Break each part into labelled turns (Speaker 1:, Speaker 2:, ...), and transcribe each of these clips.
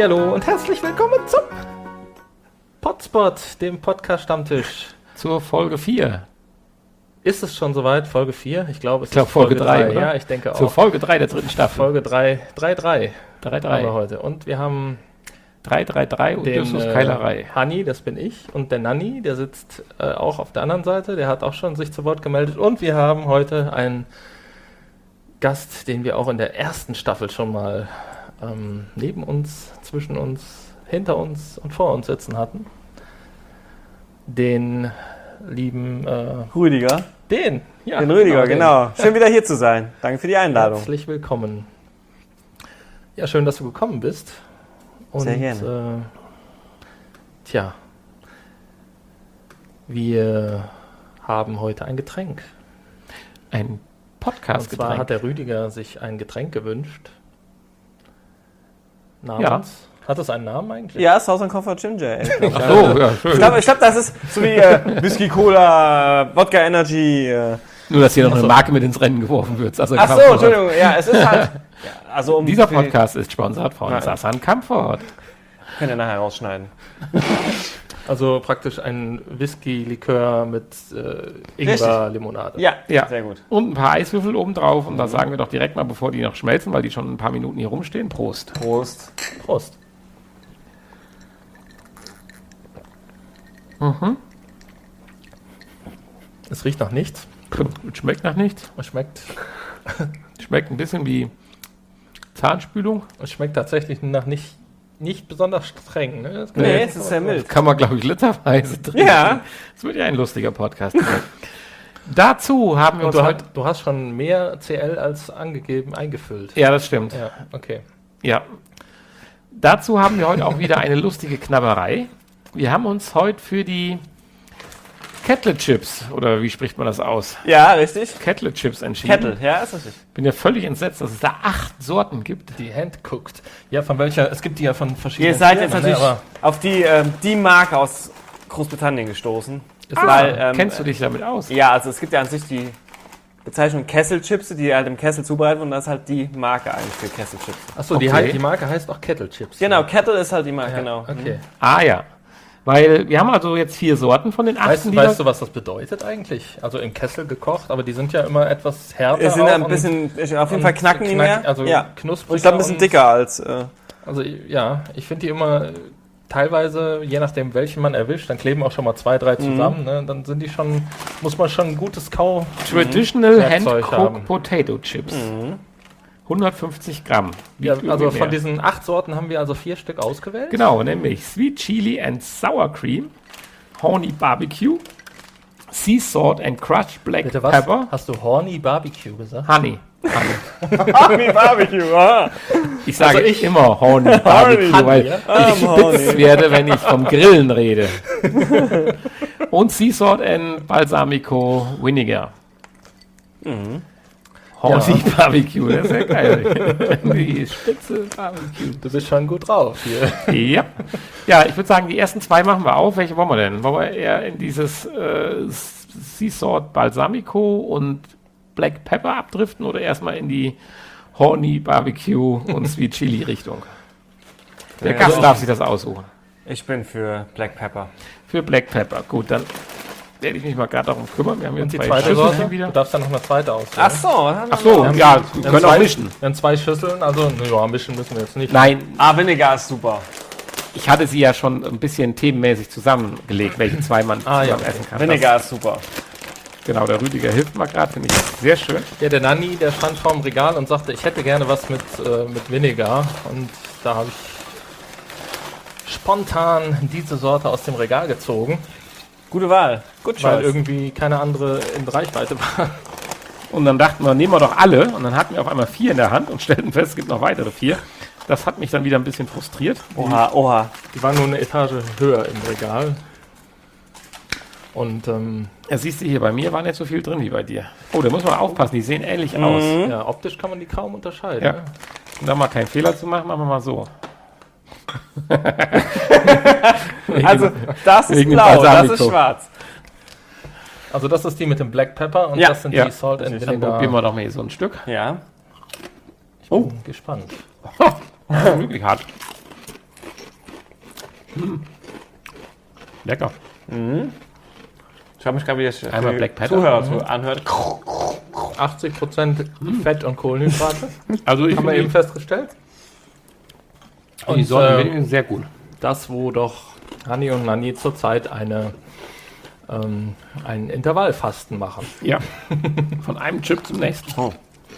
Speaker 1: Hallihallo und herzlich willkommen zum Potspot, dem Podcast-Stammtisch.
Speaker 2: Zur Folge 4.
Speaker 1: Ist es schon soweit? Folge 4? Ich glaube,
Speaker 2: ist Folge 3, oder?
Speaker 1: Ja, ich denke auch.
Speaker 2: Zur Folge 3 der dritten Staffel.
Speaker 1: Folge 3, 3-3.
Speaker 2: 3-3.
Speaker 1: Haben wir heute. Und wir haben
Speaker 2: 3-3-3 und Justus Keilerei.
Speaker 1: Hanni, das bin ich. Und der Nanni, der sitzt auch auf der anderen Seite. Der hat auch schon sich zu Wort gemeldet. Und wir haben heute einen Gast, den wir auch in der ersten Staffel schon mal neben uns, zwischen uns, hinter uns und vor uns sitzen hatten. Den lieben
Speaker 3: Rüdiger.
Speaker 1: Den
Speaker 3: Rüdiger, genau. Schön wieder hier zu sein. Danke für die Einladung.
Speaker 1: Herzlich willkommen. Ja, schön, dass du gekommen bist. Und,
Speaker 3: sehr gerne.
Speaker 1: Wir haben heute ein Getränk.
Speaker 2: Ein Podcast-Getränk.
Speaker 1: Und zwar hat der Rüdiger sich ein Getränk gewünscht. Namens? Ja. Hat das einen Namen eigentlich?
Speaker 3: Ja, Southern Comfort Ginger Ale.
Speaker 2: Ach so, ja, schön.
Speaker 3: Ich glaube, das ist so wie Whisky, Cola, Wodka Energy.
Speaker 2: Nur, dass hier noch eine Marke mit ins Rennen geworfen wird.
Speaker 3: Also ach so, Entschuldigung. Ja, es ist halt... Also
Speaker 2: dieser Podcast ist sponsert von Southern Comfort.
Speaker 3: Könnt ihr nachher rausschneiden.
Speaker 1: Also praktisch ein Whisky-Likör mit Ingwer-Limonade.
Speaker 3: Ja, sehr gut.
Speaker 2: Und ein paar Eiswürfel obendrauf. Und da sagen wir doch direkt mal, bevor die noch schmelzen, weil die schon ein paar Minuten hier rumstehen, Prost.
Speaker 3: Prost.
Speaker 1: Prost.
Speaker 2: Mhm.
Speaker 1: Es riecht nach nichts.
Speaker 2: Schmeckt nach nichts.
Speaker 1: Es schmeckt
Speaker 2: ein bisschen wie Zahnspülung.
Speaker 1: Es schmeckt tatsächlich nach nicht besonders streng. Ne?
Speaker 3: Nee, es ist sehr mild.
Speaker 2: Das kann man, glaube ich, literweise trinken.
Speaker 3: Ja.
Speaker 2: Das wird ja ein lustiger Podcast. Dazu haben wir uns
Speaker 1: du hast schon mehr CL als angegeben eingefühlt.
Speaker 2: Ja, das stimmt.
Speaker 1: Ja, okay.
Speaker 2: Ja. Dazu haben wir heute auch wieder eine lustige Knabberei. Wir haben uns heute für die Kettle Chips, oder wie spricht man das aus?
Speaker 3: Ja, richtig.
Speaker 2: Kettle Chips entschieden.
Speaker 3: Kettle, ja, ist richtig.
Speaker 2: Bin ja völlig entsetzt, dass es da 8 Sorten gibt.
Speaker 1: Die handcooked. Ja, von welcher? Es gibt die ja von verschiedenen.
Speaker 3: Ihr seid jetzt natürlich auf die Marke aus Großbritannien gestoßen.
Speaker 2: Kennst du dich damit aus?
Speaker 3: Ja, also es gibt ja an sich die Bezeichnung Kesselchips, die halt im Kessel zubereitet und das ist halt die Marke eigentlich für Kesselchips.
Speaker 1: Achso, okay. Die Marke heißt auch Kettle Chips.
Speaker 3: Genau, Kettle ist halt die Marke, genau.
Speaker 1: Okay.
Speaker 2: Ah ja. Weil wir haben also jetzt 4 Sorten von den 8.
Speaker 1: Weißt du, was das bedeutet eigentlich? Also im Kessel gekocht, aber die sind ja immer etwas härter.
Speaker 3: Es sind ein bisschen, auf jeden Fall knacken die mehr.
Speaker 1: Also knusprig.
Speaker 3: Und ich glaube ein bisschen dicker als...
Speaker 1: Also ja, ich finde die immer teilweise, je nachdem welchen man erwischt, dann kleben auch schon mal 2, 3 zusammen. Ne? Dann sind die schon, muss man schon ein gutes
Speaker 2: Traditional Hand-Cooked Potato Chips. 150 Gramm.
Speaker 1: Ja, also von diesen 8 Sorten haben wir also 4 Stück ausgewählt.
Speaker 2: Genau, nämlich Sweet Chili and Sour Cream, Horny Barbecue, Sea Salt and Crushed Black Pepper.
Speaker 1: Hast du Horny Barbecue gesagt?
Speaker 2: Honey.
Speaker 3: Horny Barbecue, aha.
Speaker 2: Ich sage immer Horny Barbecue, weil ich spitz werde, wenn ich vom Grillen rede. Und Sea Salt and Balsamico Vinegar. Horny Barbecue, das ist ja geil. Die Spitze Barbecue.
Speaker 1: Du bist schon gut drauf hier.
Speaker 2: Ja. Ja, ich würde sagen, die ersten 2 machen wir auf. Welche wollen wir denn? Wollen wir eher in dieses Sea Salt Balsamico und Black Pepper abdriften oder erstmal in die Horny Barbecue und Sweet Chili Richtung? Der Gast darf sich das aussuchen.
Speaker 3: Ich bin für Black Pepper.
Speaker 2: Für Black Pepper. Gut, dann werde ich mich mal gerade darum kümmern. Wir haben
Speaker 1: und
Speaker 2: jetzt
Speaker 1: die
Speaker 2: 2
Speaker 1: zweite
Speaker 2: Schüsseln
Speaker 1: Sorte
Speaker 2: wieder.
Speaker 1: Du darfst dann noch eine zweite auswählen.
Speaker 3: Ach so,
Speaker 2: ja, wir können auch mischen.
Speaker 1: Wir haben 2 Schüsseln, also mischen müssen wir jetzt nicht.
Speaker 2: Nein.
Speaker 3: Vinegar ist super.
Speaker 2: Ich hatte sie ja schon ein bisschen themenmäßig zusammengelegt, welche 2 man zusammen essen kann.
Speaker 3: Vinegar ist super.
Speaker 2: Genau, der Rüdiger hilft mal gerade, finde ich sehr schön.
Speaker 1: Ja, der Nanni, der stand vorm Regal und sagte, ich hätte gerne was mit Vinegar. Und da habe ich spontan diese Sorte aus dem Regal gezogen.
Speaker 3: Gute Wahl. Gut
Speaker 1: Weil irgendwie keine andere in Reichweite war.
Speaker 2: Und dann dachten wir, nehmen wir doch alle. Und dann hatten wir auf einmal 4 in der Hand und stellten fest, es gibt noch weitere 4. Das hat mich dann wieder ein bisschen frustriert.
Speaker 3: Oha.
Speaker 1: Die waren nur eine Etage höher im Regal. Und
Speaker 2: ja, siehst du hier, bei mir war nicht so viel drin wie bei dir. Oh, da muss man aufpassen, die sehen ähnlich aus.
Speaker 1: Ja, optisch kann man die kaum unterscheiden.
Speaker 2: Ja.
Speaker 1: Ne?
Speaker 2: Um da mal keinen Fehler zu machen, machen wir mal so.
Speaker 3: Also, das ist blau, das ist schwarz.
Speaker 1: Also das ist die mit dem Black Pepper und das sind die Salt and Vinegar.
Speaker 2: Dann probieren wir doch mal hier so ein Stück.
Speaker 3: Ja.
Speaker 1: Ich bin gespannt.
Speaker 2: Wirklich hart. Lecker.
Speaker 3: Ich habe mich gerade wieder
Speaker 2: Einmal Black Pepper.
Speaker 3: Zuhörer anhört.
Speaker 1: 80% Fett und Kohlenhydrate.
Speaker 2: Also ich
Speaker 1: Haben wir eben festgestellt.
Speaker 2: Und die Sonne ist sehr gut.
Speaker 1: Das, wo doch Hanni und Nanni zurzeit ein Intervallfasten machen.
Speaker 2: Ja. Von einem Chip zum nächsten.
Speaker 3: Oh.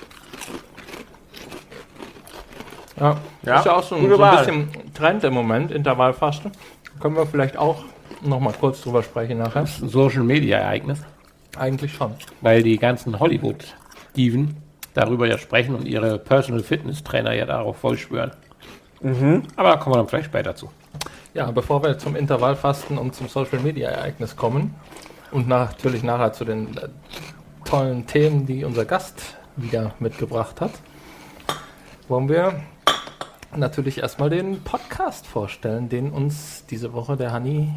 Speaker 1: Ja,
Speaker 3: Ja,
Speaker 1: ist ja auch so
Speaker 3: gute
Speaker 1: ein
Speaker 3: Wahl.
Speaker 1: bisschen Trend im Moment, Intervallfasten. Können wir vielleicht auch noch mal kurz drüber sprechen nachher.
Speaker 2: Das ist ein Social-Media-Ereignis,
Speaker 1: Eigentlich schon.
Speaker 2: weil die ganzen Hollywood-Diven darüber ja sprechen und ihre Personal-Fitness-Trainer ja darauf voll schwören. Aber da kommen wir dann vielleicht später zu.
Speaker 1: Ja, bevor wir zum Intervallfasten und zum Social-Media-Ereignis kommen und natürlich nachher zu den tollen Themen, die unser Gast wieder mitgebracht hat, wollen wir natürlich erstmal den Podcast vorstellen, den uns diese Woche der Nanni,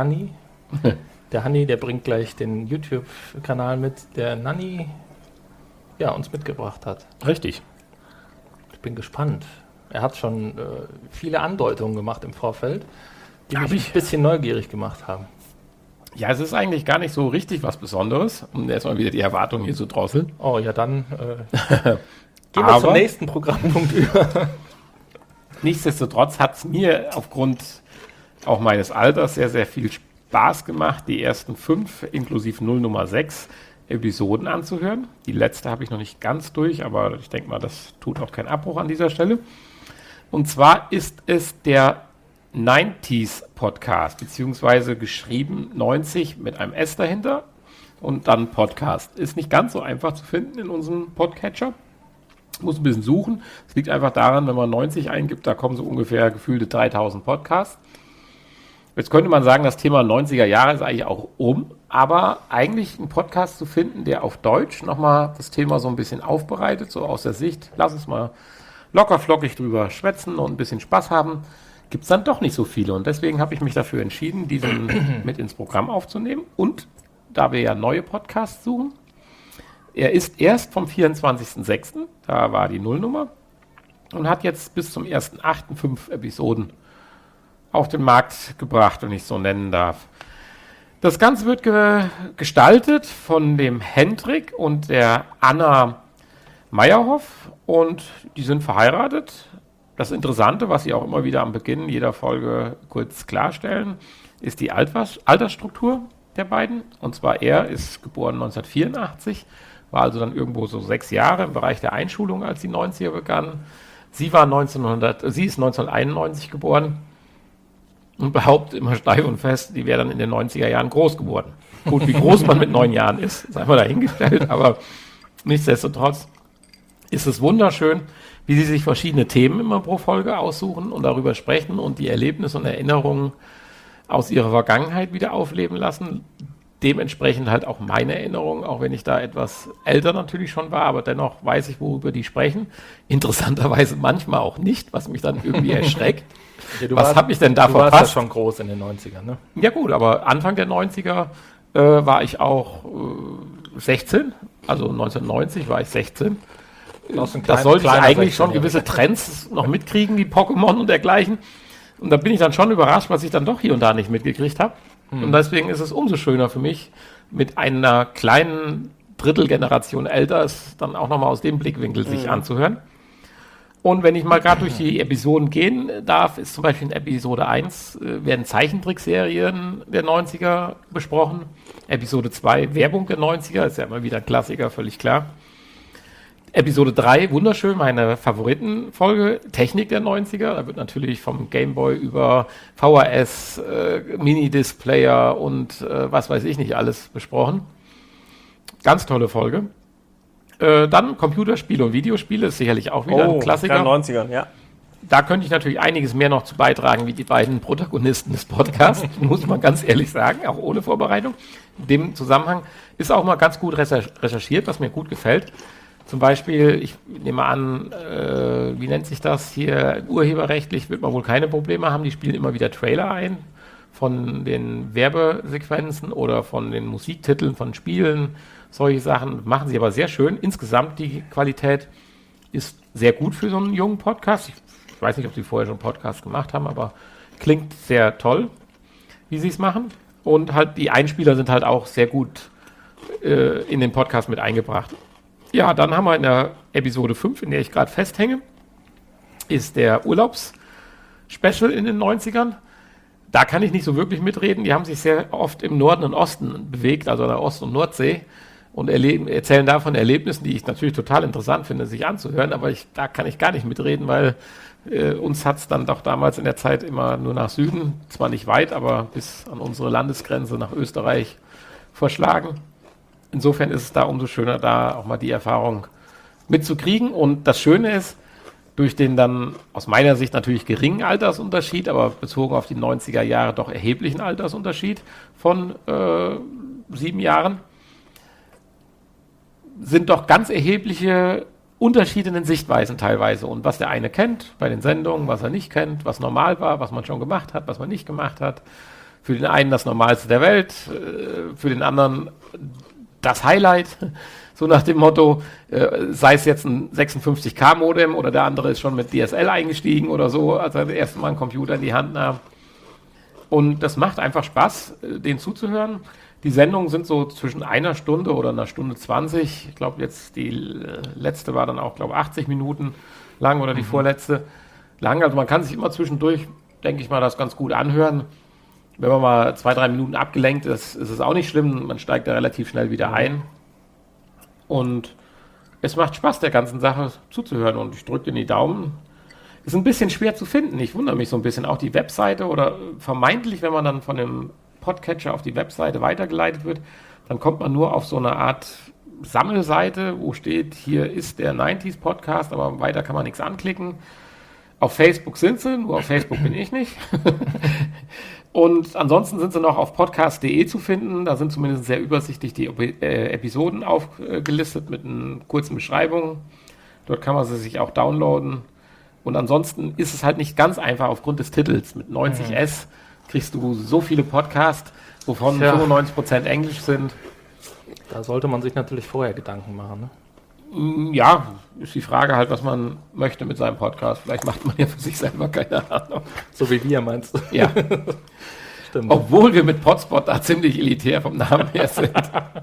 Speaker 1: der bringt gleich den YouTube-Kanal mit, der Nanni uns mitgebracht hat.
Speaker 2: Richtig.
Speaker 1: Ich bin gespannt. Er hat schon viele Andeutungen gemacht im Vorfeld, die mich ein bisschen neugierig gemacht haben.
Speaker 2: Ja, es ist eigentlich gar nicht so richtig was Besonderes, um erstmal wieder die Erwartungen hier zu drosseln.
Speaker 1: Oh ja, dann gehen wir zum nächsten Programmpunkt über.
Speaker 2: Nichtsdestotrotz hat es mir aufgrund auch meines Alters sehr, sehr viel Spaß gemacht, die ersten 5 inklusive 0 Nummer 6 Episoden anzuhören. Die letzte habe ich noch nicht ganz durch, aber ich denke mal, das tut auch keinen Abbruch an dieser Stelle. Und zwar ist es der 90s Podcast, beziehungsweise geschrieben 90 mit einem S dahinter und dann Podcast. Ist nicht ganz so einfach zu finden in unserem Podcatcher. Muss ein bisschen suchen. Es liegt einfach daran, wenn man 90 eingibt, da kommen so ungefähr gefühlte 3000 Podcasts. Jetzt könnte man sagen, das Thema 90er Jahre ist eigentlich auch aber eigentlich einen Podcast zu finden, der auf Deutsch nochmal das Thema so ein bisschen aufbereitet, so aus der Sicht, lass uns mal locker flockig drüber schwätzen und ein bisschen Spaß haben, gibt es dann doch nicht so viele. Und deswegen habe ich mich dafür entschieden, diesen mit ins Programm aufzunehmen. Und da wir ja neue Podcasts suchen, er ist erst vom 24.06., da war die Nullnummer, und hat jetzt bis zum 1.08. 5 Episoden auf den Markt gebracht, wenn ich es so nennen darf. Das Ganze wird gestaltet von dem Hendrik und der Anna Meyerhoff und die sind verheiratet. Das Interessante, was sie auch immer wieder am Beginn jeder Folge kurz klarstellen, ist die Altersstruktur der beiden. Und zwar er ist geboren 1984, war also dann irgendwo so 6 Jahre im Bereich der Einschulung, als die 90er begannen. Sie ist 1991 geboren und behauptet immer steif und fest, die wäre dann in den 90er Jahren groß geworden. Gut, wie groß man mit 9 Jahren ist, sei mal dahingestellt, aber nichtsdestotrotz ist es wunderschön, wie sie sich verschiedene Themen immer pro Folge aussuchen und darüber sprechen und die Erlebnisse und Erinnerungen aus ihrer Vergangenheit wieder aufleben lassen. Dementsprechend halt auch meine Erinnerungen, auch wenn ich da etwas älter natürlich schon war, aber dennoch weiß ich, worüber die sprechen. Interessanterweise manchmal auch nicht, was mich dann irgendwie erschreckt.
Speaker 1: Ja,
Speaker 2: was habe ich denn da verpasst?
Speaker 1: Du warst ja schon groß in den 90ern, ne?
Speaker 2: Ja gut, aber Anfang der 90er war ich auch 16, also 1990 war ich 16. Das sollte ich eigentlich schon gewisse Trends noch mitkriegen, wie Pokémon und dergleichen. Und da bin ich dann schon überrascht, was ich dann doch hier und da nicht mitgekriegt habe. Und deswegen ist es umso schöner für mich, mit einer kleinen Drittelgeneration älter es dann auch nochmal aus dem Blickwinkel sich anzuhören. Und wenn ich mal gerade durch die Episoden gehen darf, ist zum Beispiel in Episode 1 werden Zeichentrickserien der 90er besprochen. Episode 2 Werbung der 90er, ist ja immer wieder ein Klassiker, völlig klar. Episode 3, wunderschön, meine Favoritenfolge, Technik der 90er. Da wird natürlich vom Gameboy über VHS, Mini-Displayer und was weiß ich nicht alles besprochen. Ganz tolle Folge. Dann Computerspiele und Videospiele, ist sicherlich auch wieder ein Klassiker.
Speaker 3: Der 90er, ja.
Speaker 2: Da könnte ich natürlich einiges mehr noch zu beitragen, wie die beiden Protagonisten des Podcasts, muss man ganz ehrlich sagen, auch ohne Vorbereitung. In dem Zusammenhang ist auch mal ganz gut recherchiert, was mir gut gefällt. Zum Beispiel, ich nehme an, wie nennt sich das hier, urheberrechtlich wird man wohl keine Probleme haben, die spielen immer wieder Trailer ein von den Werbesequenzen oder von den Musiktiteln von Spielen, solche Sachen machen sie aber sehr schön. Insgesamt die Qualität ist sehr gut für so einen jungen Podcast. Ich weiß nicht, ob sie vorher schon einen Podcast gemacht haben, aber Klingt sehr toll, wie sie es machen. Und halt die Einspieler sind halt auch sehr gut in den Podcast mit eingebracht. Ja, dann haben wir in der Episode 5, in der ich gerade festhänge, ist der Urlaubs-Special in den 90ern. Da kann ich nicht so wirklich mitreden. Die haben sich sehr oft im Norden und Osten bewegt, also an der Ost- und Nordsee, und erzählen davon Erlebnissen, die ich natürlich total interessant finde, sich anzuhören, aber da kann ich gar nicht mitreden, weil uns hat es dann doch damals in der Zeit immer nur nach Süden, zwar nicht weit, aber bis an unsere Landesgrenze nach Österreich verschlagen. Insofern ist es da umso schöner, da auch mal die Erfahrung mitzukriegen. Und das Schöne ist, durch den dann aus meiner Sicht natürlich geringen Altersunterschied, aber bezogen auf die 90er Jahre doch erheblichen Altersunterschied von 7 Jahren, sind doch ganz erhebliche Unterschiede in den Sichtweisen teilweise. Und was der eine kennt bei den Sendungen, was er nicht kennt, was normal war, was man schon gemacht hat, was man nicht gemacht hat. Für den einen das Normalste der Welt, für den anderen das Highlight, so nach dem Motto, sei es jetzt ein 56K-Modem oder der andere ist schon mit DSL eingestiegen oder so, als er das erste Mal einen Computer in die Hand nahm. Und das macht einfach Spaß, denen zuzuhören. Die Sendungen sind so zwischen 1 Stunde oder 1 Stunde 20. Ich glaube, jetzt die letzte war dann auch, glaube 80 Minuten lang oder die vorletzte lang. Also man kann sich immer zwischendurch, denke ich mal, das ganz gut anhören. Wenn man mal 2-3 Minuten abgelenkt ist, ist es auch nicht schlimm. Man steigt da relativ schnell wieder ein. Und es macht Spaß, der ganzen Sache zuzuhören. Und ich drücke in die Daumen. Ist ein bisschen schwer zu finden. Ich wundere mich so ein bisschen. Auch die Webseite oder vermeintlich, wenn man dann von dem Podcatcher auf die Webseite weitergeleitet wird, dann kommt man nur auf so eine Art Sammelseite, wo steht, hier ist der 90s Podcast, aber weiter kann man nichts anklicken. Auf Facebook sind sie, nur auf Facebook bin ich nicht. Und ansonsten sind sie noch auf podcast.de zu finden. Da sind zumindest sehr übersichtlich die Episoden aufgelistet mit einer kurzen Beschreibung. Dort kann man sie sich auch downloaden. Und ansonsten ist es halt nicht ganz einfach aufgrund des Titels. Mit 90S kriegst du so viele Podcasts, wovon 95% Englisch sind.
Speaker 1: Da sollte man sich natürlich vorher Gedanken machen, ne?
Speaker 2: Ja, ist die Frage halt, was man möchte mit seinem Podcast. Vielleicht macht man ja für sich selber keine Ahnung.
Speaker 1: So wie wir, meinst du?
Speaker 2: Ja.
Speaker 1: Stimmt.
Speaker 2: Obwohl wir mit Podspot da ziemlich elitär vom Namen her sind.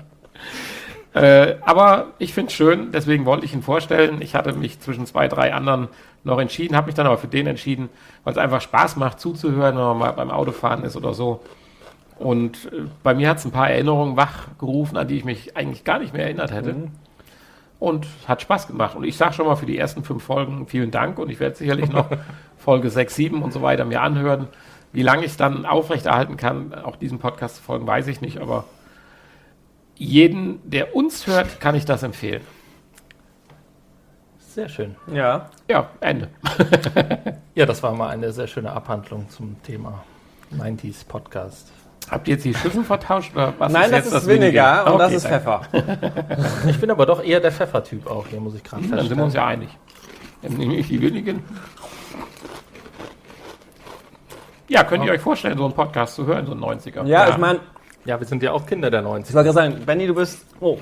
Speaker 2: Aber ich finde es schön, deswegen wollte ich ihn vorstellen. Ich hatte mich zwischen 2, 3 anderen noch entschieden, habe mich dann aber für den entschieden, weil es einfach Spaß macht zuzuhören, wenn man mal beim Autofahren ist oder so. Und bei mir hat es ein paar Erinnerungen wachgerufen, an die ich mich eigentlich gar nicht mehr erinnert hätte. Und hat Spaß gemacht. Und ich sage schon mal für die ersten 5 Folgen vielen Dank. Und ich werde sicherlich noch Folge 6, 7 und so weiter mir anhören. Wie lange ich es dann aufrechterhalten kann, auch diesen Podcast zu folgen, weiß ich nicht. Aber jeden, der uns hört, kann ich das empfehlen.
Speaker 1: Sehr schön.
Speaker 3: Ja.
Speaker 2: Ja, Ende.
Speaker 1: Ja, das war mal eine sehr schöne Abhandlung zum Thema 90s Podcast.
Speaker 2: Habt ihr jetzt die Schüssel vertauscht? Oder was
Speaker 3: Nein,
Speaker 2: ist
Speaker 3: das ist Vinegar und
Speaker 2: Okay,
Speaker 3: das ist
Speaker 2: danke.
Speaker 3: Pfeffer.
Speaker 1: Ich bin aber doch eher der Pfeffertyp auch hier, muss ich gerade
Speaker 2: Dann sind wir uns ja einig. Dann nehme ich die wenigen. Ja, könnt ihr euch vorstellen, so einen Podcast zu hören, so einen 90er?
Speaker 3: Ja, ich meine,
Speaker 1: Ja, wir sind ja auch Kinder der
Speaker 3: ich
Speaker 1: 90er.
Speaker 3: wollte gerade sagen, Benni, du bist... Oh.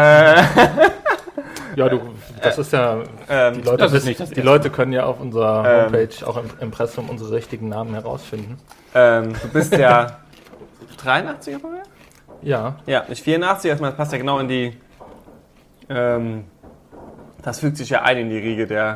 Speaker 1: Ja, das ist ja, die Leute,
Speaker 2: das ist nicht das
Speaker 1: die
Speaker 2: Erste.
Speaker 1: Leute können ja auf unserer Homepage, auch im Impressum, unsere richtigen Namen herausfinden.
Speaker 3: Du bist ja 83er von mir?
Speaker 1: Ja,
Speaker 3: Ja, ich 84, das passt ja genau in die... das fügt sich ja ein in die Riege der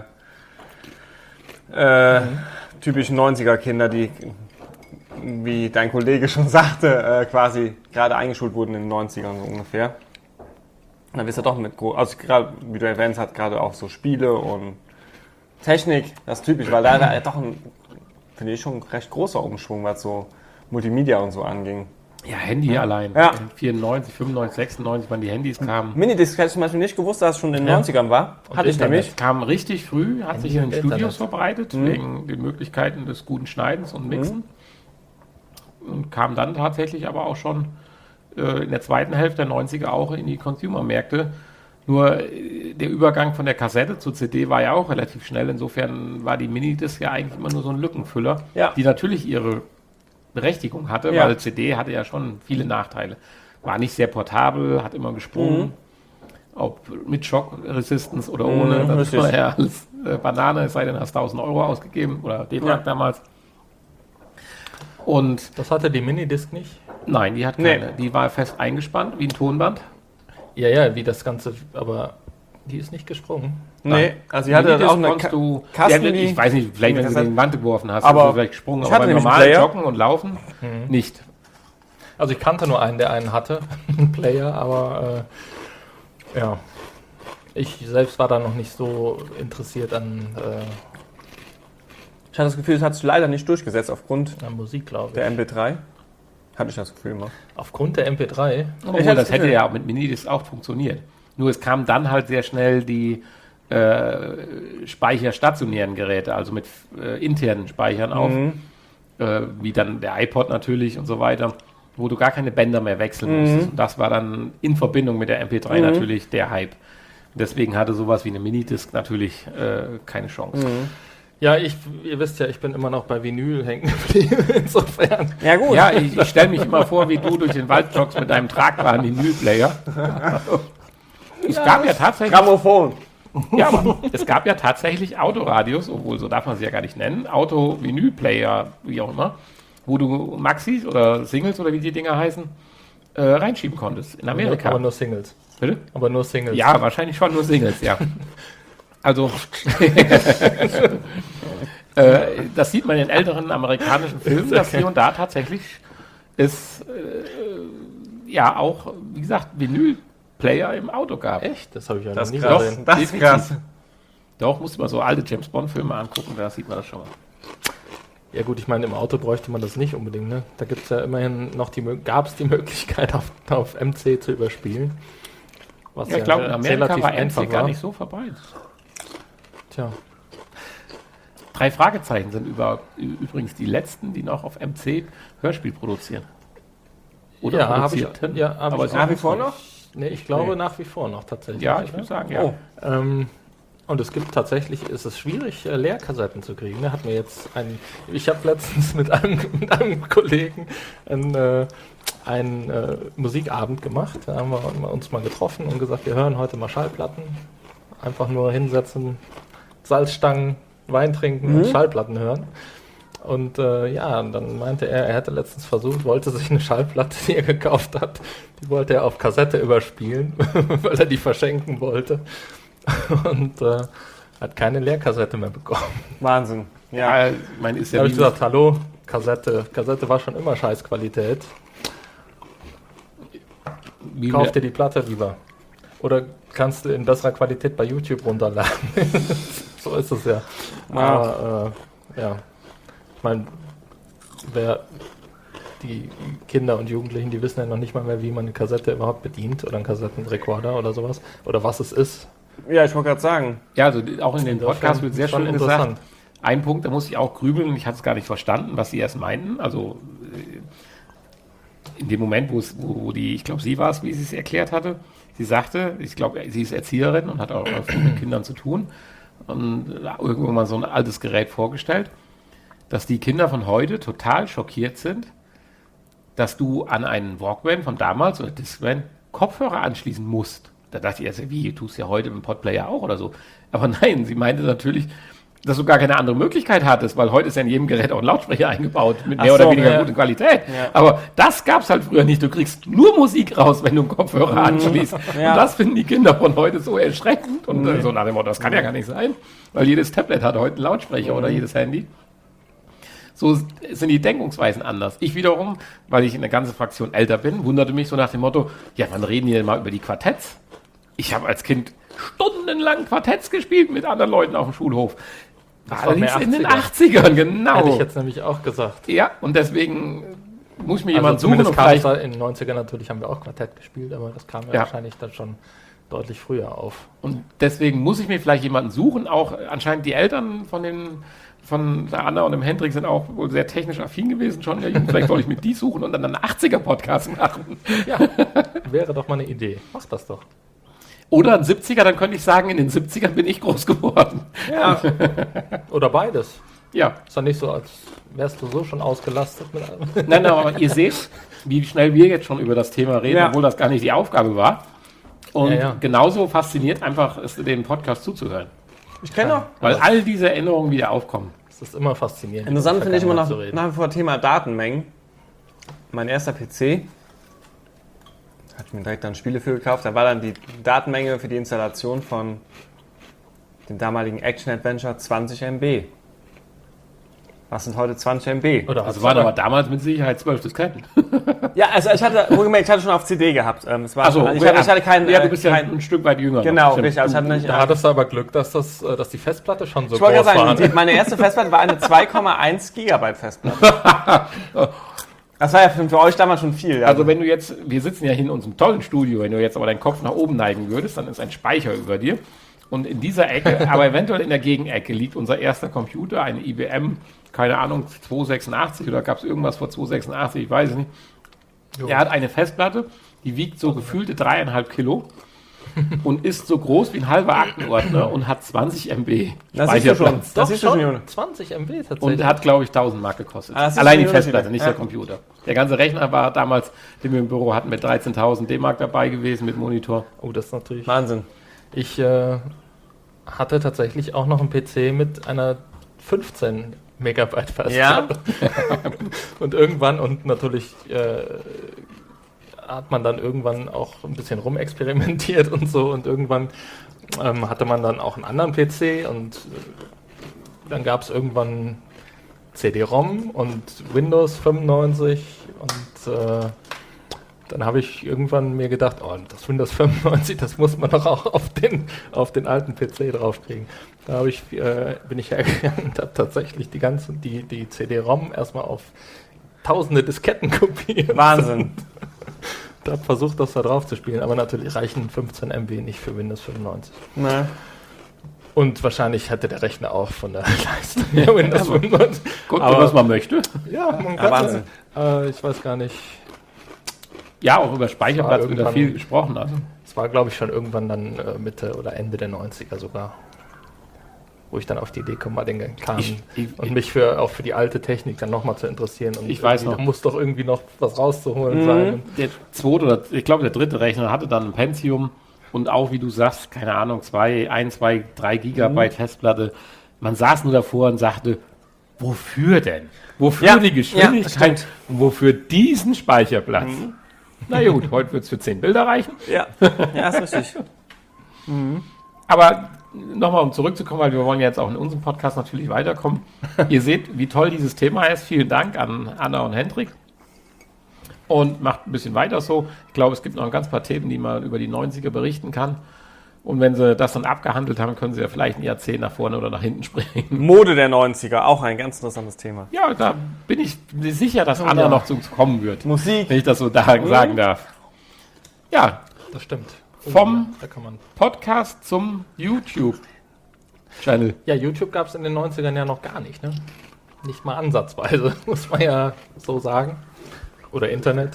Speaker 3: typischen 90er-Kinder, die, wie dein Kollege schon sagte, quasi gerade eingeschult wurden in den 90ern so ungefähr. Und dann bist du doch mit, also gerade, wie du erwähnt hast, gerade auch so Spiele und Technik, das ist typisch, weil da doch ein, finde ich, schon ein recht großer Umschwung, was so Multimedia und so anging.
Speaker 2: Ja, Handy allein.
Speaker 3: Ja.
Speaker 2: 94, 95, 96, wann die Handys kamen.
Speaker 3: Minidisc hätte ich zum Beispiel nicht gewusst, dass es schon in den 90ern war.
Speaker 1: Und
Speaker 3: Hatte ich
Speaker 1: Internet.
Speaker 3: nämlich.
Speaker 2: Kam richtig früh, hat sich in den
Speaker 1: Internet.
Speaker 2: Studios verbreitet, wegen den Möglichkeiten des guten Schneidens und Mixen. Und kam dann tatsächlich aber auch schon in der zweiten Hälfte der 90er auch in die Consumer-Märkte. Nur der Übergang von der Kassette zur CD war ja auch relativ schnell. Insofern war die Minidisc ja eigentlich immer nur so ein Lückenfüller,
Speaker 3: Ja.
Speaker 2: die natürlich ihre Berechtigung hatte,
Speaker 3: Ja.
Speaker 2: weil CD hatte ja schon viele Nachteile. War nicht sehr portabel, hat immer gesprungen. Ob mit Shock Resistance oder ohne, das
Speaker 3: richtig.
Speaker 2: war ja alles Banane, es sei denn, hast 1.000 Euro ausgegeben oder D-Mark
Speaker 3: Ja.
Speaker 2: damals. Und
Speaker 1: Das hatte die Minidisc nicht?
Speaker 2: nein, die hat keine. Die war fest eingespannt, wie ein Tonband.
Speaker 1: Ja, wie das Ganze, aber die ist nicht gesprungen.
Speaker 3: Nee, also sie hatte dann auch eine
Speaker 2: Kasten, ich weiß nicht, vielleicht wenn du gegen die Wand geworfen hast,
Speaker 3: aber
Speaker 2: hast du vielleicht gesprungen,
Speaker 3: ich
Speaker 2: aber
Speaker 3: hatte
Speaker 2: beim
Speaker 3: nämlich
Speaker 2: normalen
Speaker 3: einen Player.
Speaker 2: Joggen und Laufen nicht.
Speaker 1: Also ich kannte nur einen, der einen hatte, einen Player, aber ja. Ich selbst war da noch nicht so interessiert an
Speaker 3: Ich hatte das Gefühl, es hat sich leider nicht durchgesetzt aufgrund
Speaker 1: Musik, glaube ich.
Speaker 3: der MP3. Hatte ich das Gefühl immer.
Speaker 1: Aufgrund der MP3?
Speaker 2: Obwohl,
Speaker 3: hatte
Speaker 2: das
Speaker 3: das
Speaker 2: hätte
Speaker 3: Gefühl.
Speaker 2: ja auch mit Minidisc auch funktioniert. Nur es kamen dann halt sehr schnell die speicherstationären Geräte, also mit internen Speichern auf, wie dann der iPod natürlich und so weiter, wo du gar keine Bänder mehr wechseln musstest. Und das war dann in Verbindung mit der MP3 natürlich der Hype. Deswegen hatte sowas wie eine Minidisc natürlich keine Chance.
Speaker 1: Ja, ihr wisst ja, ich bin immer noch bei Vinyl hängen geblieben, insofern.
Speaker 3: Ja gut.
Speaker 2: Ja, ich stelle mich immer vor, wie du durch den Wald joggst mit deinem tragbaren Vinylplayer. Es gab ja tatsächlich...
Speaker 3: Grammophon.
Speaker 2: Ja, aber es gab ja tatsächlich Autoradios, obwohl so darf man sie ja gar nicht nennen, Auto-Vinyl-Player, wie auch immer, wo du Maxis oder Singles oder wie die Dinger heißen, reinschieben konntest in Amerika.
Speaker 1: Aber nur Singles.
Speaker 2: Bitte?
Speaker 1: Aber nur Singles.
Speaker 2: Ja, wahrscheinlich schon nur Singles, ja. Also, das sieht man in älteren amerikanischen Filmen, dass hier und da tatsächlich es ja auch, wie gesagt, Vinylplayer im Auto gab.
Speaker 1: Echt? Das habe ich ja
Speaker 3: Das
Speaker 1: noch
Speaker 3: ist
Speaker 1: nie
Speaker 3: krass.
Speaker 1: gesehen.
Speaker 3: Das ist krass.
Speaker 2: Doch, musst du mal so alte James-Bond-Filme angucken, da sieht man das schon mal.
Speaker 1: Ja gut, ich meine, im Auto bräuchte man das nicht unbedingt, ne? Da gibt es ja immerhin noch gab es die Möglichkeit, auf MC zu überspielen. Was
Speaker 2: Ja, ich glaube, in Amerika
Speaker 1: relativ
Speaker 2: war
Speaker 1: einfach
Speaker 2: MC gar nicht so verbreitet.
Speaker 1: Tja.
Speaker 2: 3 Fragezeichen sind übrigens die letzten, die noch auf MC Hörspiel produzieren. Oder
Speaker 1: Ja, habe ich,
Speaker 2: produzierten.
Speaker 1: ja, hab
Speaker 2: Aber
Speaker 1: ich
Speaker 2: sie
Speaker 3: Nach
Speaker 2: auch
Speaker 3: wie vor noch?
Speaker 1: Nee, ich glaube
Speaker 3: Nee.
Speaker 1: nach wie vor noch tatsächlich.
Speaker 2: Ja, ich
Speaker 1: oder?
Speaker 2: würde sagen, ja.
Speaker 3: Oh.
Speaker 1: Und es gibt tatsächlich, ist es schwierig, Leerkassetten zu kriegen. Ne? Ich habe letztens mit einem Kollegen einen Musikabend gemacht. Da haben wir uns mal getroffen und gesagt, wir hören heute mal Schallplatten. Einfach nur hinsetzen, Salzstangen, Wein trinken und Schallplatten hören. Und und dann meinte er hätte letztens wollte sich eine Schallplatte, die er gekauft hat, die wollte er auf Kassette überspielen, weil er die verschenken wollte. Und hat keine Leerkassette mehr bekommen.
Speaker 3: Wahnsinn. Ja.
Speaker 2: Ja, ich meine, ist
Speaker 1: Da
Speaker 2: ja
Speaker 1: habe
Speaker 2: wie
Speaker 1: ich gesagt, hallo, Kassette war schon immer Scheißqualität. Kauf dir die Platte lieber. Oder kannst du in besserer Qualität bei YouTube runterladen. So ist es ja. Aber ja, ich meine, die Kinder und Jugendlichen, die wissen ja noch nicht mal mehr, wie man eine Kassette überhaupt bedient oder einen Kassettenrekorder oder sowas. Oder was es ist.
Speaker 3: Ja, ich wollte gerade sagen.
Speaker 2: Ja, also auch in dem Podcast wird sehr
Speaker 1: schon
Speaker 2: schön
Speaker 1: interessant.
Speaker 2: gesagt. Ein Punkt, da muss ich auch grübeln, ich hatte es gar nicht verstanden, was sie erst meinten. Also in dem Moment, wo die, ich glaube, sie war es, wie sie es erklärt hatte. Sie sagte, ich glaube, sie ist Erzieherin und hat auch viel mit Kindern zu tun. Und irgendwann mal so ein altes Gerät vorgestellt, dass die Kinder von heute total schockiert sind, dass du an einen Walkman von damals oder Discman Kopfhörer anschließen musst. Da dachte ich erst, wie, tust du ja heute mit dem Podplayer auch oder so. Aber nein, sie meinte natürlich, dass du gar keine andere Möglichkeit hattest, weil heute ist ja in jedem Gerät auch ein Lautsprecher eingebaut, mit mehr oder weniger gute Qualität. Ja. Aber das gab es halt früher nicht. Du kriegst nur Musik raus, wenn du einen Kopfhörer anschließt.
Speaker 3: Ja.
Speaker 2: Und das finden die Kinder von heute so erschreckend. Und so nach dem Motto, das kann ja gar nicht sein, weil jedes Tablet hat heute einen Lautsprecher oder jedes Handy. So sind die Denkungsweisen anders. Ich wiederum, weil ich eine ganze Fraktion älter bin, wunderte mich so nach dem Motto, ja, wann reden die denn mal über die Quartetts? Ich habe als Kind stundenlang Quartetts gespielt mit anderen Leuten auf dem Schulhof.
Speaker 1: Das war mehr
Speaker 2: in den
Speaker 1: 80ern.
Speaker 2: 80ern, genau.
Speaker 1: Hätte ich jetzt nämlich auch gesagt.
Speaker 2: Ja, und deswegen muss ich mir jemanden suchen.
Speaker 1: Zumindest
Speaker 2: Und
Speaker 1: kam es
Speaker 2: vielleicht,
Speaker 1: da in den 90ern natürlich, haben wir auch Quartett gespielt, aber das kam
Speaker 2: Ja.
Speaker 1: wahrscheinlich dann schon deutlich früher auf.
Speaker 2: und deswegen muss ich mir vielleicht jemanden suchen. Auch anscheinend die Eltern von der Anna und dem Hendrik sind auch wohl sehr technisch affin gewesen schon. Ja, vielleicht soll ich mit die suchen und dann einen 80er-Podcast machen.
Speaker 1: Ja, wäre doch mal eine Idee. Mach das doch.
Speaker 2: Oder ein 70er, dann könnte ich sagen, in den 70ern bin ich groß geworden.
Speaker 3: Ja.
Speaker 1: Oder beides.
Speaker 2: Ja.
Speaker 1: Ist doch nicht so, als wärst du so schon ausgelastet mit allem.
Speaker 2: Nein, aber ihr seht, wie schnell wir jetzt schon über das Thema reden,
Speaker 3: Ja.
Speaker 2: obwohl das gar nicht die Aufgabe war. Und
Speaker 1: Ja, ja.
Speaker 2: genauso fasziniert einfach es, den Podcast zuzuhören.
Speaker 3: Ich kenne noch.
Speaker 2: Weil all diese Erinnerungen wieder aufkommen.
Speaker 1: Es ist immer faszinierend.
Speaker 3: Interessant finde ich immer
Speaker 1: zu reden.
Speaker 3: nach wie vor Thema Datenmengen. Mein erster PC, hatte ich mir direkt dann Spiele für gekauft, da war dann die Datenmenge für die Installation von dem damaligen Action-Adventure 20 MB. Was sind heute 20 MB?
Speaker 1: Oder
Speaker 2: Also waren aber damals mit Sicherheit 12 Disketten.
Speaker 3: Ja, also ich hatte schon auf CD gehabt. Es war,
Speaker 2: Also,
Speaker 3: ich hatte keinen.
Speaker 2: Ja, du bist ja ein Stück weit jünger.
Speaker 3: Genau,
Speaker 2: noch.
Speaker 3: richtig. Also ich hatte nicht,
Speaker 1: Da hattest du aber Glück, dass die Festplatte schon so
Speaker 3: ich wollte
Speaker 1: groß
Speaker 3: gerade
Speaker 1: war.
Speaker 3: sagen, meine erste Festplatte war eine 2,1 Gigabyte Festplatte. Das war ja für euch damals schon viel.
Speaker 2: Also wenn du jetzt, wir sitzen ja hier in unserem tollen Studio, wenn du jetzt aber deinen Kopf nach oben neigen würdest, dann ist ein Speicher über dir. Und in dieser Ecke, aber eventuell in der Gegenecke, liegt unser erster Computer, eine IBM, keine Ahnung, 286 oder gab es irgendwas vor 286, ich weiß es nicht.
Speaker 1: Jo.
Speaker 2: Er hat eine Festplatte, die wiegt so gefühlte 3,5 Kilo und ist so groß wie ein halber Aktenordner und hat 20 MB
Speaker 3: Das siehst du schon.
Speaker 2: Speicherplatz.
Speaker 3: Das siehst du schon.
Speaker 1: 20 MB tatsächlich.
Speaker 2: Und hat, glaube ich, 1000 Mark gekostet.
Speaker 3: Ah, das ist
Speaker 2: Allein die
Speaker 3: schon
Speaker 2: Festplatte,
Speaker 3: Unterschied.
Speaker 2: nicht
Speaker 3: Ja.
Speaker 2: der Computer. Der ganze Rechner war damals, den wir im Büro hatten, mit 13.000 D-Mark dabei gewesen, mit Monitor.
Speaker 1: Oh, das ist natürlich...
Speaker 3: Wahnsinn.
Speaker 1: Ich hatte tatsächlich auch noch einen PC mit einer 15 Megabyte Festplatte. Und irgendwann, und natürlich hat man dann irgendwann auch ein bisschen rumexperimentiert und so, und irgendwann hatte man dann auch einen anderen PC und dann gab es irgendwann CD-ROM und Windows 95 und dann habe ich irgendwann mir gedacht, oh, das Windows 95, das muss man doch auch auf den alten PC draufkriegen. Da bin ich hergegangen und habe tatsächlich die CD-ROM erstmal auf tausende Disketten kopiert.
Speaker 3: Wahnsinn.
Speaker 1: Und habe versucht, das da drauf zu spielen, aber natürlich reichen 15 MB nicht für Windows 95.
Speaker 3: Na.
Speaker 1: Und wahrscheinlich hatte der Rechner auch von der Leistung her Windows 95.
Speaker 2: Guck,
Speaker 1: Aber-
Speaker 2: was man möchte.
Speaker 1: Ja, man
Speaker 3: Ja,
Speaker 1: kann.
Speaker 3: Wahnsinn.
Speaker 1: Ich weiß gar nicht.
Speaker 2: Ja, auch über Speicherplatz wird da
Speaker 1: irgendwann-
Speaker 2: viel gesprochen. Also.
Speaker 1: Es war, glaube ich, schon irgendwann dann Mitte oder Ende der 90er sogar, wo ich dann auf die Idee kam, und mich auch für die alte Technik dann nochmal zu interessieren. Und
Speaker 2: Ich weiß
Speaker 1: irgendwie,
Speaker 2: noch.
Speaker 1: da muss doch irgendwie noch was rauszuholen sein.
Speaker 2: Der zweite oder ich glaube der dritte Rechner hatte dann ein Pentium und auch, wie du sagst, keine Ahnung, 3 Gigabyte Festplatte. Man saß nur davor und sagte, wofür denn? Wofür
Speaker 3: Ja,
Speaker 2: die
Speaker 3: ja,
Speaker 2: Geschwindigkeit?
Speaker 3: stimmt.
Speaker 2: Und wofür diesen Speicherplatz? Na ja, gut, heute wird es für 10 Bilder reichen.
Speaker 3: Ja, ja, ist richtig.
Speaker 2: Aber nochmal, um zurückzukommen, weil wir wollen ja jetzt auch in unserem Podcast natürlich weiterkommen. Ihr seht, wie toll dieses Thema ist. Vielen Dank an Anna und Hendrik. Und macht ein bisschen weiter so. Ich glaube, es gibt noch ein ganz paar Themen, die man über die 90er berichten kann. Und wenn sie das dann abgehandelt haben, können sie ja vielleicht ein Jahrzehnt nach vorne oder nach hinten springen.
Speaker 3: Mode der 90er, auch ein ganz interessantes Thema.
Speaker 2: Ja, da bin ich mir sicher, dass Anna
Speaker 1: ja.
Speaker 2: noch zu uns kommen wird.
Speaker 3: Musik.
Speaker 2: Wenn ich das so sagen darf. Ja,
Speaker 1: Das stimmt.
Speaker 2: Vom-
Speaker 1: Da kann man.
Speaker 2: Podcast zum YouTube-Channel.
Speaker 1: Ja, YouTube gab es in den 90ern ja noch gar nicht, ne? Nicht mal ansatzweise, muss man ja so sagen. Oder Internet.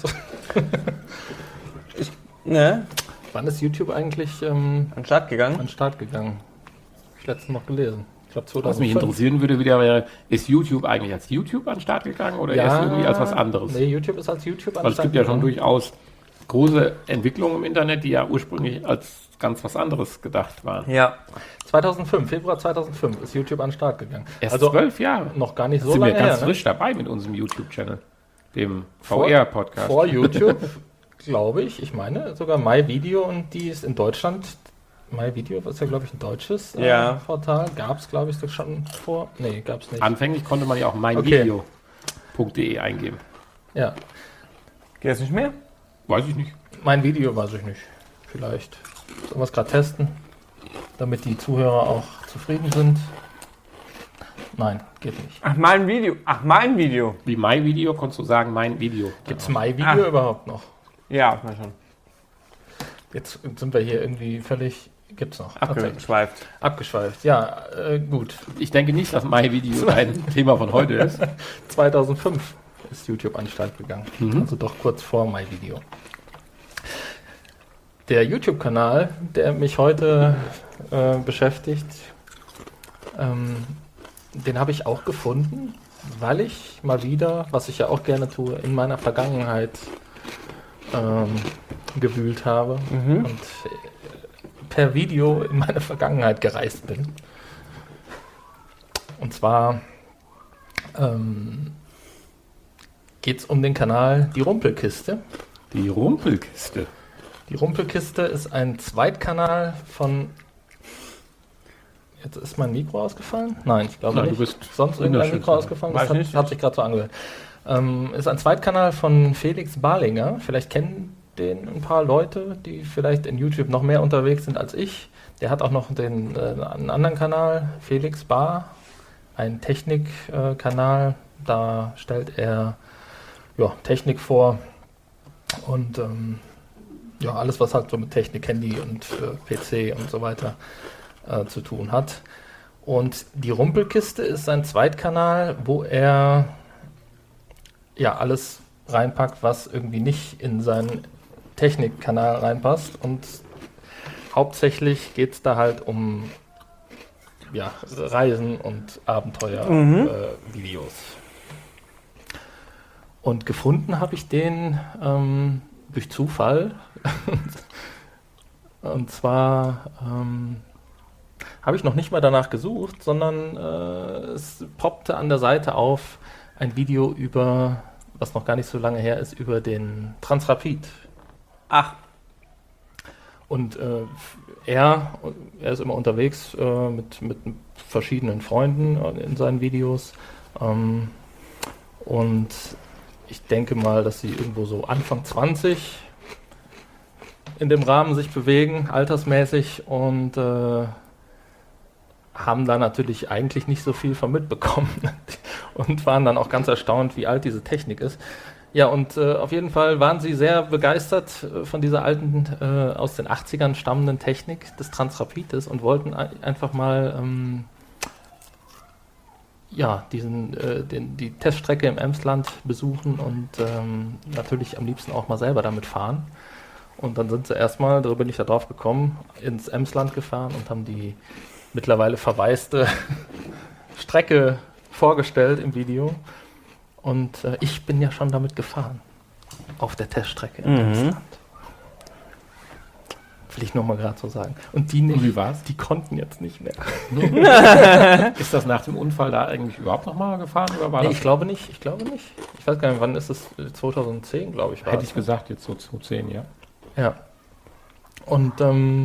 Speaker 3: Ne?
Speaker 1: Wann ist YouTube eigentlich
Speaker 3: An den Start gegangen.
Speaker 1: an den Start gegangen? Hab ich letztens noch gelesen. Ich glaube
Speaker 2: Was mich
Speaker 1: 2005.
Speaker 2: interessieren würde, wieder wäre, ist YouTube eigentlich als YouTube an den Start gegangen oder erst irgendwie als was anderes?
Speaker 1: Nee, YouTube ist als YouTube an
Speaker 2: Weil
Speaker 1: den
Speaker 2: es
Speaker 1: Start
Speaker 2: gibt ja schon
Speaker 1: gegangen.
Speaker 2: durchaus große Entwicklungen im Internet, die ja ursprünglich als ganz was anderes gedacht waren.
Speaker 3: Ja.
Speaker 1: 2005, Februar 2005 ist YouTube an den Start gegangen.
Speaker 2: Erst
Speaker 1: also
Speaker 2: 12 Jahre.
Speaker 1: noch gar nicht so
Speaker 2: Sind wir
Speaker 1: lange
Speaker 2: ganz
Speaker 1: her. Ne?
Speaker 2: frisch dabei mit unserem YouTube-Channel, dem
Speaker 1: Vor-
Speaker 2: VR-Podcast.
Speaker 1: Vor YouTube, glaube ich. Ich meine sogar MyVideo, und die ist in Deutschland. MyVideo ist ja, glaube ich, ein deutsches
Speaker 3: Ja.
Speaker 1: Portal. Gab es, glaube ich, das schon vor. Nee, gab es nicht.
Speaker 2: Anfänglich konnte man ja auch meinvideo.de eingeben.
Speaker 1: Ja,
Speaker 3: Geht das nicht mehr?
Speaker 2: Weiß ich nicht.
Speaker 1: mein Video weiß ich nicht. Vielleicht. Sollen wir es gerade testen, damit die Zuhörer auch zufrieden sind? Nein, geht nicht.
Speaker 3: Ach, mein Video. Ach, mein Video.
Speaker 2: Wie MyVideo konntest du sagen, mein Video.
Speaker 1: Gibt es MyVideo überhaupt noch?
Speaker 3: Ja, na schon.
Speaker 1: Jetzt sind wir hier irgendwie völlig... Gibt's noch. Tatsächlich.
Speaker 3: Abgeschweift.
Speaker 1: Abgeschweift. Ja, gut.
Speaker 2: Ich denke nicht, dass MyVideo ein Thema von heute ist.
Speaker 1: 2005 ist YouTube an den Start gegangen. Also doch kurz vor MyVideo. Der YouTube-Kanal, der mich heute beschäftigt, den habe ich auch gefunden, weil ich mal wieder, was ich ja auch gerne tue, in meiner Vergangenheit gewühlt habe und per Video in meine Vergangenheit gereist bin. Und zwar geht es um den Kanal Die Rumpelkiste.
Speaker 2: Die Rumpelkiste.
Speaker 1: Die Rumpelkiste ist ein Zweitkanal von... Jetzt ist mein Mikro ausgefallen? Nein, ich glaube
Speaker 2: Nein,
Speaker 1: nicht.
Speaker 2: du bist
Speaker 1: Sonst irgendein
Speaker 2: unerschüttert.
Speaker 1: Mikro ausgefallen? Das
Speaker 3: Weiß nicht.
Speaker 1: hat sich gerade so angehört. Ist ein Zweitkanal von Felix Barlinger. Vielleicht kennen den ein paar Leute, die vielleicht in YouTube noch mehr unterwegs sind als ich. Der hat auch noch einen anderen Kanal, Felix Bar, ein Technikkanal. Da stellt er Technik vor und alles, was halt so mit Technik, Handy und PC und so weiter zu tun hat. Und die Rumpelkiste ist sein Zweitkanal, wo er alles reinpackt, was irgendwie nicht in seinen Technikkanal reinpasst. Und hauptsächlich geht es da halt um Reisen und Abenteuer-Videos. Und gefunden habe ich den durch Zufall. Und zwar habe ich noch nicht mal danach gesucht, sondern es poppte an der Seite auf ein Video über, was noch gar nicht so lange her ist, über den Transrapid.
Speaker 3: Ach.
Speaker 1: Und er ist immer unterwegs mit verschiedenen Freunden in seinen Videos. Und ich denke mal, dass sie irgendwo so Anfang 20 in dem Rahmen sich bewegen, altersmäßig, und haben da natürlich eigentlich nicht so viel von mitbekommen und waren dann auch ganz erstaunt, wie alt diese Technik ist. Ja, und auf jeden Fall waren sie sehr begeistert von dieser alten, aus den 80ern stammenden Technik des Transrapides und wollten einfach mal die Teststrecke im Emsland besuchen und natürlich am liebsten auch mal selber damit fahren. Und dann sind sie erstmal, darüber bin ich da drauf gekommen, ins Emsland gefahren und haben die mittlerweile verwaiste Strecke vorgestellt im Video. Und ich bin ja schon damit gefahren. Auf der Teststrecke im Emsland. Will ich nochmal gerade so sagen. Und die nicht,
Speaker 2: wie war's?
Speaker 1: Die konnten jetzt nicht mehr.
Speaker 2: Ist das nach dem Unfall da eigentlich überhaupt nochmal gefahren? Oder war
Speaker 1: Nee,
Speaker 2: das?
Speaker 1: ich glaube nicht. Ich weiß gar nicht, wann ist es? 2010, glaube ich.
Speaker 2: Hätte ich gesagt, jetzt so 2010, ja.
Speaker 1: Ja. Und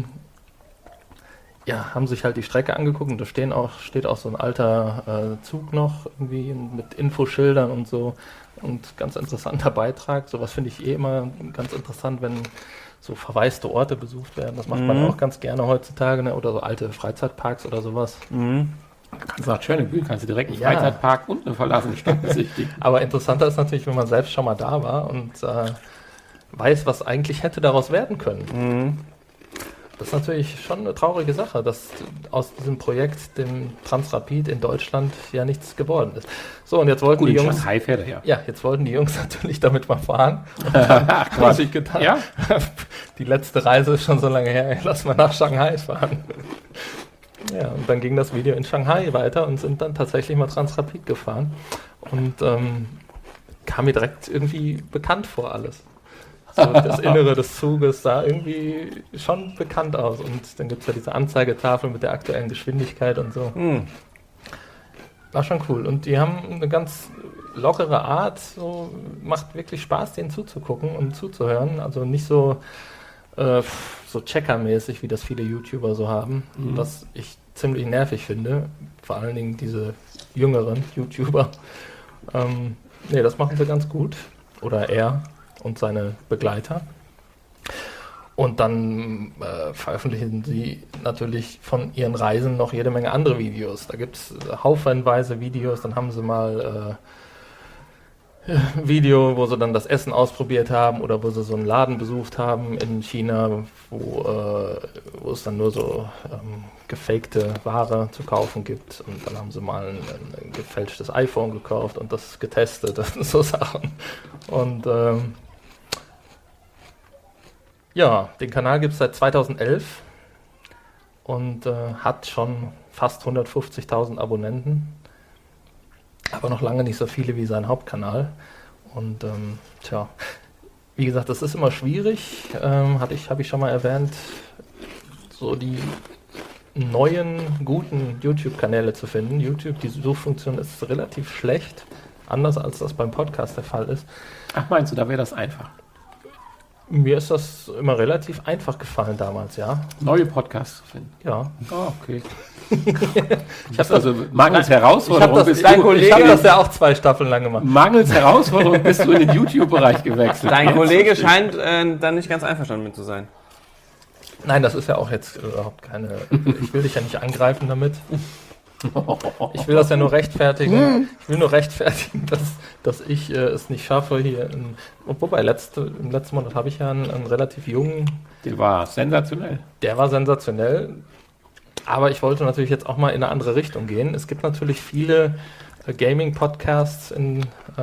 Speaker 1: haben sich halt die Strecke angeguckt und da steht auch so ein alter Zug noch irgendwie mit Infoschildern und so. Und ganz interessanter Beitrag. Sowas finde ich immer ganz interessant, wenn so verwaiste Orte besucht werden. Das macht man auch ganz gerne heutzutage, ne? Oder so alte Freizeitparks oder sowas.
Speaker 2: Kannst nach Tschernobyle, kannst du direkt einen Freizeitpark und eine verlassene Stadt besichtigen.
Speaker 1: Aber interessanter ist natürlich, wenn man selbst schon mal da war und weiß, was eigentlich hätte daraus werden können. Das ist natürlich schon eine traurige Sache, dass aus diesem Projekt, dem Transrapid in Deutschland, ja nichts geworden ist. So, und jetzt wollten die Jungs...
Speaker 2: Shanghai fährt er,
Speaker 1: Ja, jetzt wollten die Jungs natürlich damit mal fahren. Und dann haben sie gedacht,
Speaker 2: Ja?
Speaker 1: die letzte Reise ist schon so lange her, lass mal nach Shanghai fahren. Ja, und dann ging das Video in Shanghai weiter und sind dann tatsächlich mal Transrapid gefahren. Und kam mir direkt irgendwie bekannt vor alles. So, das Innere des Zuges sah irgendwie schon bekannt aus. Und dann gibt es ja diese Anzeigetafel mit der aktuellen Geschwindigkeit und so. War schon cool. Und die haben eine ganz lockere Art. So, macht wirklich Spaß, denen zuzugucken und zuzuhören. Also nicht so checkermäßig, wie das viele YouTuber so haben. Was ich ziemlich nervig finde. Vor allen Dingen diese jüngeren YouTuber. Das machen sie ganz gut. Oder er und seine Begleiter. Und dann veröffentlichen sie natürlich von ihren Reisen noch jede Menge andere Videos. Da gibt es haufenweise Videos. Dann haben sie mal ein Video, wo sie dann das Essen ausprobiert haben oder wo sie so einen Laden besucht haben in China, wo es dann nur so gefakte Ware zu kaufen gibt. Und dann haben sie mal ein gefälschtes iPhone gekauft und das getestet. Das sind so Sachen. Und den Kanal gibt es seit 2011 und hat schon fast 150.000 Abonnenten, aber noch lange nicht so viele wie sein Hauptkanal. Und wie gesagt, das ist immer schwierig, habe ich schon mal erwähnt, so die neuen, guten YouTube-Kanäle zu finden. YouTube, die Suchfunktion ist relativ schlecht, anders als das beim Podcast der Fall ist.
Speaker 2: Ach, meinst du, da wäre das einfach?
Speaker 1: Mir ist das immer relativ einfach gefallen damals, ja.
Speaker 2: Neue Podcasts zu finden?
Speaker 1: Ja.
Speaker 2: Oh, okay. Ich habe also mangels Herausforderung
Speaker 1: Ich habe das ja auch 2 Staffeln lang gemacht.
Speaker 2: Mangels Herausforderung bist du in den YouTube-Bereich gewechselt.
Speaker 3: Dein Kollege scheint dann nicht ganz einverstanden mit zu sein.
Speaker 1: Nein, das ist ja auch jetzt überhaupt keine... Ich will dich ja nicht angreifen damit. Ich will das ja nur rechtfertigen. Ich will nur rechtfertigen, dass ich es nicht schaffe hier. Wobei, im letzten Monat habe ich ja einen relativ jungen...
Speaker 2: Der war sensationell.
Speaker 1: Der war sensationell. Aber ich wollte natürlich jetzt auch mal in eine andere Richtung gehen. Es gibt natürlich viele Gaming-Podcasts in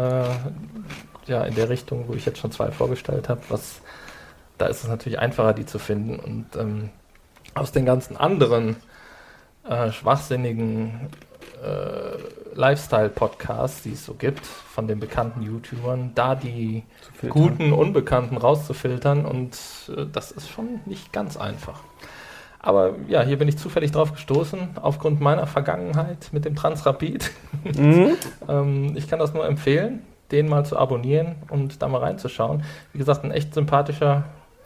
Speaker 1: der Richtung, wo ich jetzt schon 2 vorgestellt habe. Da ist es natürlich einfacher, die zu finden. Und aus den ganzen anderen schwachsinnigen Lifestyle-Podcasts, die es so gibt, von den bekannten YouTubern, da die guten Unbekannten rauszufiltern. Und das ist schon nicht ganz einfach. Aber ja, hier bin ich zufällig drauf gestoßen, aufgrund meiner Vergangenheit mit dem Transrapid. Ich kann das nur empfehlen, den mal zu abonnieren und da mal reinzuschauen. Wie gesagt, ein echt sympathischer,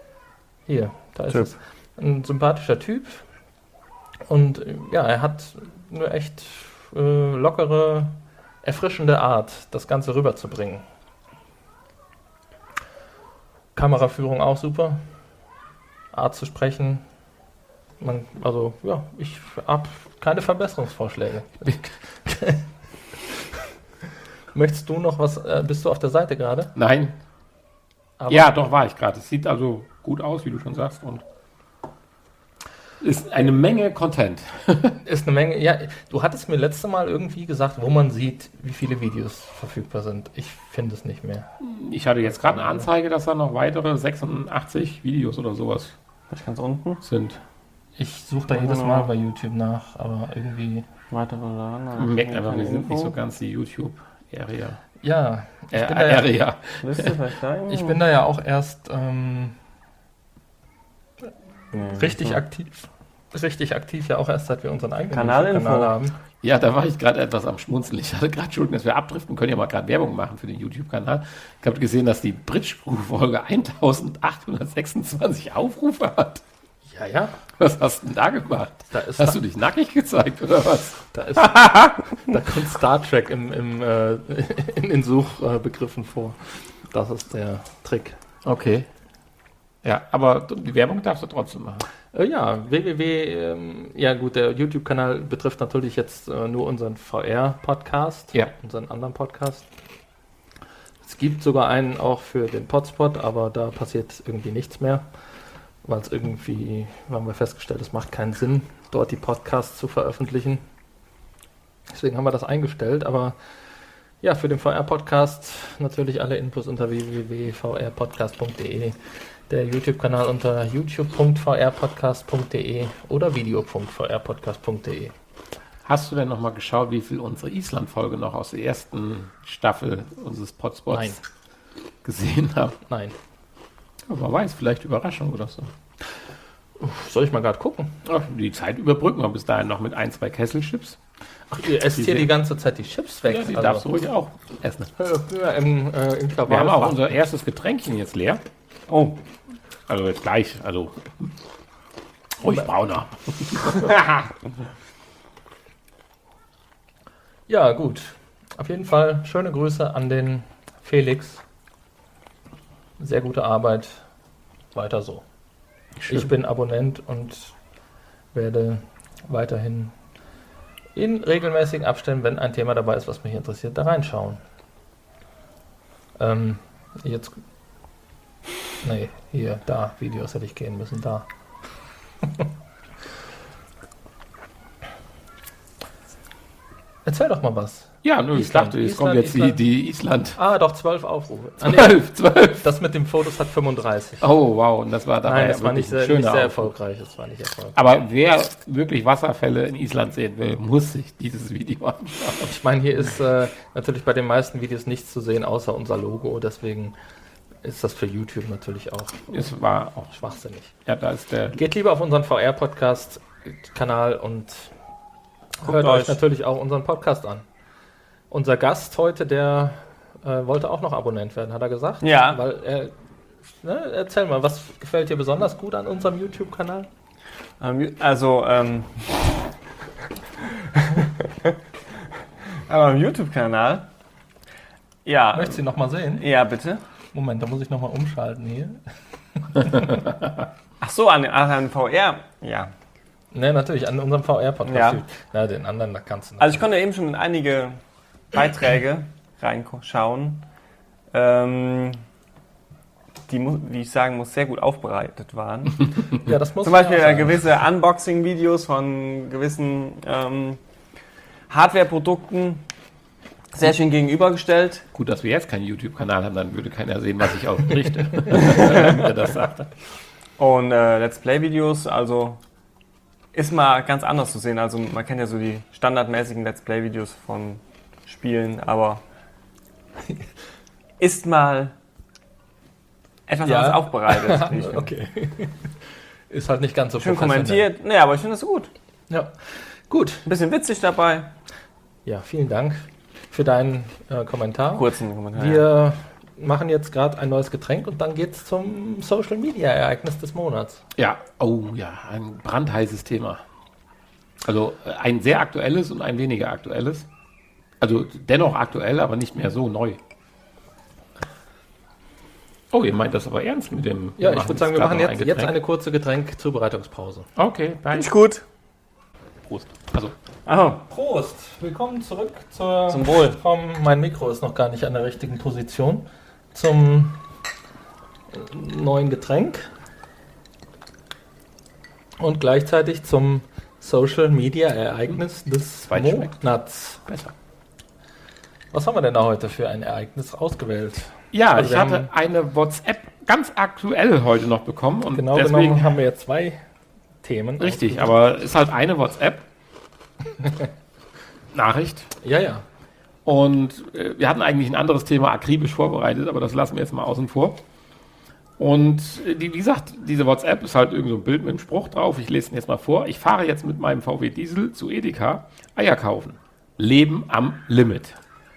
Speaker 1: ein sympathischer Typ. Und ja, er hat eine echt lockere, erfrischende Art, das Ganze rüberzubringen. Kameraführung auch super. Art zu sprechen. Ich habe keine Verbesserungsvorschläge. Möchtest du noch was? Bist du auf der Seite gerade?
Speaker 2: Nein. Aber ja, doch war ich gerade. Es sieht also gut aus, wie du schon sagst. Und ist eine Menge Content.
Speaker 1: Ist eine Menge. Ja, du hattest mir letztes Mal irgendwie gesagt, wo man sieht, wie viele Videos verfügbar sind. Ich finde es nicht mehr.
Speaker 2: Ich hatte jetzt gerade eine Anzeige, dass da noch weitere 86 Videos oder sowas
Speaker 3: ganz unten
Speaker 2: sind.
Speaker 1: Ich suche da jedes Mal bei YouTube nach, aber irgendwie...
Speaker 2: Man merkt einfach, wir sind nicht so ganz die YouTube-Area.
Speaker 1: Ja, ich bin da ja auch erst richtig aktiv ja auch erst, seit wir unseren eigenen Kanal haben.
Speaker 2: Ja, da war ich gerade etwas am Schmunzeln. Ich hatte gerade, Entschuldigung, dass wir abdriften, können ja mal gerade Werbung machen für den YouTube-Kanal. Ich habe gesehen, dass die Bridge Crew-Folge 1826 Aufrufe hat.
Speaker 1: Ja.
Speaker 2: Was hast du denn da gemacht? Hast du dich nackig gezeigt, oder was?
Speaker 1: Da kommt Star Trek in den Suchbegriffen vor. Das ist der Trick.
Speaker 2: Okay. Ja, aber die Werbung darfst du trotzdem machen.
Speaker 1: Der YouTube-Kanal betrifft natürlich jetzt nur unseren VR-Podcast, unseren anderen Podcast. Es gibt sogar einen auch für den Podspot, aber da passiert irgendwie nichts mehr, weil es irgendwie, haben wir festgestellt, es macht keinen Sinn, dort die Podcasts zu veröffentlichen. Deswegen haben wir das eingestellt, aber ja, für den VR-Podcast natürlich alle Infos unter www.vrpodcast.de. Der YouTube-Kanal unter youtube.vrpodcast.de oder video.vrpodcast.de.
Speaker 2: Hast du denn nochmal geschaut, wie viel unsere Island-Folge noch aus der ersten Staffel unseres Podspots gesehen haben?
Speaker 1: Nein.
Speaker 2: Ja, man weiß, vielleicht Überraschung oder so.
Speaker 1: Soll ich mal gerade gucken?
Speaker 2: Ach, die Zeit überbrücken wir bis dahin noch mit 1, 2 Kesselchips.
Speaker 1: Ach, ihr esst hier die ganze Zeit die Chips weg?
Speaker 2: Ja, die darfst du ruhig auch essen.
Speaker 1: Im
Speaker 2: wir haben auch unser erstes Getränkchen jetzt leer.
Speaker 3: Oh.
Speaker 2: Also jetzt gleich, ruhig brauner.
Speaker 1: Ja, gut. Auf jeden Fall schöne Grüße an den Felix. Sehr gute Arbeit. Weiter so. Schön. Ich bin Abonnent und werde weiterhin in regelmäßigen Abständen, wenn ein Thema dabei ist, was mich interessiert, da reinschauen. Videos hätte ich gehen müssen, da. Erzähl doch mal was.
Speaker 2: Ja, ich dachte, es kommt jetzt die Island.
Speaker 1: Doch, 12 Aufrufe.
Speaker 2: 12.
Speaker 1: Das mit den Fotos hat 35.
Speaker 2: Oh, wow, und das war
Speaker 1: dabei. Nein, das war nicht sehr erfolgreich.
Speaker 2: Aber wer wirklich Wasserfälle in Island sehen will, muss sich dieses Video anschauen.
Speaker 1: Ich meine, hier ist natürlich bei den meisten Videos nichts zu sehen, außer unser Logo, deswegen ist das für YouTube natürlich auch.
Speaker 2: Es war auch
Speaker 1: schwachsinnig.
Speaker 2: Ja, da ist der.
Speaker 1: Geht lieber auf unseren VR-Podcast Kanal und
Speaker 3: Guckt
Speaker 1: hört euch
Speaker 3: euch
Speaker 1: natürlich auch unseren Podcast an. Unser Gast heute, der wollte auch noch Abonnent werden, hat er gesagt.
Speaker 3: Ja.
Speaker 1: Weil erzähl mal, was gefällt dir besonders gut an unserem YouTube-Kanal?
Speaker 3: Also, aber im YouTube-Kanal. Ja.
Speaker 1: Möchtest du ihn nochmal sehen?
Speaker 3: Ja, bitte.
Speaker 1: Moment, da muss ich nochmal umschalten hier.
Speaker 3: Ach so, an VR. Ja.
Speaker 1: Ne, natürlich, an unserem VR-Podcast.
Speaker 3: Ja.
Speaker 1: Na, den anderen, da kannst du noch.
Speaker 3: Also ich konnte eben schon in einige Beiträge reinschauen, die, wie ich sagen muss, sehr gut aufbereitet waren.
Speaker 1: Ja, das muss
Speaker 3: Zum Beispiel
Speaker 1: man auch sagen.
Speaker 3: gewisse Unboxing-Videos von gewissen Hardware-Produkten sehr schön gegenübergestellt.
Speaker 2: Gut, dass wir jetzt keinen YouTube-Kanal haben, dann würde keiner sehen, was ich auch berichte. Wenn er das sagt.
Speaker 3: Und Let's Play-Videos, also ist mal ganz anders zu sehen. Also man kennt ja so die standardmäßigen Let's Play-Videos von Spielen, aber ist mal etwas anders aufbereitet. Wie ich finde.
Speaker 1: Okay. Ist halt nicht ganz so
Speaker 3: Schön
Speaker 1: professionell.
Speaker 3: kommentiert. Nee, aber ich finde es gut.
Speaker 1: Ja, gut.
Speaker 3: Ein bisschen witzig dabei.
Speaker 1: Ja, vielen Dank für deinen Kommentar.
Speaker 3: Kurzen Kommentar. Ja.
Speaker 1: Wir machen jetzt gerade ein neues Getränk und dann geht es zum Social-Media-Ereignis des Monats.
Speaker 2: Ja, oh ja, ein brandheißes Thema. Also ein sehr aktuelles und ein weniger aktuelles. Also dennoch aktuell, aber nicht mehr so neu. Oh, ihr meint das aber ernst mit dem...
Speaker 1: Ja, ich würde sagen, wir machen jetzt
Speaker 2: Getränk.
Speaker 1: eine kurze Getränk-Zubereitungspause.
Speaker 2: Okay, bye.
Speaker 3: Ist gut.
Speaker 2: Prost. Also,
Speaker 3: Aha.
Speaker 1: Prost! Willkommen zurück zum
Speaker 3: Wohl.
Speaker 1: Mein Mikro ist noch gar nicht an der richtigen Position. Zum neuen Getränk. Und gleichzeitig zum Social-Media-Ereignis des
Speaker 2: Schmeckt
Speaker 1: Monats.
Speaker 2: besser.
Speaker 1: Was haben wir denn da heute für ein Ereignis ausgewählt?
Speaker 2: Ja,
Speaker 1: Also
Speaker 2: ich
Speaker 1: wir
Speaker 2: hatte
Speaker 1: haben-
Speaker 2: eine WhatsApp ganz aktuell heute noch bekommen. Und
Speaker 1: Genau
Speaker 2: deswegen
Speaker 1: genommen haben wir jetzt zwei Themen.
Speaker 2: richtig, aber ist halt eine WhatsApp-Nachricht.
Speaker 1: Ja, ja.
Speaker 2: Und wir hatten eigentlich ein anderes Thema akribisch vorbereitet, aber das lassen wir jetzt mal außen vor. Und wie gesagt, diese WhatsApp ist halt irgend so ein Bild mit einem Spruch drauf. Ich lese ihn jetzt mal vor. Ich fahre jetzt mit meinem VW Diesel zu Edeka Eier kaufen. Leben am Limit.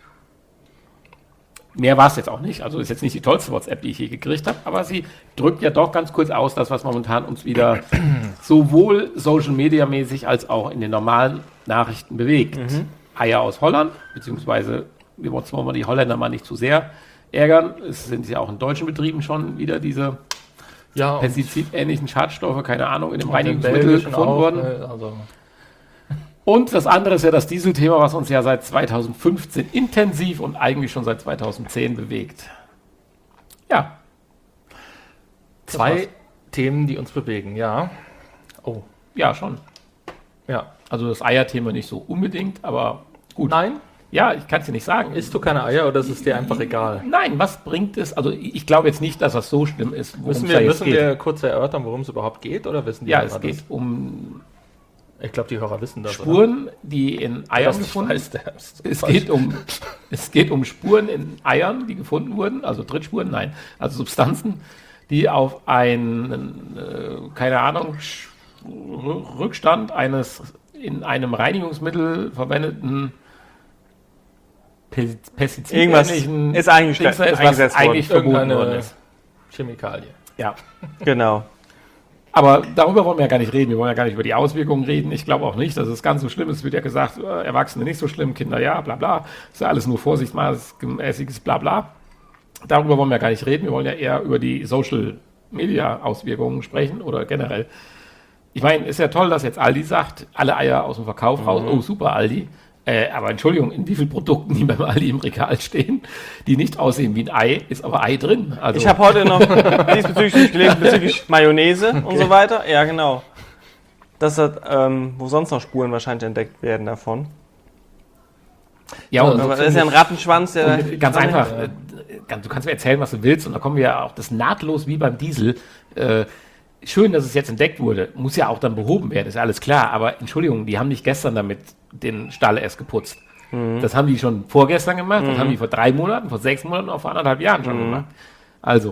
Speaker 2: Mehr war es jetzt auch nicht. Also ist jetzt nicht die tollste WhatsApp, die ich je gekriegt habe, aber sie drückt ja doch ganz kurz aus, das, was momentan uns wieder sowohl Social-Media-mäßig als auch in den normalen Nachrichten bewegt. Eier aus Holland, beziehungsweise wir wollen mal die Holländer mal nicht zu sehr ärgern. Es sind ja auch in deutschen Betrieben schon wieder diese
Speaker 1: Ja,
Speaker 2: pestizidähnlichen Schadstoffe, keine Ahnung, in dem
Speaker 1: und
Speaker 2: Reinigungsmittel
Speaker 1: Belgischen
Speaker 2: gefunden
Speaker 1: auch,
Speaker 2: worden.
Speaker 1: ne, also
Speaker 2: Und das andere ist ja das Dieselthema, was uns ja seit 2015 intensiv und eigentlich schon seit 2010 bewegt. Ja,
Speaker 1: zwei Themen, die uns bewegen, ja. Oh,
Speaker 2: ja schon.
Speaker 1: ja.
Speaker 2: Also das Eierthema nicht so unbedingt, aber gut.
Speaker 1: Nein,
Speaker 2: Ja, ich kann es dir nicht sagen.
Speaker 1: isst du keine Eier oder ist es dir einfach egal?
Speaker 2: Nein, was bringt es? Also ich glaube jetzt nicht, dass das so schlimm ist, worum
Speaker 1: Müssen
Speaker 2: es da jetzt
Speaker 1: müssen
Speaker 2: geht.
Speaker 1: wir kurz erörtern, worum es überhaupt geht, oder wissen die
Speaker 2: Ja,
Speaker 1: Hörer
Speaker 2: es geht
Speaker 1: das?
Speaker 2: um
Speaker 1: Ich glaube, die Hörer wissen das.
Speaker 2: Spuren, die in Eiern
Speaker 1: Oder?
Speaker 2: gefunden
Speaker 1: Weiß der.
Speaker 2: Es geht um Spuren in Eiern, die gefunden wurden, also Trittspuren, nein, also Substanzen, die auf einen, keine Ahnung, Rückstand eines in einem Reinigungsmittel verwendeten
Speaker 3: Irgendwas
Speaker 2: pestizidähnlichen
Speaker 3: ist eigentlich
Speaker 2: Dings da ist, was
Speaker 3: eingesetzt worden.
Speaker 2: eigentlich verboten worden
Speaker 1: Irgendeine
Speaker 2: ist.
Speaker 1: Chemikalie.
Speaker 2: Ja.
Speaker 3: Genau.
Speaker 2: Aber darüber wollen wir ja gar nicht reden. Wir wollen ja gar nicht über die Auswirkungen reden. Ich glaube auch nicht, dass es ganz so schlimm ist. Es wird ja gesagt, Erwachsene nicht so schlimm, Kinder ja, bla bla. Ist ja alles nur vorsichtsmäßiges bla bla. Darüber wollen wir ja gar nicht reden. Wir wollen ja eher über die Social-Media-Auswirkungen sprechen oder generell. Ich meine, ist ja toll, dass jetzt Aldi sagt, alle Eier aus dem Verkauf raus. Oh, super, Aldi. Aber Entschuldigung, in wie vielen Produkten, die beim Aldi im Regal stehen, die nicht aussehen wie ein Ei, ist aber Ei drin. Also,
Speaker 3: Ich habe heute noch diesbezüglich gelesen, bezüglich Mayonnaise und so weiter. Ja, genau. Das hat, wo sonst noch Spuren wahrscheinlich entdeckt werden davon.
Speaker 2: ja, und
Speaker 3: Aber das ist ja ein Rattenschwanz, der...
Speaker 2: Und ganz einfach, du kannst mir erzählen, was du willst, und da kommen wir ja auch das nahtlos wie beim Diesel. Schön, dass es jetzt entdeckt wurde, muss ja auch dann behoben werden, ist ja alles klar, aber Entschuldigung, die haben nicht gestern damit den Stall erst geputzt. Das haben die schon vorgestern gemacht, das haben die vor 3 Monaten, vor 6 Monaten, auch vor 1,5 Jahren schon gemacht. Also,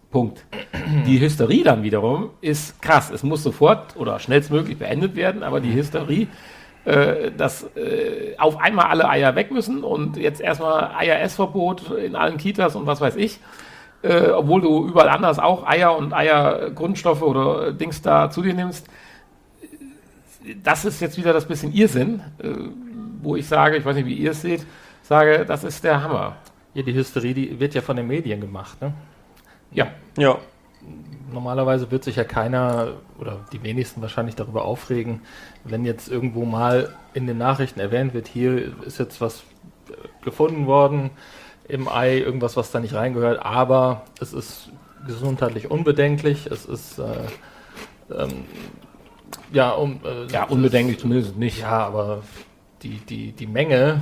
Speaker 2: Punkt. Die Hysterie dann wiederum ist krass. Es muss sofort oder schnellstmöglich beendet werden, aber die Hysterie, dass auf einmal alle Eier weg müssen und jetzt erstmal Eier-Essverbot in allen Kitas und was weiß ich, obwohl du überall anders auch Eier und Eiergrundstoffe oder Dings da zu dir nimmst. Das ist jetzt wieder das bisschen Irrsinn, wo ich sage, ich weiß nicht, wie ihr es seht, sage, das ist der Hammer.
Speaker 1: Ja, die Hysterie, die wird ja von den Medien gemacht, ne?
Speaker 2: Ja.
Speaker 1: Normalerweise wird sich ja keiner oder die wenigsten wahrscheinlich darüber aufregen, wenn jetzt irgendwo mal in den Nachrichten erwähnt wird, hier ist jetzt was gefunden worden im Ei, irgendwas, was da nicht reingehört, aber es ist gesundheitlich unbedenklich, es ist
Speaker 2: unbedenklich zumindest nicht.
Speaker 1: Ja, aber die Menge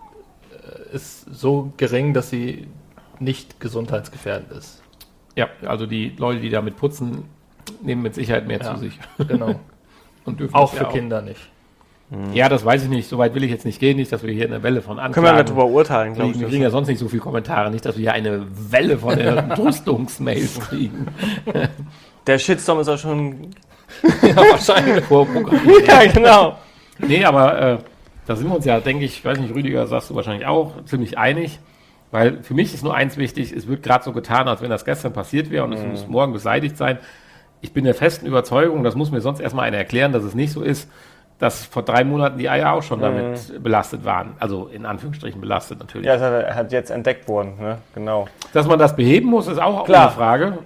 Speaker 1: ist so gering, dass sie nicht gesundheitsgefährdend ist.
Speaker 2: Ja, also die Leute, die damit putzen, nehmen mit Sicherheit mehr zu sich.
Speaker 1: Genau.
Speaker 2: Und dürfen
Speaker 1: auch für Kinder nicht.
Speaker 2: Ja, das weiß ich nicht. Soweit will ich jetzt nicht gehen. Nicht, dass wir hier eine Welle von Anklagen...
Speaker 3: Können wir darüber urteilen, glaube ich.
Speaker 2: Wir kriegen ja sonst nicht so viele Kommentare. Nicht, dass wir hier eine Welle von Entrüstungsmails kriegen.
Speaker 3: Der Shitstorm ist auch schon...
Speaker 2: ja, wahrscheinlich vorprogrammiert.
Speaker 3: Ja, genau.
Speaker 2: Nee, aber da sind wir uns ja, denke ich, weiß nicht, Rüdiger, sagst du wahrscheinlich auch, ziemlich einig. Weil für mich ist nur eins wichtig, es wird gerade so getan, als wenn das gestern passiert wäre und es muss morgen beseitigt sein. Ich bin der festen Überzeugung, das muss mir sonst erstmal einer erklären, dass es nicht so ist, dass vor 3 Monaten die Eier auch schon damit belastet waren. Also in Anführungsstrichen belastet natürlich.
Speaker 3: Ja, es hat jetzt entdeckt worden, ne? Genau.
Speaker 2: Dass man das beheben muss, ist auch
Speaker 3: Klar.
Speaker 2: eine Frage.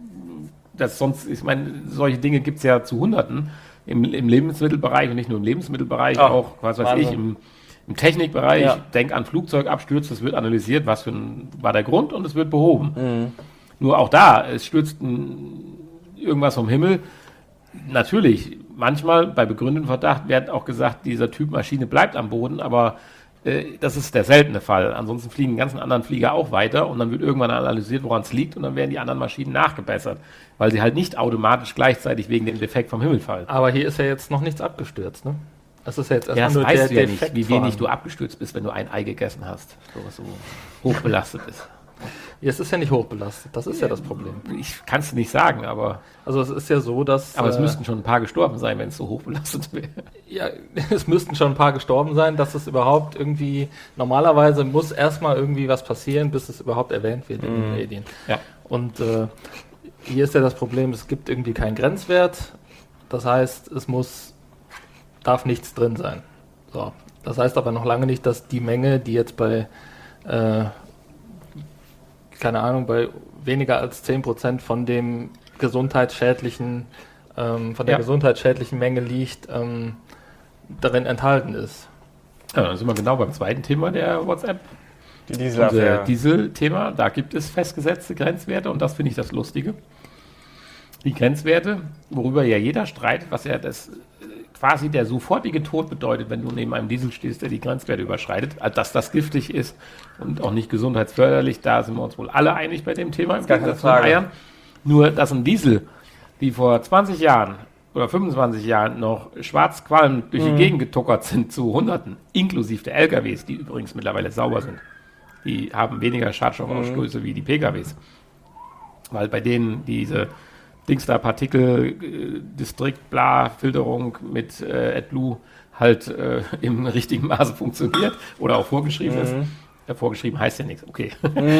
Speaker 2: Ich meine, solche Dinge gibt es ja zu Hunderten im Lebensmittelbereich und nicht nur im Lebensmittelbereich, auch, was weiß ich, im Technikbereich.
Speaker 3: Ja.
Speaker 2: Denk an Flugzeugabstürze, es wird analysiert, was war der Grund und es wird behoben. Nur auch da, es stürzt irgendwas vom Himmel. Natürlich, manchmal bei begründeten Verdacht wird auch gesagt, dieser Typ Maschine bleibt am Boden, aber das ist der seltene Fall. Ansonsten fliegen ganzen anderen Flieger auch weiter und dann wird irgendwann analysiert, woran es liegt und dann werden die anderen Maschinen nachgebessert, weil sie halt nicht automatisch gleichzeitig wegen dem Defekt vom Himmel fallen.
Speaker 1: Aber hier ist ja jetzt noch nichts abgestürzt, ne? Das ist ja jetzt
Speaker 2: Ja, das
Speaker 1: nur
Speaker 2: weißt du ja
Speaker 1: Defekt
Speaker 2: nicht, wie wenig
Speaker 1: vorhanden.
Speaker 2: du abgestürzt bist, wenn du ein Ei gegessen hast, was so hochbelastet ist.
Speaker 1: Ja, es ist ja nicht hochbelastet, das ist ja das Problem.
Speaker 2: Ich kann es nicht sagen, aber
Speaker 1: Also es ist ja so, dass...
Speaker 2: es müssten schon ein paar gestorben sein, wenn es so hochbelastet wäre.
Speaker 1: Ja, es müssten schon ein paar gestorben sein, dass es überhaupt irgendwie... Normalerweise muss erstmal irgendwie was passieren, bis es überhaupt erwähnt wird in den Medien.
Speaker 2: Ja.
Speaker 1: Und hier ist ja das Problem, es gibt irgendwie keinen Grenzwert. Das heißt, darf nichts drin sein. So. Das heißt aber noch lange nicht, dass die Menge, die jetzt bei... keine Ahnung, bei weniger als 10% von dem gesundheitsschädlichen, von der gesundheitsschädlichen Menge liegt, darin enthalten ist.
Speaker 2: Ja, dann sind wir genau beim zweiten Thema der WhatsApp.
Speaker 3: Die Dieselaffäre.
Speaker 2: Diesel-Thema, da gibt es festgesetzte Grenzwerte und das finde ich das Lustige. Die Grenzwerte, worüber ja jeder streitet, was ja quasi der sofortige Tod bedeutet, wenn du neben einem Diesel stehst, der die Grenzwerte überschreitet, dass das giftig ist und auch nicht gesundheitsförderlich, da sind wir uns wohl alle einig bei dem Thema. Im
Speaker 3: gar keine
Speaker 2: Gegensatz zu den
Speaker 3: Frage.
Speaker 2: Eiern. Nur, dass ein Diesel, die vor 20 Jahren oder 25 Jahren noch schwarz qualmend durch die Gegend getuckert sind zu Hunderten, inklusive der LKWs, die übrigens mittlerweile sauber sind. Die haben weniger Schadstoffausstoße wie die PKWs. Weil bei denen diese Partikel, Distrikt, bla, Filterung mit AdBlue halt im richtigen Maße funktioniert oder auch vorgeschrieben ist. Vorgeschrieben heißt ja nichts, okay.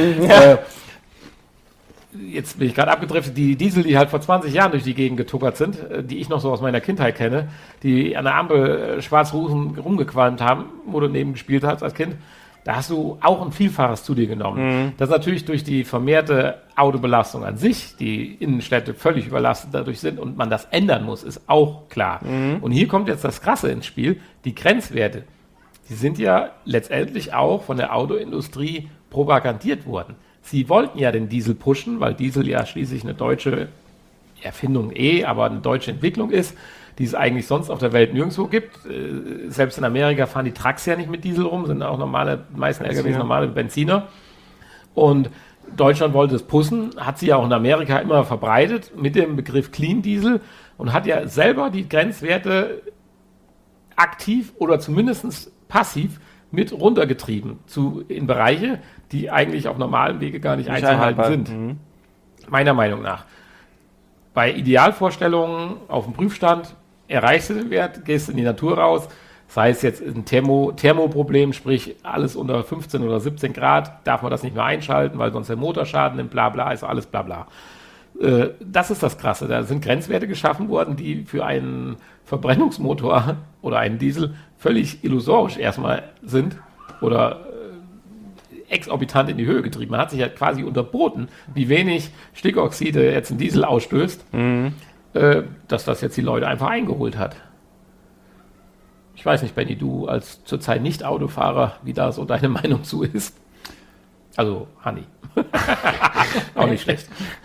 Speaker 2: Jetzt bin ich gerade abgedriftet, die Diesel, die halt vor 20 Jahren durch die Gegend getuckert sind, die ich noch so aus meiner Kindheit kenne, die an der Ampel schwarz rumgequalmt haben, wo du neben gespielt hast als Kind, da hast du auch ein Vielfaches zu dir genommen. Das natürlich durch die vermehrte Autobelastung an sich, die Innenstädte völlig überlastet dadurch sind und man das ändern muss, ist auch klar. Und hier kommt jetzt das Krasse ins Spiel, die Grenzwerte, die sind ja letztendlich auch von der Autoindustrie propagandiert worden. Sie wollten ja den Diesel pushen, weil Diesel ja schließlich eine deutsche Erfindung aber eine deutsche Entwicklung ist, die es eigentlich sonst auf der Welt nirgendwo gibt. Selbst in Amerika fahren die Trucks ja nicht mit Diesel rum, sind auch die meisten LKWs normale Benziner. Und Deutschland wollte es pushen, hat sie ja auch in Amerika immer verbreitet mit dem Begriff Clean Diesel und hat ja selber die Grenzwerte aktiv oder zumindest passiv mit runtergetrieben in Bereiche, die eigentlich auf normalem Wege gar nicht einzuhalten sind. meiner Meinung nach. Bei Idealvorstellungen auf dem Prüfstand erreichst du den Wert, gehst in die Natur raus, sei es jetzt ein Thermoproblem, sprich alles unter 15 oder 17 Grad, darf man das nicht mehr einschalten, weil sonst der Motor Schaden nimmt, bla bla, ist alles bla bla. Das ist das Krasse. Da sind Grenzwerte geschaffen worden, die für einen Verbrennungsmotor oder einen Diesel völlig illusorisch erstmal sind oder exorbitant in die Höhe getrieben. Man hat sich ja quasi unterboten, wie wenig Stickoxide jetzt ein Diesel ausstößt, dass das jetzt die Leute einfach eingeholt hat. Ich weiß nicht, Benni, du als zurzeit Nicht-Autofahrer, wie da so deine Meinung zu ist. Also, Hanni. Auch nicht schlecht.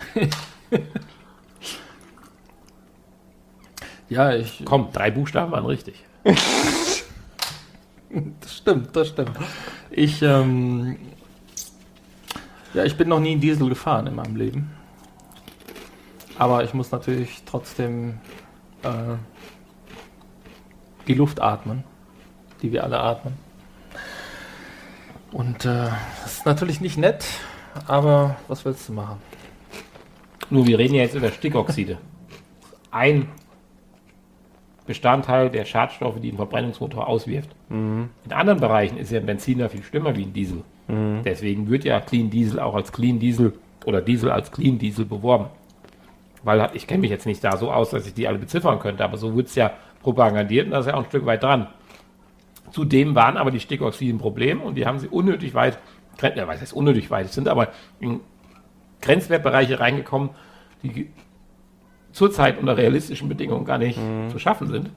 Speaker 1: Ja,
Speaker 2: Komm, 3 Buchstaben waren richtig.
Speaker 1: Das stimmt. Ich bin noch nie einen Diesel gefahren in meinem Leben. Aber ich muss natürlich trotzdem die Luft atmen, die wir alle atmen. Und das ist natürlich nicht nett, aber was willst du machen?
Speaker 2: Nur wir reden ja jetzt über Stickoxide. Ein Bestandteil der Schadstoffe, die ein Verbrennungsmotor auswirft. In anderen Bereichen ist ja ein Benziner viel schlimmer wie ein Diesel. Deswegen wird ja Clean Diesel auch als Clean Diesel oder Diesel als Clean Diesel beworben. Weil ich kenne mich jetzt nicht da so aus, dass ich die alle beziffern könnte, aber so wird es ja propagandiert und das ist ja auch ein Stück weit dran. Zudem waren aber die Stickoxide ein Problem und die haben sie unnötig weit, was heißt unnötig weit, sind aber in Grenzwertbereiche reingekommen, die zurzeit unter realistischen Bedingungen gar nicht zu schaffen sind.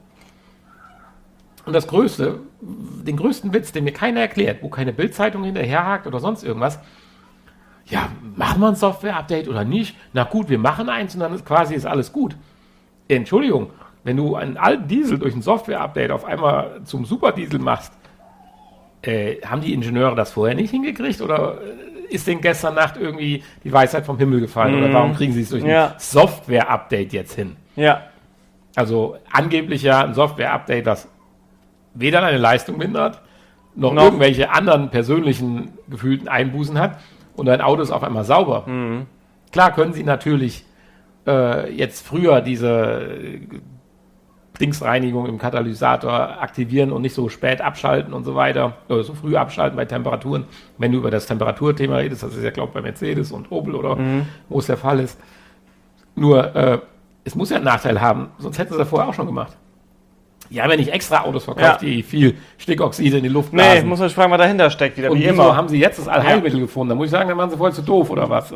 Speaker 2: Und den größten Witz, den mir keiner erklärt, wo keine Bildzeitung hinterherhakt oder sonst irgendwas, ja, machen wir ein Software-Update oder nicht? Na gut, wir machen eins und dann ist alles gut. Entschuldigung, wenn du einen alten Diesel durch ein Software-Update auf einmal zum Superdiesel machst, haben die Ingenieure das vorher nicht hingekriegt oder ist denen gestern Nacht irgendwie die Weisheit vom Himmel gefallen oder warum kriegen sie es durch ein Software-Update jetzt hin?
Speaker 3: Ja.
Speaker 2: Also angeblich ja ein Software-Update, das weder deine Leistung mindert, noch irgendwelche anderen persönlichen gefühlten Einbußen hat und dein Auto ist auf einmal sauber. Klar können sie natürlich jetzt früher diese Dingsreinigung im Katalysator aktivieren und nicht so spät abschalten und so weiter, oder so früh abschalten bei Temperaturen. Wenn du über das Temperaturthema redest, das ist ja, glaube ich, bei Mercedes und Opel oder wo es der Fall ist. Nur, es muss ja einen Nachteil haben, sonst hätten sie das vorher auch schon gemacht. Die haben ja nicht extra Autos verkauft, die viel Stickoxide in die Luft blasen.
Speaker 3: Nee, muss man sich fragen, was dahinter steckt, wieder
Speaker 2: und
Speaker 3: wie
Speaker 2: wieso
Speaker 3: immer.
Speaker 2: haben sie jetzt das Allheilmittel gefunden? Da muss ich sagen, dann waren sie voll zu doof, oder was?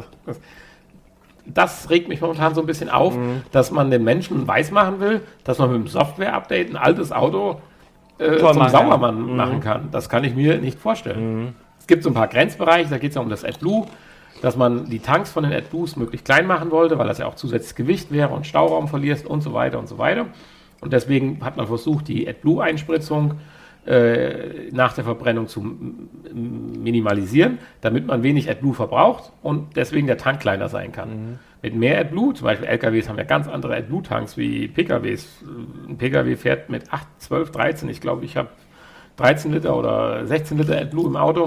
Speaker 2: Das regt mich momentan so ein bisschen auf, dass man den Menschen weismachen will, dass man mit einem Software-Update ein altes Auto zum Saubermann machen kann. Das kann ich mir nicht vorstellen. Es gibt so ein paar Grenzbereiche, da geht es ja um das AdBlue, dass man die Tanks von den AdBlues möglichst klein machen wollte, weil das ja auch zusätzliches Gewicht wäre und Stauraum verlierst und so weiter und so weiter. Und deswegen hat man versucht, die AdBlue-Einspritzung nach der Verbrennung zu minimalisieren, damit man wenig AdBlue verbraucht und deswegen der Tank kleiner sein kann. Mit mehr AdBlue, zum Beispiel LKWs haben ja ganz andere AdBlue-Tanks wie PKWs. Ein PKW fährt mit 8, 12, 13, ich glaube, ich habe 13 Liter oder 16 Liter AdBlue im Auto.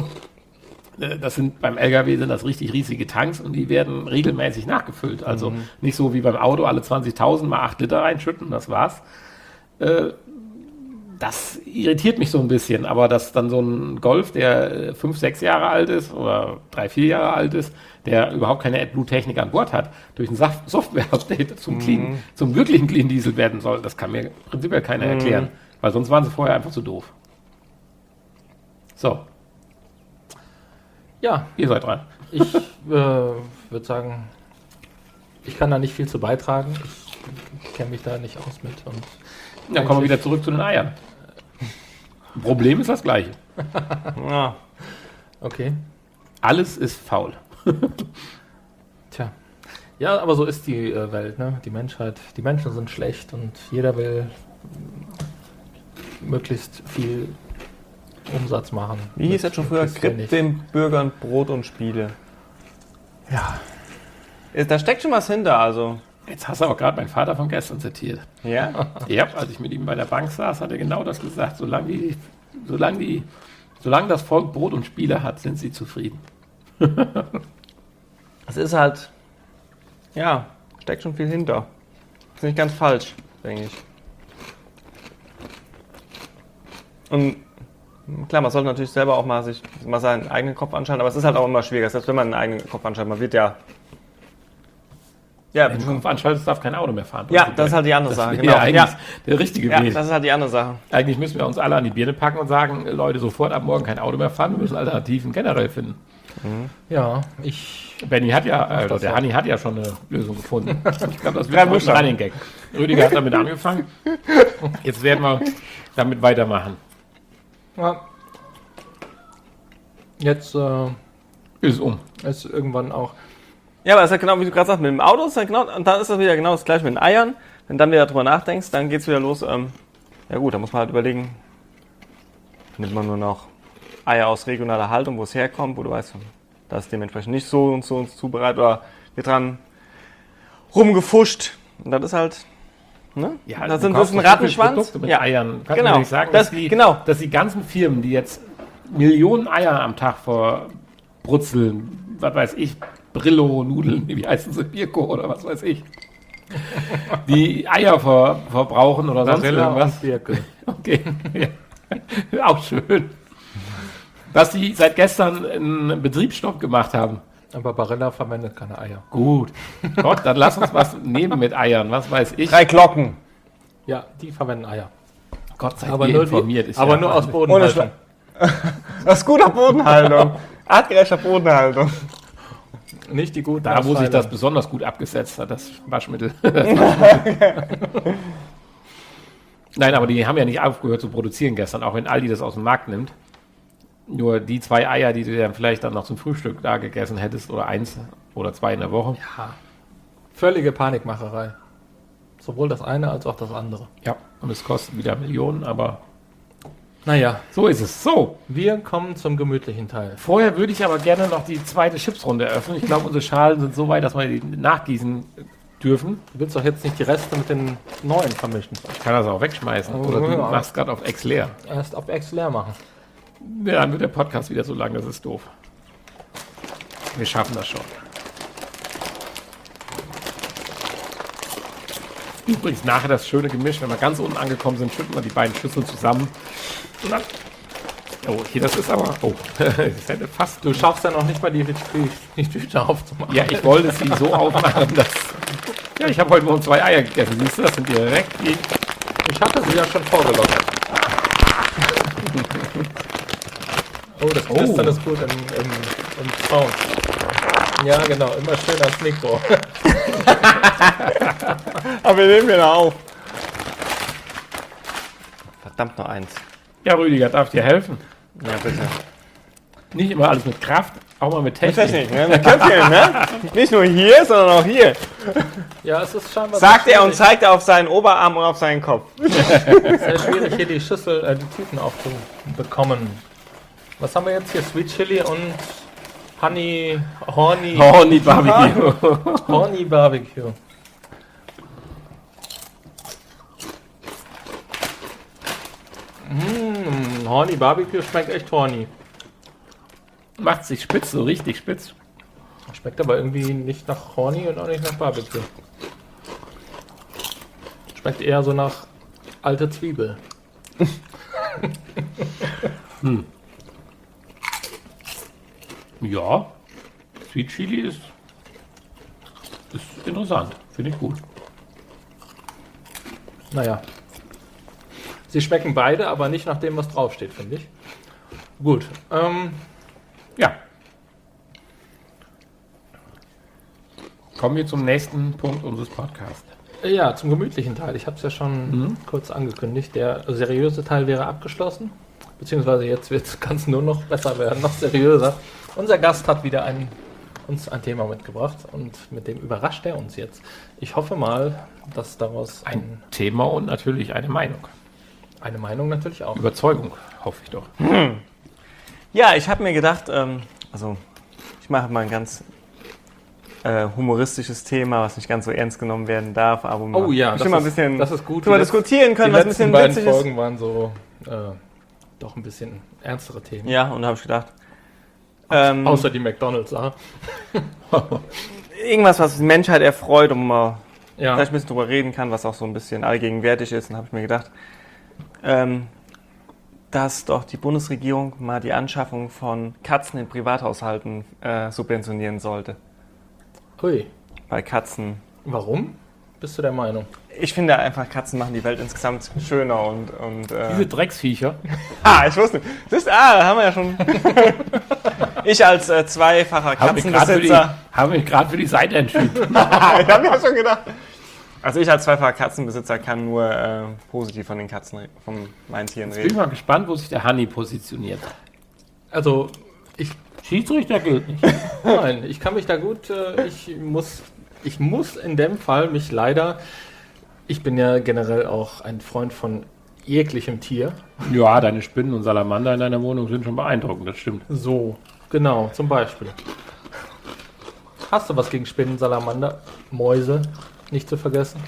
Speaker 2: Beim LKW sind das richtig riesige Tanks und die werden regelmäßig nachgefüllt. Also nicht so wie beim Auto alle 20.000 mal 8 Liter reinschütten, das war's. Das irritiert mich so ein bisschen, aber dass dann so ein Golf, der 5, 6 Jahre alt ist oder 3, 4 Jahre alt ist, der überhaupt keine AdBlue-Technik an Bord hat, durch ein Software-Update zum wirklichen Clean Diesel werden soll, das kann mir prinzipiell keiner erklären, weil sonst waren sie vorher einfach zu doof. So.
Speaker 1: Ja,
Speaker 2: ihr seid dran.
Speaker 1: Ich würde sagen, ich kann da nicht viel zu beitragen. Ich kenne mich da nicht aus mit. Und
Speaker 2: dann kommen wir wieder zurück zu den Eiern. Problem ist das gleiche.
Speaker 3: Ja.
Speaker 1: Okay.
Speaker 2: Alles ist faul.
Speaker 1: Tja. Ja, aber so ist die Welt, ne? Die Menschheit. Die Menschen sind schlecht und jeder will möglichst viel Umsatz machen.
Speaker 3: Wie hieß das schon früher? Gib den Bürgern Brot und Spiele.
Speaker 1: Ja.
Speaker 3: Da steckt schon was hinter, also.
Speaker 2: Jetzt hast du auch gerade meinen Vater von gestern zitiert.
Speaker 3: Ja?
Speaker 2: Ja, als ich mit ihm bei der Bank saß, hat er genau das gesagt. Solange das Volk Brot und Spiele hat, sind sie zufrieden.
Speaker 3: Es ist halt Ja, steckt schon viel hinter. Ist nicht ganz falsch, denke ich. Und klar, man sollte natürlich selber auch mal seinen eigenen Kopf anschalten, aber es ist halt auch immer schwieriger, selbst wenn man einen eigenen Kopf anschaltet. Man wird ja...
Speaker 2: Wenn du Kopf anschaltest, darf kein Auto mehr fahren.
Speaker 3: Ja, das ist halt die andere Sache.
Speaker 2: Genau. Ja, eigentlich der richtige Weg.
Speaker 3: Ja, das ist halt die andere Sache.
Speaker 2: Eigentlich müssen wir uns alle an die Birne packen und sagen, Leute, sofort ab morgen kein Auto mehr fahren, wir müssen Alternativen generell finden.
Speaker 1: Ja,
Speaker 2: Benny hat ja, der Hanni hat ja schon eine Lösung gefunden. Ich glaube, das wird ein Running Gag. Rüdiger hat damit angefangen. Jetzt werden wir damit weitermachen.
Speaker 1: Ja. Jetzt
Speaker 2: Ist um.
Speaker 1: ist irgendwann auch.
Speaker 3: Ja, aber es ist halt genau, wie du gerade sagst, mit dem Auto ist halt genau, und dann ist das wieder genau das gleiche mit den Eiern. Wenn du dann wieder drüber nachdenkst, dann geht's wieder los. Ja gut, da muss man halt überlegen, nimmt man nur noch Eier aus regionaler Haltung, wo es herkommt, wo du weißt, das ist dementsprechend nicht so und so uns zubereitet, oder wird dran rumgefuscht. Und das ist halt, ne?
Speaker 2: Ja,
Speaker 3: das ist ein Rattenschwanz.
Speaker 2: Mit
Speaker 3: ja,
Speaker 2: Eiern. Kannst
Speaker 3: genau.
Speaker 2: du nicht sagen, dass die ganzen Firmen, die jetzt Millionen Eier am Tag verbrutzeln, was weiß ich, Brillo, Nudeln, wie heißen sie, Birko oder was weiß ich, die Eier verbrauchen oder sonst irgendwas. Okay, ja. Auch schön. Dass die seit gestern einen Betriebsstopp gemacht haben.
Speaker 1: Aber Barilla verwendet keine Eier.
Speaker 2: Gut. Gott, dann lass uns was nehmen mit Eiern, was weiß ich.
Speaker 3: 3 Glocken.
Speaker 1: Ja, die verwenden Eier.
Speaker 2: Gott sei
Speaker 1: Aber
Speaker 2: Dank
Speaker 1: nur
Speaker 2: informiert. Ist
Speaker 1: aber
Speaker 2: ja
Speaker 1: nur aus Bodenhaltung.
Speaker 3: Das ist guter Bodenhaltung. Artgerechter Bodenhaltung.
Speaker 1: Nicht die guten.
Speaker 2: Da, wo sich
Speaker 1: Ausfallen.
Speaker 2: das besonders gut abgesetzt hat, das Waschmittel. Nein, aber die haben ja nicht aufgehört zu produzieren gestern, auch wenn Aldi das aus dem Markt nimmt. Nur die 2 Eier, die du dann vielleicht dann noch zum Frühstück da gegessen hättest, oder 1 oder 2 in der Woche.
Speaker 1: Ja. Völlige Panikmacherei. Sowohl das eine als auch das andere.
Speaker 2: Ja, und es kostet wieder Millionen, aber
Speaker 1: Naja,
Speaker 2: so ist es. So,
Speaker 1: wir kommen zum gemütlichen Teil.
Speaker 2: vorher würde ich aber gerne noch die zweite Chipsrunde eröffnen. Ich glaube, unsere Schalen sind so weit, dass wir die nachgießen dürfen.
Speaker 1: Du willst doch jetzt nicht die Reste mit den neuen vermischen.
Speaker 2: Ich kann das auch wegschmeißen.
Speaker 1: Oh,
Speaker 2: Oder du
Speaker 1: ja.
Speaker 2: machst gerade auf Ex leer.
Speaker 1: Erst auf Ex leer machen.
Speaker 2: Ja, dann wird der Podcast wieder so lang, das ist doof. Wir schaffen das schon. Übrigens nachher das schöne Gemisch, wenn wir ganz unten angekommen sind, schütten wir die beiden Schüsseln zusammen. Und dann, oh, hier, das ist aber, oh, das hätte fast,
Speaker 1: Du schaffst ja noch nicht mal die Tüte aufzumachen.
Speaker 2: ja, ich wollte sie so aufmachen, dass, ja, ich habe heute Morgen 2 Eier gegessen, siehst du, das sind direkt die,
Speaker 1: Ich hatte sie ja schon vorgelockert. Oh, das Knistern ist gut im Sound. Ja, genau, immer schön ans Mikro.
Speaker 3: Aber wir nehmen wieder auf. Verdammt, noch eins.
Speaker 2: ja, Rüdiger, darf dir helfen.
Speaker 3: Ja, bitte.
Speaker 2: Nicht immer alles mit Kraft, auch mal mit Technik.
Speaker 3: Technik, ne? Mit Köpfchen, ne? Nicht nur hier, sondern auch hier.
Speaker 1: Ja, es ist scheinbar
Speaker 3: Sagt er und
Speaker 1: sehr
Speaker 3: zeigt auf seinen Oberarm und auf seinen Kopf.
Speaker 1: sehr schwierig, hier die die Tüten aufzubekommen. Was haben wir jetzt hier? Sweet Chili und Horny
Speaker 2: Barbecue.
Speaker 1: Horny Barbecue. Horny Barbecue schmeckt echt horny.
Speaker 2: Macht sich spitz, so richtig spitz.
Speaker 1: Schmeckt aber irgendwie nicht nach Horny und auch nicht nach Barbecue. Schmeckt eher so nach alte Zwiebel.
Speaker 2: Ja, Sweet Chili ist interessant. Finde ich gut.
Speaker 1: Naja. Sie schmecken beide, aber nicht nach dem, was draufsteht, finde ich. Gut.
Speaker 2: Ja. Kommen wir zum nächsten Punkt unseres Podcasts.
Speaker 1: Ja, zum gemütlichen Teil. Ich habe es ja schon kurz angekündigt. Der seriöse Teil wäre abgeschlossen. Beziehungsweise jetzt kann es nur noch besser werden, noch seriöser. Unser Gast hat wieder uns ein Thema mitgebracht und mit dem überrascht er uns jetzt. Ich hoffe mal, dass daraus
Speaker 2: Ein Thema und natürlich eine Meinung.
Speaker 1: eine Meinung natürlich auch.
Speaker 2: Überzeugung, hoffe ich doch.
Speaker 3: Ja, ich habe mir gedacht, ich mache mal ein ganz humoristisches Thema, was nicht ganz so ernst genommen werden darf, aber
Speaker 1: Oh ja,
Speaker 3: bestimmt mal ein bisschen
Speaker 1: das ist gut.
Speaker 3: drüber diskutieren können,
Speaker 1: Die
Speaker 3: was ein
Speaker 1: letzten
Speaker 3: bisschen
Speaker 1: beiden
Speaker 3: witzig ist.
Speaker 1: Folgen waren so doch ein bisschen ernstere Themen.
Speaker 3: Ja, und da habe ich gedacht,
Speaker 1: Außer die McDonalds-Sache.
Speaker 3: irgendwas, was die Menschheit erfreut und man
Speaker 1: Ja.
Speaker 3: vielleicht ein bisschen drüber reden kann, was auch so ein bisschen allgegenwärtig ist. Dann habe ich mir gedacht, dass doch die Bundesregierung mal die Anschaffung von Katzen in Privathaushalten subventionieren sollte.
Speaker 1: Ui.
Speaker 3: Bei Katzen.
Speaker 1: Warum? Bist du der Meinung?
Speaker 3: Ich finde einfach, Katzen machen die Welt insgesamt schöner und
Speaker 2: Diese Drecksviecher.
Speaker 3: ich wusste nicht. Das haben wir ja schon. Ich als zweifacher Katzenbesitzer.
Speaker 2: Habe mich gerade für die Seite entschieden.
Speaker 3: Ich habe mir schon gedacht. Also ich als zweifacher Katzenbesitzer kann nur positiv von den Katzen, von meinen Tieren
Speaker 2: Jetzt bin ich
Speaker 3: reden.
Speaker 2: mal gespannt, wo sich der Hanni positioniert.
Speaker 1: Also,
Speaker 2: Schiedsrichter gilt nicht.
Speaker 1: nein, ich kann mich da gut, ich muss in dem Fall mich leider, ich bin ja generell auch ein Freund von jeglichem Tier.
Speaker 2: Ja, deine Spinnen und Salamander in deiner Wohnung sind schon beeindruckend, das stimmt.
Speaker 1: So, genau, zum Beispiel. Hast du was gegen Spinnen, Salamander, Mäuse, nicht zu vergessen?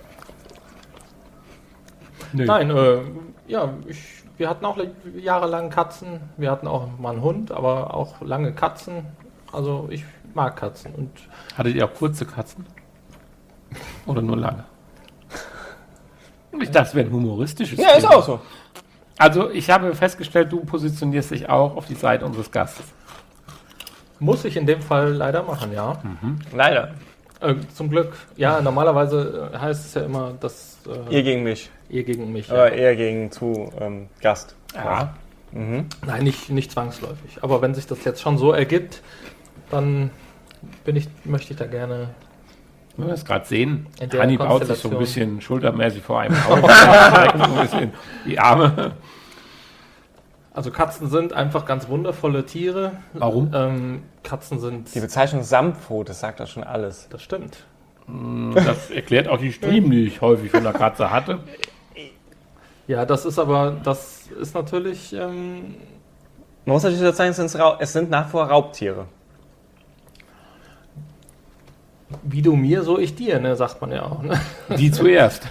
Speaker 2: Nö.
Speaker 1: Nein, wir hatten auch jahrelang Katzen, wir hatten auch mal einen Hund, aber auch lange Katzen. Also ich mag Katzen und
Speaker 2: Hattet ihr auch kurze Katzen? Oder nur lange? Ich dachte, es wäre ein humoristisches
Speaker 3: Ja, ist
Speaker 2: Thema.
Speaker 3: auch so.
Speaker 2: Also, ich habe festgestellt, du positionierst dich auch auf die Seite unseres Gastes.
Speaker 1: muss ich in dem Fall leider machen, ja.
Speaker 3: Leider.
Speaker 1: Zum Glück. Ja, normalerweise heißt es ja immer, dass
Speaker 3: Ihr gegen mich.
Speaker 1: ihr gegen mich. Ja.
Speaker 3: Aber eher gegen Gast.
Speaker 2: Ja.
Speaker 1: Nein, nicht zwangsläufig. Aber wenn sich das jetzt schon so ergibt, dann möchte ich da gerne.
Speaker 2: Wenn wir es gerade sehen,
Speaker 1: In der
Speaker 2: Hanni baut sich so ein
Speaker 1: Konstellation.
Speaker 2: bisschen schultermäßig vor einem auf, streckt so ein bisschen die Arme.
Speaker 1: Also Katzen sind einfach ganz wundervolle Tiere.
Speaker 2: Warum?
Speaker 1: Katzen sind.
Speaker 3: Die Bezeichnung Samtpfote, das sagt doch schon alles.
Speaker 1: Das stimmt.
Speaker 2: Das erklärt auch die Striemen, die ich häufig von der Katze hatte.
Speaker 1: Ja, das ist natürlich.
Speaker 3: Man muss natürlich dazu sagen, es sind nach wie vor Raubtiere.
Speaker 1: Wie du mir, so ich dir, ne, sagt man ja auch. Ne?
Speaker 2: Die zuerst.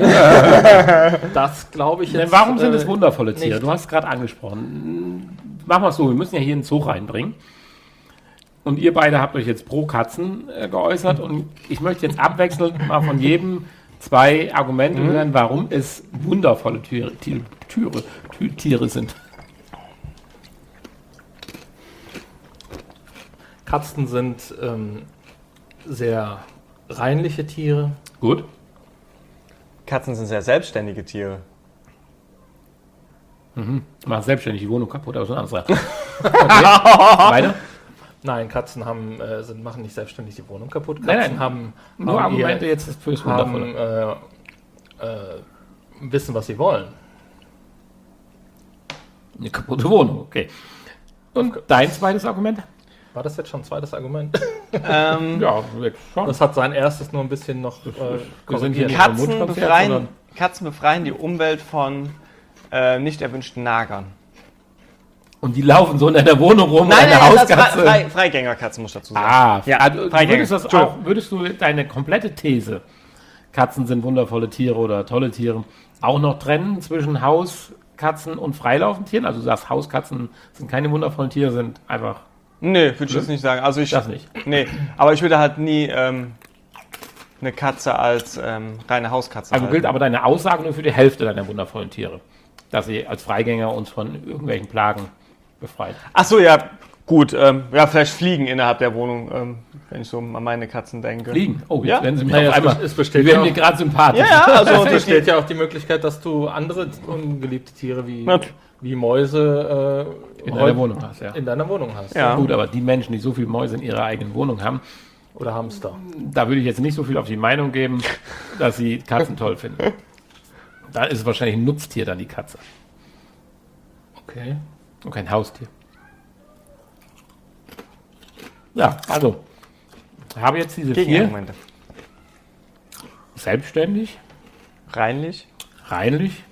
Speaker 1: Das glaube ich jetzt.
Speaker 2: Warum sind es wundervolle Tiere?
Speaker 1: nicht.
Speaker 2: Du hast es gerade angesprochen. Machen wir es so, wir müssen ja hier einen Zoo reinbringen. Und ihr beide habt euch jetzt pro Katzen geäußert. Und ich möchte jetzt abwechselnd mal von jedem 2 Argumente hören, warum es wundervolle Tiere sind.
Speaker 1: Katzen sind sehr reinliche Tiere.
Speaker 2: Gut.
Speaker 3: Katzen sind sehr selbstständige Tiere.
Speaker 2: Machen selbstständig die Wohnung kaputt, aber so ein anderes. Okay. Weiter?
Speaker 1: Nein, Katzen machen nicht selbstständig die Wohnung kaputt.
Speaker 2: Nein,
Speaker 1: Katzen
Speaker 2: nein.
Speaker 1: haben
Speaker 2: Nur
Speaker 1: haben
Speaker 2: Argumente jetzt fürs Wundervolle.
Speaker 1: wissen, was sie wollen.
Speaker 2: Eine kaputte Wohnung, okay. Und dein zweites Argument?
Speaker 1: War das jetzt schon ein zweites Argument?
Speaker 2: Ja, schon.
Speaker 1: Das hat sein erstes nur ein bisschen noch korrigiert.
Speaker 2: hier-
Speaker 3: Katzen befreien die Umwelt von nicht erwünschten Nagern.
Speaker 2: Und die laufen so in der Wohnung rum,
Speaker 3: Nein,
Speaker 2: eine
Speaker 3: nein, das
Speaker 2: Hauskatze.
Speaker 3: Freigängerkatzen, muss ich dazu sagen.
Speaker 2: Ja, also,
Speaker 3: Freigänger.
Speaker 2: würdest du deine komplette These, Katzen sind wundervolle Tiere oder tolle Tiere, auch noch trennen zwischen Hauskatzen und Freilaufentieren? Also du sagst, Hauskatzen sind keine wundervollen Tiere, sind einfach
Speaker 3: Nee, würde ich jetzt nicht sagen. Also
Speaker 2: das nicht.
Speaker 3: Nee, aber ich würde halt nie eine Katze als reine Hauskatze
Speaker 2: Also
Speaker 3: halten.
Speaker 2: gilt aber deine Aussage nur für die Hälfte deiner wundervollen Tiere, dass sie als Freigänger uns von irgendwelchen Plagen befreit.
Speaker 3: Ach so, ja, gut. Ja, vielleicht Fliegen innerhalb der Wohnung, wenn ich so an meine Katzen denke.
Speaker 2: Fliegen? Oh, jetzt
Speaker 3: Ja.
Speaker 2: werden sie mir
Speaker 1: Naja,
Speaker 2: auf einmal,
Speaker 1: es besteht
Speaker 2: die werden
Speaker 1: ja
Speaker 2: mir gerade sympathisch.
Speaker 3: Ja, also
Speaker 1: Es besteht ja auch die Möglichkeit, dass du andere ungeliebte Tiere wie Mäuse
Speaker 2: in deiner Wohnung hast, ja.
Speaker 1: in deiner Wohnung hast.
Speaker 3: Ja.
Speaker 2: Gut, aber die Menschen, die so viele Mäuse in ihrer eigenen Wohnung haben,
Speaker 1: Oder Hamster.
Speaker 2: da würde ich jetzt nicht so viel auf die Meinung geben, dass sie Katzen toll finden. Da ist es wahrscheinlich ein Nutztier dann die Katze
Speaker 1: Okay.
Speaker 2: und kein Haustier. Ja, also, ich habe jetzt diese 4.
Speaker 3: Gegenargumente.
Speaker 2: Selbstständig,
Speaker 3: Reinlich.
Speaker 2: reinlich.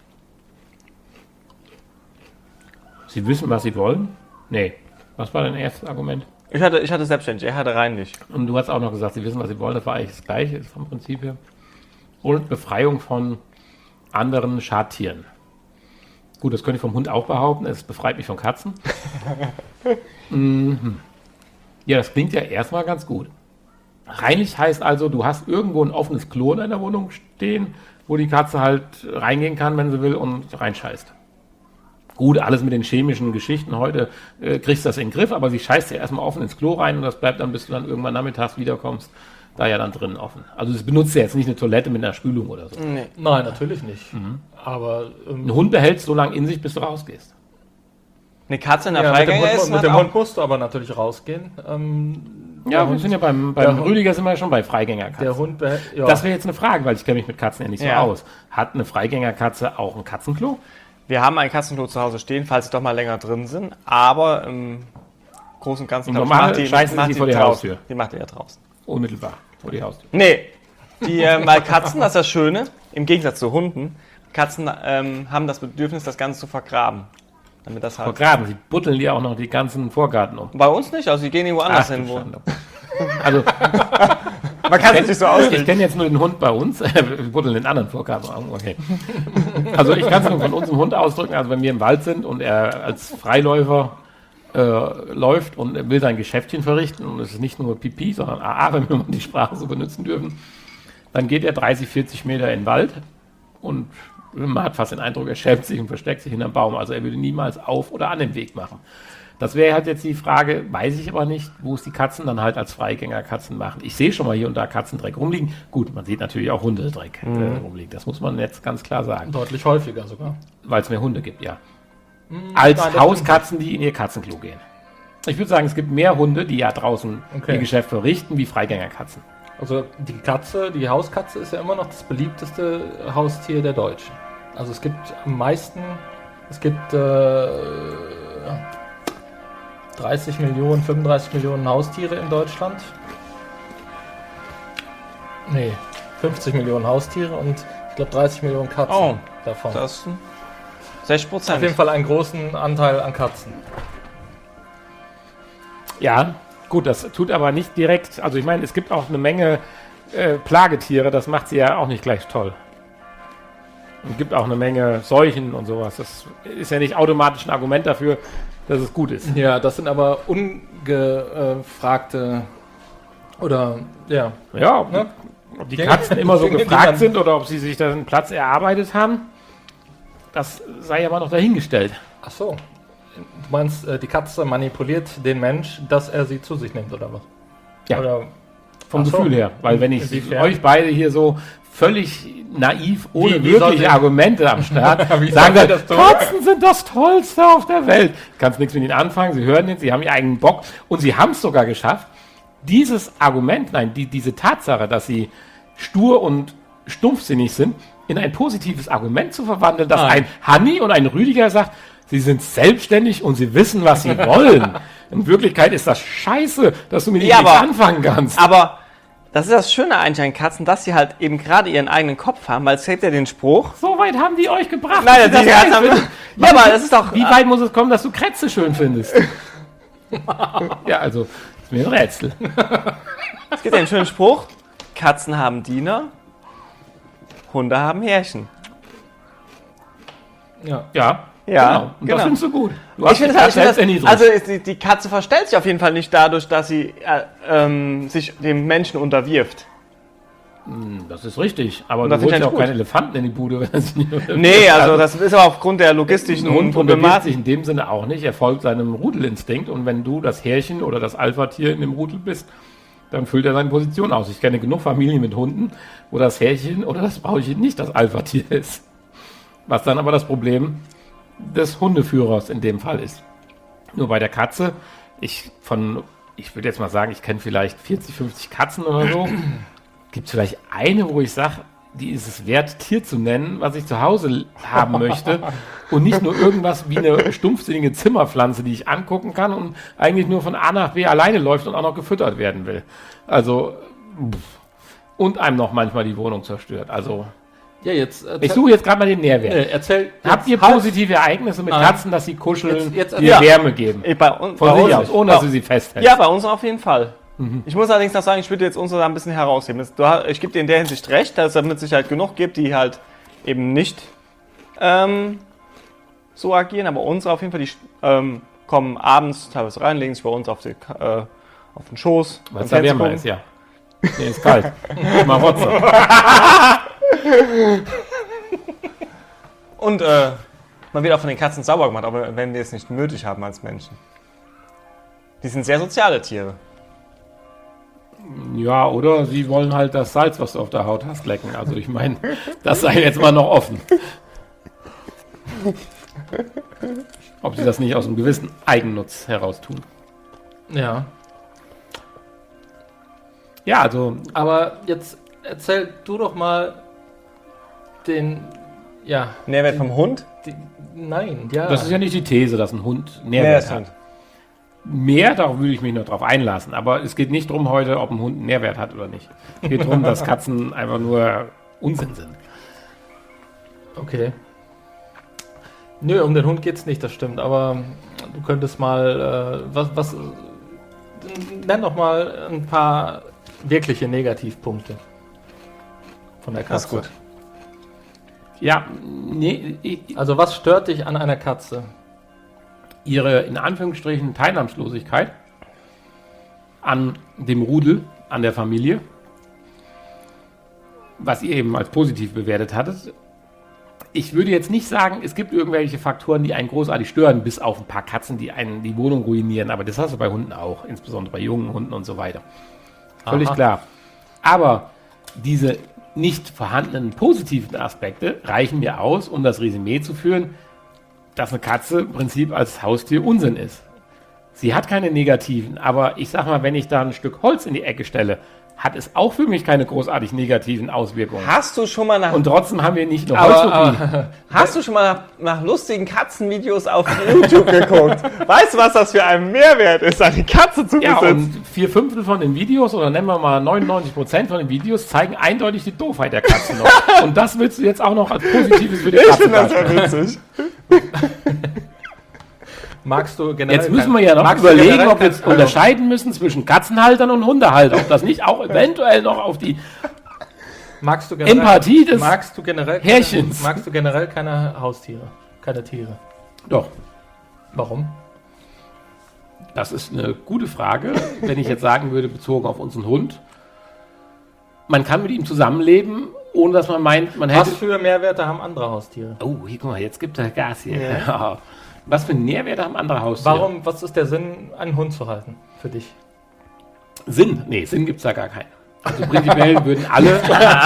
Speaker 2: Sie wissen, was sie wollen? Nee. Was war dein erstes Argument?
Speaker 3: Ich hatte selbstständig, er hatte reinlich.
Speaker 2: Und du hast auch noch gesagt, sie wissen, was sie wollen. Das war eigentlich das Gleiche ist vom Prinzip her. Und Befreiung von anderen Schadtieren. Gut, das könnte ich vom Hund auch behaupten. Es befreit mich von Katzen. Mhm. Ja, das klingt ja erstmal ganz gut. Reinlich heißt also, du hast irgendwo ein offenes Klo in deiner Wohnung stehen, wo die Katze halt reingehen kann, wenn sie will, und reinscheißt. Gut, alles mit den chemischen Geschichten heute kriegst du das in den Griff, aber sie scheißt ja erstmal offen ins Klo rein und das bleibt dann, bis du dann irgendwann nachmittags wiederkommst, da ja dann drinnen offen. Also das benutzt ja jetzt nicht eine Toilette mit einer Spülung oder so.
Speaker 1: Nee. Nein, natürlich nicht. Aber
Speaker 2: ein Hund behält so lange in sich, bis du rausgehst.
Speaker 3: Eine Katze in der Freigänger ist.
Speaker 1: Mit dem Hund musst du aber natürlich rausgehen.
Speaker 2: Wir sind ja beim Rüdiger sind wir ja schon bei Freigängerkatzen.
Speaker 1: Der Hund behält. Ja.
Speaker 2: Das wäre jetzt eine Frage, weil ich kenne mich mit Katzen ja nicht so aus. Hat eine Freigängerkatze auch ein Katzenklo?
Speaker 3: Wir haben ein Katzenklo zu Hause stehen, falls sie doch mal länger drin sind, aber im Großen und Ganzen
Speaker 2: normal scheißen sie vor die Haustür.
Speaker 3: Die macht ihr ja draußen.
Speaker 2: Unmittelbar vor die Haustür.
Speaker 3: Nee, weil Katzen, das ist das Schöne, im Gegensatz zu Hunden, Katzen haben das Bedürfnis, das Ganze zu vergraben. Damit das halt
Speaker 2: vergraben, sie buddeln die auch noch die ganzen Vorgarten um.
Speaker 3: Bei uns nicht, also die gehen irgendwo anders hin.
Speaker 2: Also,
Speaker 3: man kann es nicht so auslegen.
Speaker 2: Ich kenne jetzt nur den Hund bei uns, wir buddeln den anderen Vorgarten um, okay. Also ich kann es nur von unserem Hund ausdrücken, also wenn wir im Wald sind und er als Freiläufer läuft und will sein Geschäftchen verrichten und es ist nicht nur Pipi, sondern AA, wenn wir mal die Sprache so benutzen dürfen, dann geht er 30, 40 Meter in den Wald und man hat fast den Eindruck, er schämt sich und versteckt sich hinterm Baum. Also er würde niemals auf oder an den Weg machen. Das wäre halt jetzt die Frage, weiß ich aber nicht, wo es die Katzen dann halt als Freigängerkatzen machen. Ich sehe schon mal hier und da Katzendreck rumliegen. Gut, man sieht natürlich auch Hundedreck rumliegen. Das muss man jetzt ganz klar sagen.
Speaker 1: Deutlich häufiger sogar.
Speaker 2: Weil es mehr Hunde gibt, ja. Als Hauskatzen, die in ihr Katzenklo gehen. Ich würde sagen, es gibt mehr Hunde, die ja draußen ihr Geschäft verrichten, wie Freigängerkatzen.
Speaker 1: Also die Hauskatze ist ja immer noch das beliebteste Haustier der Deutschen. Also es gibt am meisten, 30 Millionen, 35 Millionen Haustiere in Deutschland. Nee, 50 Millionen Haustiere und ich glaube 30 Millionen Katzen davon.
Speaker 3: Das ist 60%.
Speaker 1: Auf jeden Fall einen großen Anteil an Katzen.
Speaker 2: Ja, gut, das tut aber nicht direkt, also ich meine, es gibt auch eine Menge Plagetiere, das macht sie ja auch nicht gleich toll. Es gibt auch eine Menge Seuchen und sowas. Das ist ja nicht automatisch ein Argument dafür, dass es gut ist.
Speaker 1: Ja, das sind aber ungefragte oder
Speaker 2: ja, ob die Katzen immer so gefragt sind oder ob sie sich da einen Platz erarbeitet haben, das sei aber noch dahingestellt.
Speaker 1: Ach so. Du meinst, die Katze manipuliert den Mensch, dass er sie zu sich nimmt, oder was?
Speaker 2: Ja, oder vom Gefühl her. Weil wenn ich euch beide hier so völlig naiv, ohne wirkliche Argumente am Start, sagen wir, Katzen sind das Tollste auf der Welt. Kannst nichts mit ihnen anfangen, sie hören jetzt, sie haben ihren eigenen Bock und sie haben es sogar geschafft, dieses Argument, diese Tatsache, dass sie stur und stumpfsinnig sind, in ein positives Argument zu verwandeln, dass ein Hanni und ein Rüdiger sagt, sie sind selbstständig und sie wissen, was sie wollen. In Wirklichkeit ist das scheiße, dass du mit ihnen nichts anfangen kannst.
Speaker 3: Aber das ist das Schöne eigentlich an Katzen, dass sie halt eben gerade ihren eigenen Kopf haben, weil es gibt ja den Spruch.
Speaker 2: So weit haben die euch gebracht.
Speaker 3: Nein, das haben ja, aber das ist doch.
Speaker 2: Wie weit muss es kommen, dass du Krätze schön findest? Ja, also, das ist mir ein Rätsel.
Speaker 3: Es gibt ja einen schönen Spruch: Katzen haben Diener, Hunde haben Herrchen.
Speaker 2: Ja. Genau. Und das findest du gut.
Speaker 3: Ich finde das also die Katze verstellt sich auf jeden Fall nicht dadurch, dass sie sich dem Menschen unterwirft.
Speaker 2: Das ist richtig, aber du holst ja auch keinen Elefanten in die Bude. Wenn sie nicht
Speaker 3: nee, also das ist aber aufgrund der logistischen
Speaker 2: Problematik sich in dem Sinne auch nicht. Er folgt seinem Rudelinstinkt und wenn du das Härchen oder das Alpha-Tier in dem Rudel bist, dann füllt er seine Position aus. Ich kenne genug Familien mit Hunden, wo das Härchen oder das Brautchen nicht das Alpha-Tier ist. Was dann aber das Problem des Hundeführers in dem Fall ist. Nur bei der Katze, ich würde jetzt mal sagen, ich kenne vielleicht 40, 50 Katzen oder so. Gibt es vielleicht eine, wo ich sage, die ist es wert, Tier zu nennen, was ich zu Hause haben möchte und nicht nur irgendwas wie eine stumpfsinnige Zimmerpflanze, die ich angucken kann und eigentlich nur von A nach B alleine läuft und auch noch gefüttert werden will. Also, und einem noch manchmal die Wohnung zerstört. Also,
Speaker 1: ja,
Speaker 2: ich suche jetzt gerade mal den Nährwert. Habt ihr positive Ereignisse mit Katzen, dass sie kuscheln, die Wärme geben?
Speaker 3: Von
Speaker 2: sich aus, ohne dass du sie festhältst.
Speaker 3: Ja, bei uns auf jeden Fall. Ich muss allerdings noch sagen, ich würde jetzt unsere da ein bisschen herausheben. Ich gebe dir in der Hinsicht recht, dass es mit Sicherheit genug gibt, die halt eben nicht so agieren, aber unsere auf jeden Fall, die kommen abends teilweise rein, legen sich bei uns auf den Schoß.
Speaker 2: Weil es da wärmer ist, ja. Nee, ist kalt. Marotze.
Speaker 3: Und man wird auch von den Katzen sauber gemacht, aber wenn wir es nicht nötig haben als Menschen. Die sind sehr soziale Tiere.
Speaker 2: Ja, oder sie wollen halt das Salz, was du auf der Haut hast, lecken. Also ich meine, das sei jetzt mal noch offen. Ob sie das nicht aus einem gewissen Eigennutz heraus tun.
Speaker 1: Ja.
Speaker 2: Ja, also
Speaker 1: Aber jetzt erzähl du doch mal den,
Speaker 3: Nährwert vom Hund?
Speaker 1: nein, ja.
Speaker 2: das ist ja nicht die These, dass ein Hund Nährwert hat. Mehr, darauf würde ich mich noch drauf einlassen. Aber es geht nicht darum heute, ob ein Hund einen Nährwert hat oder nicht. Es geht darum, dass Katzen einfach nur Unsinn sind.
Speaker 1: Okay. Nö, um den Hund geht's nicht, das stimmt. Aber du könntest mal, nenn doch mal ein paar wirkliche Negativpunkte von der Katze.
Speaker 3: Das ist gut.
Speaker 2: Ja, nee,
Speaker 1: Also was stört dich an einer Katze?
Speaker 2: ihre, in Anführungsstrichen, Teilnahmslosigkeit an dem Rudel, an der Familie, was ihr eben als positiv bewertet hattet. Ich würde jetzt nicht sagen, es gibt irgendwelche Faktoren, die einen großartig stören, bis auf ein paar Katzen, die einen die Wohnung ruinieren. Aber das hast du bei Hunden auch, insbesondere bei jungen Hunden und so weiter. Völlig
Speaker 1: Aha.
Speaker 2: klar. Aber diese nicht vorhandenen positiven Aspekte reichen mir aus, um das Resümee zu führen, dass eine Katze im Prinzip als Haustier Unsinn ist. Sie hat keine negativen, aber ich sag mal, wenn ich da ein Stück Holz in die Ecke stelle, hat es auch für mich keine großartig negativen Auswirkungen.
Speaker 3: Hast du schon mal nach,
Speaker 2: Und trotzdem haben wir nicht nur Holzphobie.
Speaker 3: hast du schon mal nach lustigen Katzenvideos auf YouTube geguckt? Weißt du, was das für ein Mehrwert ist, eine Katze zu
Speaker 2: Ja,
Speaker 3: besitzen?
Speaker 2: und 4/5 von den Videos, oder nennen wir mal 99% von den Videos, zeigen eindeutig die Doofheit der Katzen noch. Und das willst du jetzt auch noch als Positives für die
Speaker 3: Ich
Speaker 2: Katze
Speaker 3: finde das
Speaker 2: darstellen.
Speaker 3: ja witzig.
Speaker 1: Magst du generell
Speaker 2: Jetzt müssen wir ja noch
Speaker 1: magst du
Speaker 2: überlegen,
Speaker 1: generell
Speaker 2: ob wir jetzt unterscheiden müssen zwischen Katzenhaltern und Hundehaltern. Ob das nicht auch eventuell noch auf die
Speaker 1: magst du generell,
Speaker 2: Empathie des
Speaker 1: magst du generell
Speaker 2: Härchens.
Speaker 1: magst du generell keine Haustiere, keine Tiere?
Speaker 2: Doch,
Speaker 1: Warum?
Speaker 2: das ist eine gute Frage. Wenn ich jetzt sagen würde, bezogen auf unseren Hund, man kann mit ihm zusammenleben, ohne dass man meint, man hätte...
Speaker 1: Was für Mehrwerte haben andere Haustiere?
Speaker 2: Oh, hier, guck mal, jetzt gibt er Gas hier. Ja. Was für Nährwerte haben andere Haustiere?
Speaker 1: Was ist der Sinn, einen Hund zu halten für dich?
Speaker 2: Sinn? Nee, Sinn gibt es da gar keinen. Also prinzipiell würden alle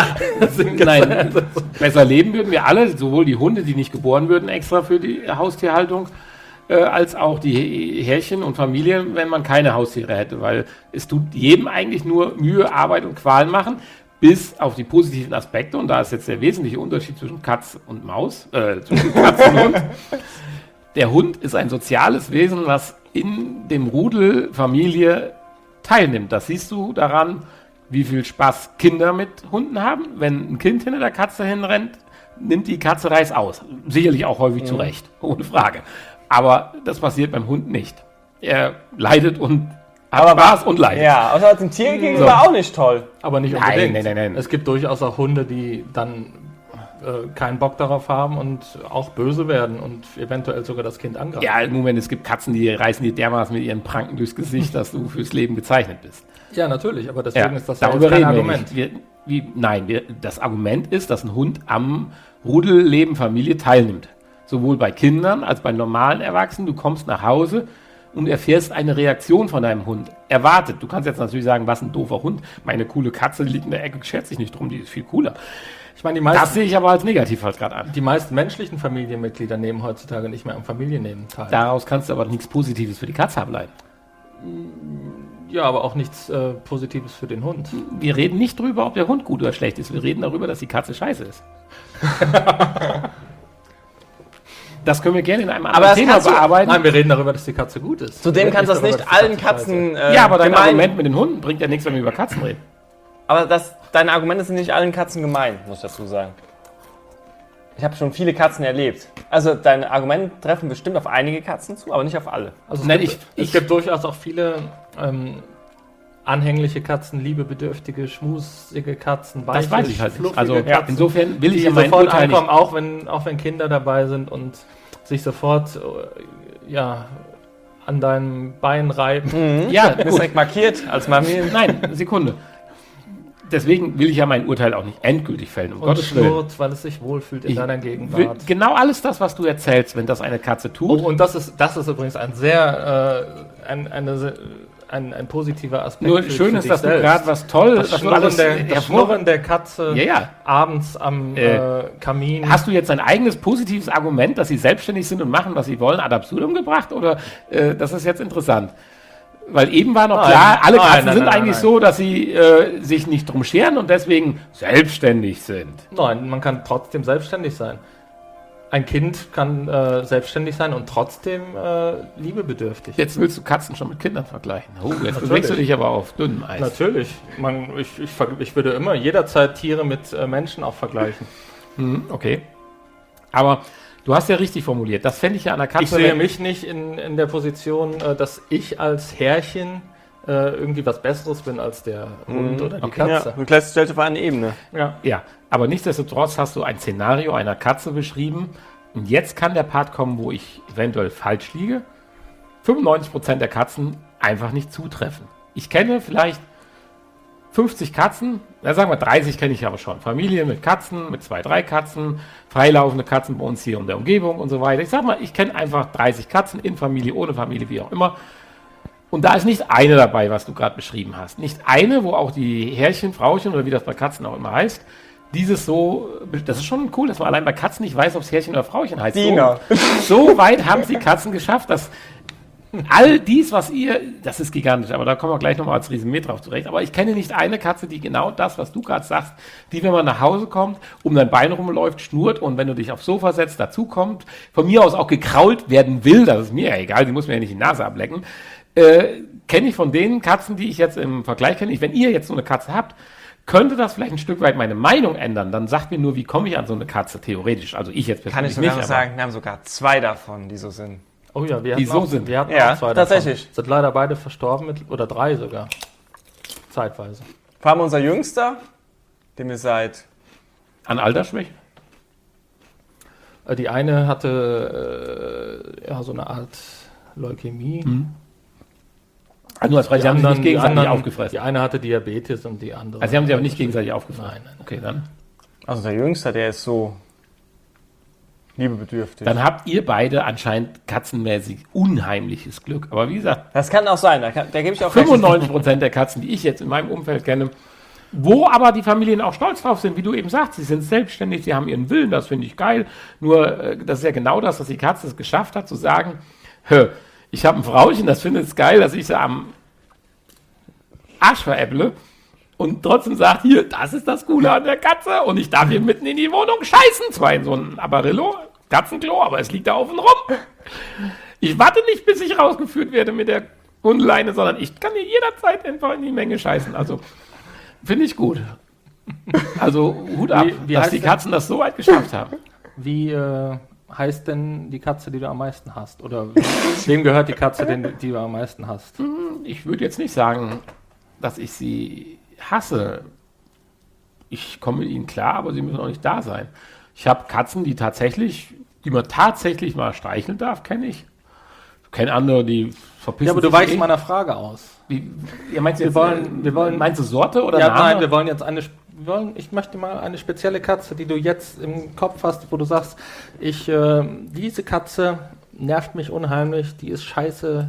Speaker 2: besser leben würden wir alle, sowohl die Hunde, die nicht geboren würden extra für die Haustierhaltung, als auch die Härchen und Familien, wenn man keine Haustiere hätte, weil es tut jedem eigentlich nur Mühe, Arbeit und Qualen machen, bis auf die positiven Aspekte, und da ist jetzt der wesentliche Unterschied zwischen Katz und Maus, zwischen Katz und Hund. Der Hund ist ein soziales Wesen, was in dem Rudel Familie teilnimmt. Das siehst du daran, wie viel Spaß Kinder mit Hunden haben. Wenn ein Kind hinter der Katze hinrennt, nimmt die Katze Reiß aus. Sicherlich auch häufig zu Recht, ohne Frage. Aber das passiert beim Hund nicht. Er leidet und hat Spaß und leidet.
Speaker 3: Ja, außer als ein Tier gegenüber auch nicht toll.
Speaker 1: Aber nicht
Speaker 2: Nein,
Speaker 1: unbedingt.
Speaker 2: nein.
Speaker 1: Es gibt durchaus auch Hunde, die dann keinen Bock darauf haben und auch böse werden und eventuell sogar das Kind angreifen.
Speaker 2: Ja, im Moment, es gibt Katzen, die reißen dir dermaßen mit ihren Pranken durchs Gesicht, dass du fürs Leben gezeichnet bist.
Speaker 1: Ja, natürlich, aber deswegen ist das ja
Speaker 2: darüber
Speaker 1: jetzt kein
Speaker 2: reden
Speaker 1: Argument.
Speaker 2: wir nicht. Das Argument ist, dass ein Hund am Rudelleben Familie teilnimmt. Sowohl bei Kindern als bei normalen Erwachsenen. Du kommst nach Hause und erfährst eine Reaktion von deinem Hund. Erwartet. Du kannst jetzt natürlich sagen, was ein doofer Hund. Meine coole Katze, die liegt in der Ecke, schert sich nicht drum, die ist viel cooler.
Speaker 1: Ich meine,
Speaker 2: Das sehe ich aber als negativ halt gerade an.
Speaker 1: die meisten menschlichen Familienmitglieder nehmen heutzutage nicht mehr am Familienleben teil.
Speaker 2: Daraus kannst du aber nichts Positives für die Katze ableiten.
Speaker 1: Ja, aber auch nichts Positives für den Hund.
Speaker 2: Wir reden nicht drüber, ob der Hund gut oder schlecht ist. Wir reden darüber, dass die Katze scheiße ist. Das können wir gerne in einem
Speaker 3: Aber
Speaker 2: anderen
Speaker 3: das
Speaker 2: Thema
Speaker 3: kannst du-
Speaker 2: bearbeiten.
Speaker 1: Nein, wir reden darüber, dass die Katze gut ist.
Speaker 3: Zudem
Speaker 1: Wir
Speaker 3: kannst du das
Speaker 1: reden
Speaker 3: nicht
Speaker 1: darüber, dass
Speaker 3: allen
Speaker 1: die Katze
Speaker 3: Katzen
Speaker 2: ja, aber dein
Speaker 3: gemein-
Speaker 2: Argument mit den Hunden bringt ja nichts, wenn wir über Katzen reden.
Speaker 3: Aber deine Argumente sind nicht allen Katzen gemein, muss ich dazu sagen. Ich habe schon viele Katzen erlebt. Also deine Argumente treffen bestimmt auf einige Katzen zu, aber nicht auf alle.
Speaker 1: Also es,
Speaker 2: Nein,
Speaker 1: gibt, es gibt durchaus auch viele anhängliche Katzen, liebebedürftige, schmusige Katzen,
Speaker 2: Das weiß ich halt nicht.
Speaker 1: fluffige
Speaker 2: Also
Speaker 1: Katzen,
Speaker 2: insofern will ich
Speaker 1: die
Speaker 2: ja mein
Speaker 1: sofort
Speaker 2: Urteil nicht.
Speaker 1: ankommen, auch wenn Kinder dabei sind und sich sofort an deinem Bein reiben.
Speaker 2: Ja,
Speaker 3: Bist
Speaker 2: gut.
Speaker 3: direkt markiert als Mami.
Speaker 2: Nein, Sekunde. deswegen will ich ja mein Urteil auch nicht endgültig fällen, um
Speaker 1: Und
Speaker 2: Gottes Willen.
Speaker 1: schnurrt, weil es sich wohlfühlt in deiner Gegenwart.
Speaker 2: Genau alles das, was du erzählst, wenn das eine Katze tut.
Speaker 1: Und das ist übrigens ein sehr ein positiver Aspekt.
Speaker 2: Nur schön ist, dass du gerade was toll,
Speaker 1: das Schnurren der Katze abends am Kamin.
Speaker 2: Hast du jetzt ein eigenes positives Argument, dass sie selbstständig sind und machen, was sie wollen, ad absurdum gebracht? Oder das ist jetzt interessant? Weil eben war noch klar, alle Katzen sind eigentlich so, dass sie sich nicht drum scheren und deswegen selbstständig sind.
Speaker 1: Nein, man kann trotzdem selbstständig sein. Ein Kind kann selbstständig sein und trotzdem liebebedürftig.
Speaker 2: Jetzt willst du Katzen schon mit Kindern vergleichen. Oh, jetzt bewegst du dich aber auf dünnem Eis.
Speaker 1: Natürlich. Ich würde immer jederzeit Tiere mit Menschen auch vergleichen.
Speaker 2: Okay. Aber du hast ja richtig formuliert. Das fände ich ja an der Katze.
Speaker 1: Ich sehe mich nicht in der Position, dass ich als Herrchen irgendwie was Besseres bin als der Hund oder die Katze.
Speaker 3: Ja, du stellst auf eine Ebene.
Speaker 2: Ja, aber nichtsdestotrotz hast du ein Szenario einer Katze beschrieben und jetzt kann der Part kommen, wo ich eventuell falsch liege. 95% der Katzen einfach nicht zutreffen. Ich kenne vielleicht 50 Katzen, sagen wir 30 kenne ich aber schon. Familien mit Katzen, mit 2, 3 Katzen, freilaufende Katzen bei uns hier in der Umgebung und so weiter. Ich sag mal, ich kenne einfach 30 Katzen in Familie, ohne Familie, wie auch immer. Und da ist nicht eine dabei, was du gerade beschrieben hast. Nicht eine, wo auch die Herrchen, Frauchen oder wie das bei Katzen auch immer heißt, das ist schon cool, dass man allein bei Katzen nicht weiß, ob es Herrchen oder Frauchen heißt. So weit haben die Katzen geschafft, dass all dies, was das ist gigantisch, aber da kommen wir gleich nochmal als Resümee drauf zurecht, aber ich kenne nicht eine Katze, die genau das, was du gerade sagst, die, wenn man nach Hause kommt, um dein Bein rumläuft, schnurrt und wenn du dich aufs Sofa setzt, dazukommt, von mir aus auch gekrault werden will, das ist mir ja egal, die muss mir ja nicht die Nase ablecken, kenne ich von den Katzen, die ich jetzt im Vergleich kenne. Wenn ihr jetzt so eine Katze habt, könnte das vielleicht ein Stück weit meine Meinung ändern. Dann sagt mir nur, wie komme ich an so eine Katze theoretisch. Also ich jetzt
Speaker 3: persönlich nicht. Kann ich sogar sagen, wir haben sogar 2 davon, die so sind.
Speaker 1: Oh ja, wir
Speaker 2: hatten
Speaker 1: auch 2
Speaker 3: tatsächlich.
Speaker 1: Davon. Sind leider beide verstorben, oder 3 sogar. Zeitweise.
Speaker 3: Vor allem unser Jüngster, dem ihr seid.
Speaker 2: An Altersschwäche?
Speaker 1: Die eine hatte so eine Art Leukämie.
Speaker 2: Nur als Frage, sie haben sich nicht gegenseitig aufgefressen.
Speaker 1: Die eine hatte Diabetes und die andere...
Speaker 2: Also sie haben sich aber nicht gegenseitig aufgefressen?
Speaker 1: Nein.
Speaker 2: Okay, dann.
Speaker 3: Also der Jüngste, der ist so liebebedürftig.
Speaker 2: Dann habt ihr beide anscheinend katzenmäßig unheimliches Glück. Aber wie gesagt...
Speaker 3: Das kann auch sein, da gebe ich auch
Speaker 2: 95% der Katzen, die ich jetzt in meinem Umfeld kenne, wo aber die Familien auch stolz drauf sind, wie du eben sagst, sie sind selbstständig, sie haben ihren Willen, das finde ich geil. Nur, das ist ja genau das, dass die Katze es geschafft hat, zu sagen, ich habe ein Frauchen, das findet es geil, dass ich sie am Arsch veräpple und trotzdem sagt, hier, das ist das Coole an der Katze und ich darf hier mitten in die Wohnung scheißen. Zwar in so ein Apparillo, Katzenklo, aber es liegt da offen rum. Ich warte nicht, bis ich rausgeführt werde mit der Hundeleine, sondern ich kann hier jederzeit einfach in die Menge scheißen. Also, finde ich gut. Also, Hut ab, dass die Katzen das so weit geschafft haben.
Speaker 1: Wie heißt denn die Katze, die du am meisten hast? Oder wem gehört die Katze, die du am meisten hast?
Speaker 2: Ich würde jetzt nicht sagen, dass ich sie hasse. Ich komme mit ihnen klar, aber sie müssen auch nicht da sein. Ich habe Katzen, die man tatsächlich mal streicheln darf, kenne ich. Ich kenne andere, die verpissen sich.
Speaker 1: Ja, aber du weichst meiner Frage aus.
Speaker 2: Meinst du Sorte oder Name?
Speaker 1: Nein, wir wollen jetzt ich möchte mal eine spezielle Katze, die du jetzt im Kopf hast, wo du sagst, diese Katze nervt mich unheimlich, die ist scheiße.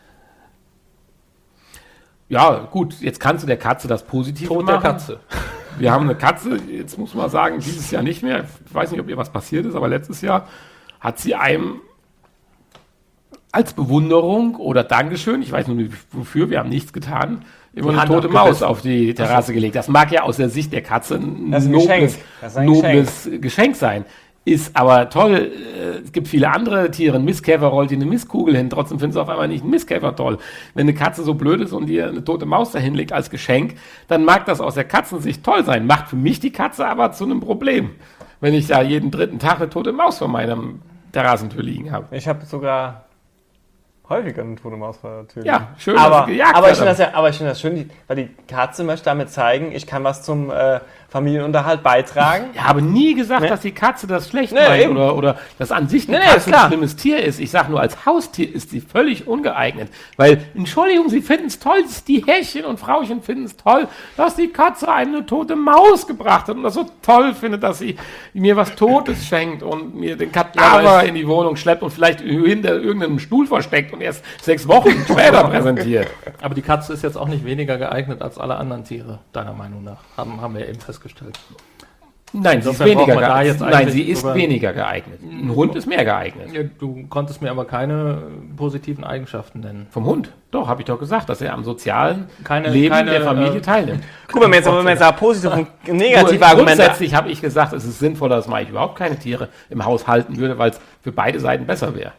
Speaker 2: Ja, gut, jetzt kannst du der Katze das Positive machen.
Speaker 1: Der Katze.
Speaker 2: Wir haben eine Katze, jetzt muss man sagen, dieses Jahr nicht mehr. Ich weiß nicht, ob ihr was passiert ist, aber letztes Jahr hat sie einem als Bewunderung oder Dankeschön, ich weiß nur nicht wofür, wir haben nichts getan, immer eine tote Maus auf die Terrasse gelegt. Das mag ja aus der Sicht der Katze ein nobles Geschenk sein. Ist aber toll, es gibt viele andere Tiere, ein Mistkäfer rollt dir eine Mistkugel hin, trotzdem findest du auf einmal nicht einen Mistkäfer toll. Wenn eine Katze so blöd ist und dir eine tote Maus dahin legt als Geschenk, dann mag das aus der Katzensicht toll sein, macht für mich die Katze aber zu einem Problem, wenn ich da jeden 3. Tag eine tote Maus vor meinem Terrassentür liegen habe.
Speaker 3: Ich habe sogar häufiger eine tote Maus vor der Tür.
Speaker 2: Ja, schön,
Speaker 3: aber ich finde das schön, weil die Katze möchte damit zeigen, ich kann was zum Familienunterhalt beitragen.
Speaker 2: Ich habe nie gesagt, dass die Katze das schlecht meint oder dass an sich eine Katze ein schlimmes Tier ist. Ich sage nur, als Haustier ist sie völlig ungeeignet. Weil, Entschuldigung, sie finden es toll, die Herrchen und Frauchen finden es toll, dass die Katze eine tote Maus gebracht hat und das so toll findet, dass sie mir was Totes schenkt und mir den Kadaver in die Wohnung schleppt und vielleicht hinter irgendeinem Stuhl versteckt und erst 6 Wochen später präsentiert.
Speaker 1: Aber die Katze ist jetzt auch nicht weniger geeignet als alle anderen Tiere, deiner Meinung nach. Haben wir ja eben festgestellt.
Speaker 2: Nein, sie ist weniger geeignet. Nein, sie ist weniger geeignet. Ein Hund ist mehr geeignet.
Speaker 1: Ja, du konntest mir aber keine positiven Eigenschaften nennen.
Speaker 2: Vom Hund? Doch, habe ich doch gesagt, dass er am sozialen Leben der Familie teilnimmt.
Speaker 3: Guck mal, wenn wir jetzt aber positive und negative Argumente...
Speaker 2: Grundsätzlich habe ich gesagt, es ist sinnvoller, dass man überhaupt keine Tiere im Haus halten würde, weil es für beide Seiten besser wäre.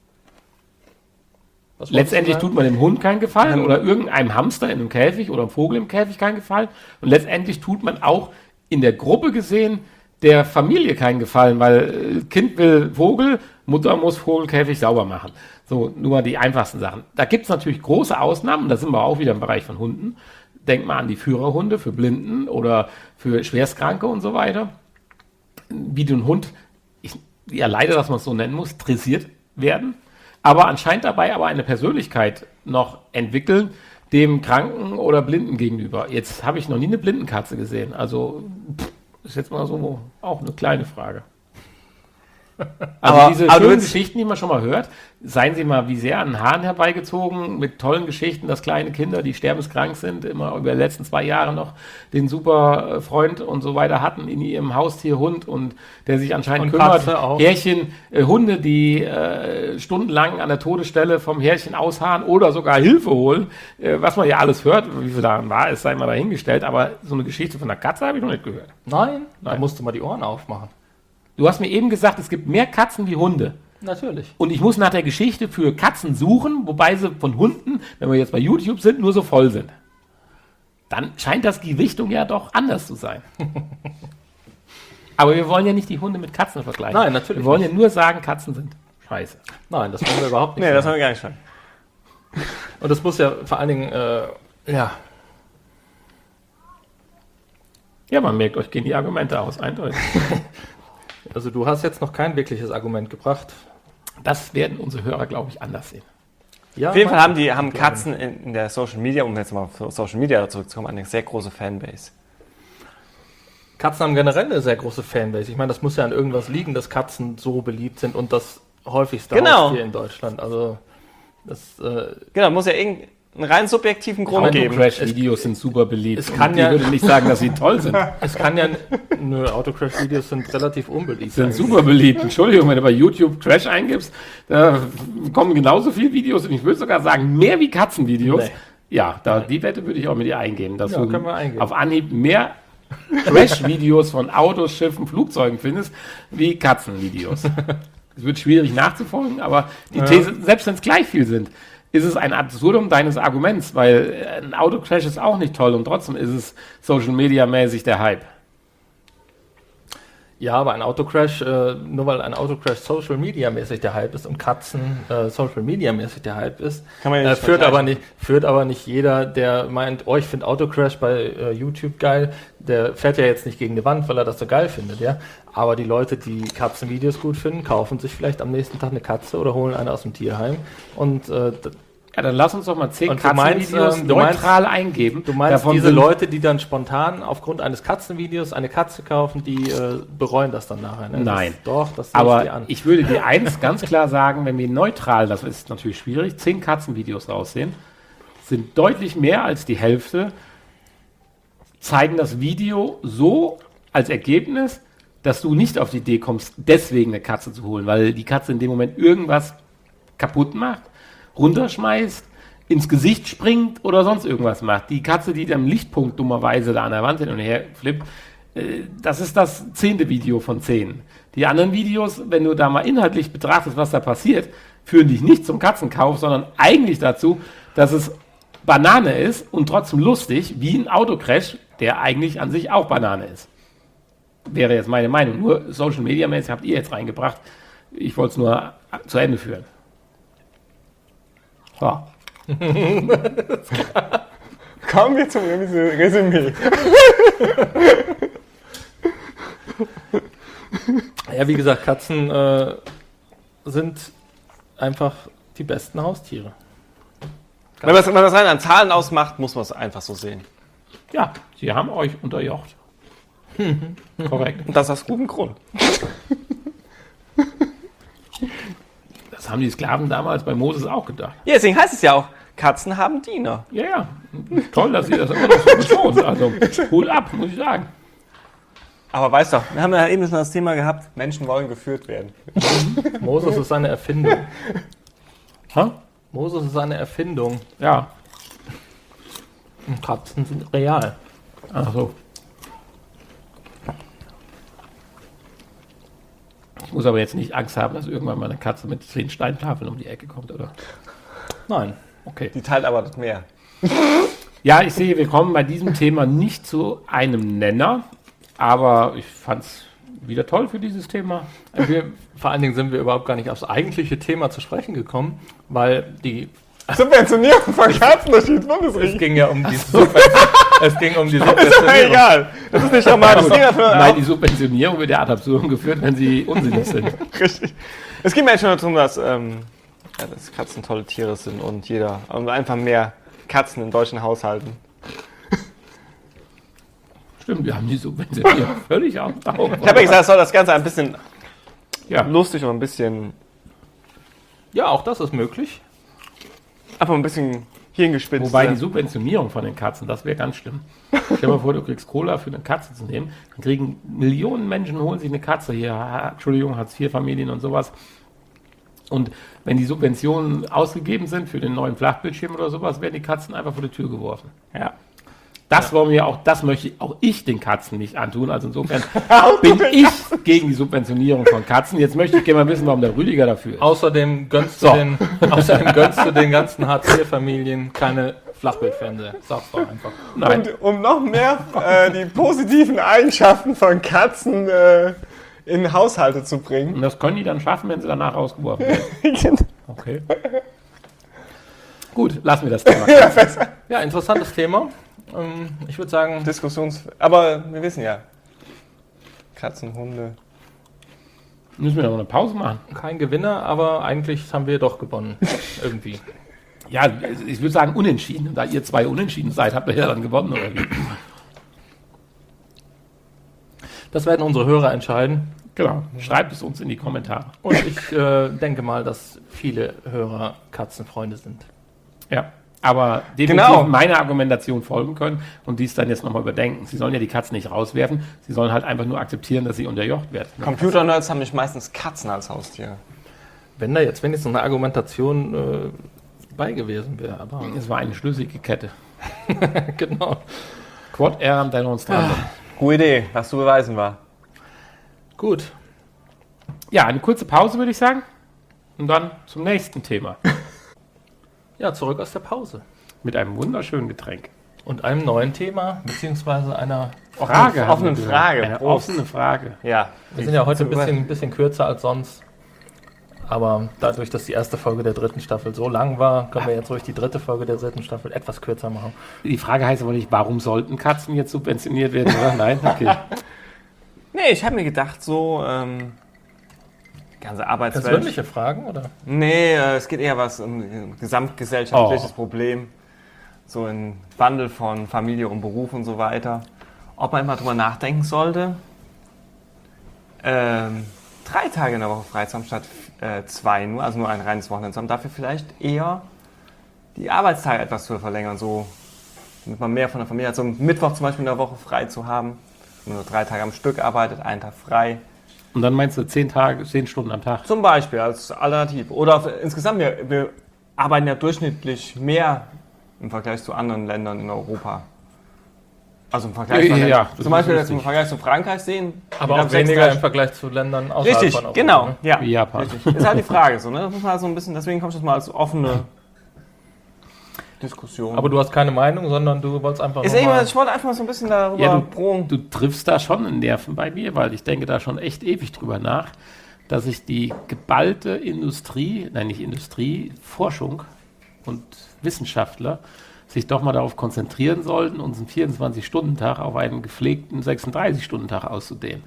Speaker 2: Letztendlich tut man dem Hund keinen Gefallen oder irgendeinem Hamster in einem Käfig oder einem Vogel im Käfig keinen Gefallen. Und letztendlich tut man auch in der Gruppe gesehen der Familie keinen Gefallen, weil Kind will Vogel, Mutter muss Vogelkäfig sauber machen. So, nur die einfachsten Sachen. Da gibt es natürlich große Ausnahmen, da sind wir auch wieder im Bereich von Hunden. Denk mal an die Führerhunde für Blinden oder für Schwerstkranke und so weiter. Wie du einen Hund, leider, dass man es so nennen muss, dressiert werden. Aber anscheinend dabei aber eine Persönlichkeit noch entwickeln, dem Kranken oder Blinden gegenüber. Jetzt habe ich noch nie eine Blindenkatze gesehen. Also ist jetzt mal so auch eine kleine Frage. Also diese schönen Geschichten, die man schon mal hört, seien sie mal wie sehr an den Haaren herbeigezogen, mit tollen Geschichten, dass kleine Kinder, die sterbenskrank sind, immer über die letzten 2 Jahre noch den super Freund und so weiter hatten in ihrem Haustierhund und der sich anscheinend kümmert. Härchen, Hunde, die stundenlang an der Todesstelle vom Härchen ausharren oder sogar Hilfe holen, was man ja alles hört, wie viel daran war, es sei mal dahingestellt, aber so eine Geschichte von einer Katze habe ich noch nicht gehört.
Speaker 1: Nein, da musst du mal die Ohren aufmachen.
Speaker 2: Du hast mir eben gesagt, es gibt mehr Katzen wie Hunde.
Speaker 1: Natürlich.
Speaker 2: Und ich muss nach der Geschichte für Katzen suchen, wobei sie von Hunden, wenn wir jetzt bei YouTube sind, nur so voll sind. Dann scheint das die Richtung ja doch anders zu sein. Aber wir wollen ja nicht die Hunde mit Katzen vergleichen.
Speaker 1: Nein, natürlich.
Speaker 2: Wir wollen ja nur sagen, Katzen sind scheiße.
Speaker 1: Nein, das wollen wir überhaupt nicht.
Speaker 3: Nee, das haben wir gar nicht sagen.
Speaker 1: Und das muss ja vor allen Dingen,
Speaker 2: Ja, man merkt, euch gehen die Argumente aus, eindeutig.
Speaker 1: Also du hast jetzt noch kein wirkliches Argument gebracht.
Speaker 2: Das werden unsere Hörer, glaube ich, anders sehen.
Speaker 3: Ja, auf jeden Fall haben Katzen in der Social Media, um jetzt mal auf Social Media zurückzukommen, eine sehr große Fanbase.
Speaker 1: Katzen haben generell eine sehr große Fanbase. Ich meine, das muss ja an irgendwas liegen, dass Katzen so beliebt sind und das häufigste Haustier in Deutschland. Also das
Speaker 3: muss ja irgendeinen rein subjektiven Grund geben.
Speaker 2: Autocrash-Videos sind super beliebt.
Speaker 1: Ich würde
Speaker 2: nicht sagen, dass sie toll sind.
Speaker 1: Es kann ja... Autocrash-Videos sind relativ unbeliebt.
Speaker 2: Sind super beliebt. Entschuldigung, wenn du bei YouTube Crash eingibst, da kommen genauso viele Videos und ich würde sogar sagen, mehr wie Katzenvideos. Nee. Ja, die Wette würde ich auch mit dir eingehen. Dass du auf Anhieb mehr Crash-Videos von Autos, Schiffen, Flugzeugen findest, wie Katzenvideos. Es wird schwierig nachzufolgen, aber die These, selbst wenn es gleich viel sind, ist es ein Absurdum deines Arguments, weil ein Autocrash ist auch nicht toll und trotzdem ist es Social-Media-mäßig der Hype.
Speaker 1: Ja, aber ein Autocrash, nur weil ein Autocrash Social-Media-mäßig der Hype ist und Katzen Social-Media-mäßig der Hype ist, führt aber nicht jeder, der meint, ich finde Autocrash bei YouTube geil, der fährt ja jetzt nicht gegen die Wand, weil er das so geil findet, ja. Aber die Leute, die Katzenvideos gut finden, kaufen sich vielleicht am nächsten Tag eine Katze oder holen eine aus dem Tierheim und
Speaker 2: dann lass uns doch mal 10 Katzenvideos neutral eingeben.
Speaker 1: Du meinst diese Leute, die dann spontan aufgrund eines Katzenvideos eine Katze kaufen, die bereuen das dann nachher? Ne?
Speaker 2: Nein.
Speaker 1: Das
Speaker 2: aber ich würde dir eins ganz klar sagen, wenn wir neutral, das ist natürlich schwierig, 10 Katzenvideos raussehen, sind deutlich mehr als die Hälfte, zeigen das Video so als Ergebnis, dass du nicht auf die Idee kommst, deswegen eine Katze zu holen, weil die Katze in dem Moment irgendwas kaputt macht, runterschmeißt, ins Gesicht springt oder sonst irgendwas macht. Die Katze, die am Lichtpunkt dummerweise da an der Wand hin und her flippt, das ist das 10. Video von 10. Die anderen Videos, wenn du da mal inhaltlich betrachtest, was da passiert, führen dich nicht zum Katzenkauf, sondern eigentlich dazu, dass es Banane ist und trotzdem lustig, wie ein Autocrash, der eigentlich an sich auch Banane ist. Wäre jetzt meine Meinung. Nur Social Media mäßig habt ihr jetzt reingebracht. Ich wollte es nur zu Ende führen. So.
Speaker 3: Kommen wir zum Resümee.
Speaker 1: Ja, wie gesagt, Katzen sind einfach die besten Haustiere.
Speaker 3: Wenn man das rein an Zahlen ausmacht, muss man es einfach so sehen.
Speaker 2: Ja, sie haben euch unterjocht. Korrekt.
Speaker 3: Und das aus gutem Grund.
Speaker 2: Das haben die Sklaven damals bei Moses auch gedacht.
Speaker 3: Ja, deswegen heißt es ja auch, Katzen haben Diener.
Speaker 2: Ja, ja. Toll, dass sie das immer noch so betonen. Also, Hut ab, muss ich sagen.
Speaker 3: Aber weißt du, wir haben ja eben schon das Thema gehabt, Menschen wollen geführt werden.
Speaker 1: Moses ist eine Erfindung.
Speaker 2: Ha?
Speaker 1: Moses ist eine Erfindung.
Speaker 2: Ja.
Speaker 1: Und Katzen sind real.
Speaker 2: Ach so. Ich muss aber jetzt nicht Angst haben, dass irgendwann mal eine Katze mit 10 Steintafeln um die Ecke kommt, oder?
Speaker 1: Nein.
Speaker 2: Okay.
Speaker 3: Die teilt aber das Meer.
Speaker 2: Ja, ich sehe, wir kommen bei diesem Thema nicht zu einem Nenner, aber ich fand es wieder toll für dieses Thema.
Speaker 1: Vor allen Dingen sind wir überhaupt gar nicht aufs eigentliche Thema zu sprechen gekommen, weil
Speaker 3: Subventionierung von Katzen durch die
Speaker 1: es
Speaker 3: Bundesregierung.
Speaker 1: ging ja um die es ging um die
Speaker 3: Ist aber
Speaker 1: Subventionierung.
Speaker 3: egal. Das ist nicht dramatisch.
Speaker 2: Nein, die Subventionierung wird ja ad absurdum geführt, wenn sie unsinnig sind.
Speaker 3: Richtig. Es geht mir eigentlich nur darum, dass Katzen tolle Tiere sind und einfach mehr Katzen in deutschen Haushalten.
Speaker 2: Stimmt, wir haben die Subventionierung völlig auf den Augen.
Speaker 3: Ich habe ja gesagt, es soll das Ganze ein bisschen
Speaker 2: Ja.
Speaker 3: lustig und ein bisschen,
Speaker 1: Ja, auch das ist möglich.
Speaker 3: einfach ein bisschen hirngespitzt.
Speaker 2: Wobei die Subventionierung von den Katzen, das wäre ganz schlimm. Stell dir mal vor, du kriegst Cola für eine Katze zu nehmen. Dann kriegen Millionen Menschen, holen sich eine Katze hier. Entschuldigung, Hartz-IV-Familien und sowas. Und wenn die Subventionen ausgegeben sind für den neuen Flachbildschirm oder sowas, werden die Katzen einfach vor die Tür geworfen.
Speaker 3: Ja.
Speaker 2: Das wollen wir auch, das möchte auch ich den Katzen nicht antun. Also insofern bin ich gegen die Subventionierung von Katzen. Jetzt möchte ich gerne mal wissen, warum der Rüdiger dafür ist.
Speaker 1: Außerdem gönnst du den ganzen Hartz-IV-Familien keine Flachbildfernseher. Sag's doch einfach.
Speaker 2: Nein.
Speaker 3: Und um noch mehr die positiven Eigenschaften von Katzen in Haushalte zu bringen.
Speaker 2: Und das können die dann schaffen, wenn sie danach rausgeworfen werden. Okay. Gut, lassen wir das Thema.
Speaker 1: Ja, interessantes Thema. Ich würde sagen,
Speaker 3: Aber wir wissen ja, Katzen, Hunde.
Speaker 2: Müssen wir noch eine Pause machen?
Speaker 1: kein Gewinner, aber eigentlich haben wir doch gewonnen. Irgendwie.
Speaker 2: Ja, ich würde sagen unentschieden. Und da ihr 2 unentschieden seid, habt ihr ja dann gewonnen, oder wie?
Speaker 1: Das werden unsere Hörer entscheiden.
Speaker 2: Genau. Schreibt es uns in die Kommentare.
Speaker 1: Und ich denke mal, dass viele Hörer Katzenfreunde sind.
Speaker 2: Ja. Aber definitiv
Speaker 3: Genau.
Speaker 2: meiner Argumentation folgen können und dies dann jetzt nochmal überdenken. Sie sollen ja die Katzen nicht rauswerfen, sie sollen halt einfach nur akzeptieren, dass sie unterjocht werden.
Speaker 3: Computernerds haben nicht meistens Katzen als Haustiere.
Speaker 1: Wenn da jetzt wenigstens eine Argumentation bei gewesen wäre, aber
Speaker 2: Es war eine schlüssige Kette.
Speaker 1: genau.
Speaker 2: Quod eram demonstrandum.
Speaker 3: Gute Idee, was zu beweisen war.
Speaker 1: Gut.
Speaker 2: Ja, eine kurze Pause, würde ich sagen. Und dann zum nächsten Thema.
Speaker 1: Ja, zurück aus der Pause.
Speaker 2: Mit einem wunderschönen Getränk.
Speaker 1: Und einem neuen Thema, beziehungsweise einer
Speaker 2: Frage. haben
Speaker 3: offenen
Speaker 2: wir gehört.
Speaker 3: Frage.
Speaker 2: Eine
Speaker 3: Prost.
Speaker 2: offene Frage.
Speaker 3: Ja.
Speaker 1: Wir sind ja heute ein bisschen kürzer als sonst. Aber dadurch, dass die erste Folge der 3. Staffel so lang war, können wir jetzt ruhig die 3. Folge der 3. Staffel etwas kürzer machen.
Speaker 2: Die Frage heißt aber nicht, warum sollten Katzen jetzt subventioniert werden, oder? Nein? Okay.
Speaker 3: Nee, ich habe mir gedacht, so ganze Arbeitswelt.
Speaker 1: Persönliche Fragen, oder?
Speaker 3: Nee, es geht eher was um ein gesamtgesellschaftliches Problem. So ein Wandel von Familie und Beruf und so weiter. Ob man immer drüber nachdenken sollte, 3 Tage in der Woche frei zu haben statt 2 nur, also nur ein reines Wochenende zu haben. Dafür vielleicht eher die Arbeitstage etwas zu verlängern, so damit man mehr von der Familie hat. So Mittwoch zum Beispiel in der Woche frei zu haben. Nur 3 Tage am Stück arbeitet, 1 Tag frei.
Speaker 2: Und dann meinst du 10 Stunden am Tag?
Speaker 3: Zum Beispiel als Alternative. Oder insgesamt, wir arbeiten ja durchschnittlich mehr im Vergleich zu anderen Ländern in Europa. Also im Vergleich zum Beispiel jetzt im Vergleich zu Frankreich sehen.
Speaker 1: Aber auch weniger im Vergleich zu Ländern außerhalb
Speaker 3: Richtig,
Speaker 1: von Europa.
Speaker 3: genau.
Speaker 1: Ne?
Speaker 3: Ja,
Speaker 2: Wie Japan.
Speaker 3: richtig. Ist halt die Frage so, ne? Das muss man halt so ein bisschen, deswegen kommt das mal als offene Diskussion.
Speaker 1: Aber du hast keine Meinung, sondern du wolltest einfach
Speaker 3: ich wollte einfach mal so ein bisschen darüber
Speaker 2: Ja,
Speaker 3: proben.
Speaker 2: du triffst da schon einen Nerven bei mir, weil ich denke da schon echt ewig drüber nach, dass sich die geballte Forschung und Wissenschaftler sich doch mal darauf konzentrieren sollten, unseren 24-Stunden-Tag auf einen gepflegten 36-Stunden-Tag auszudehnen.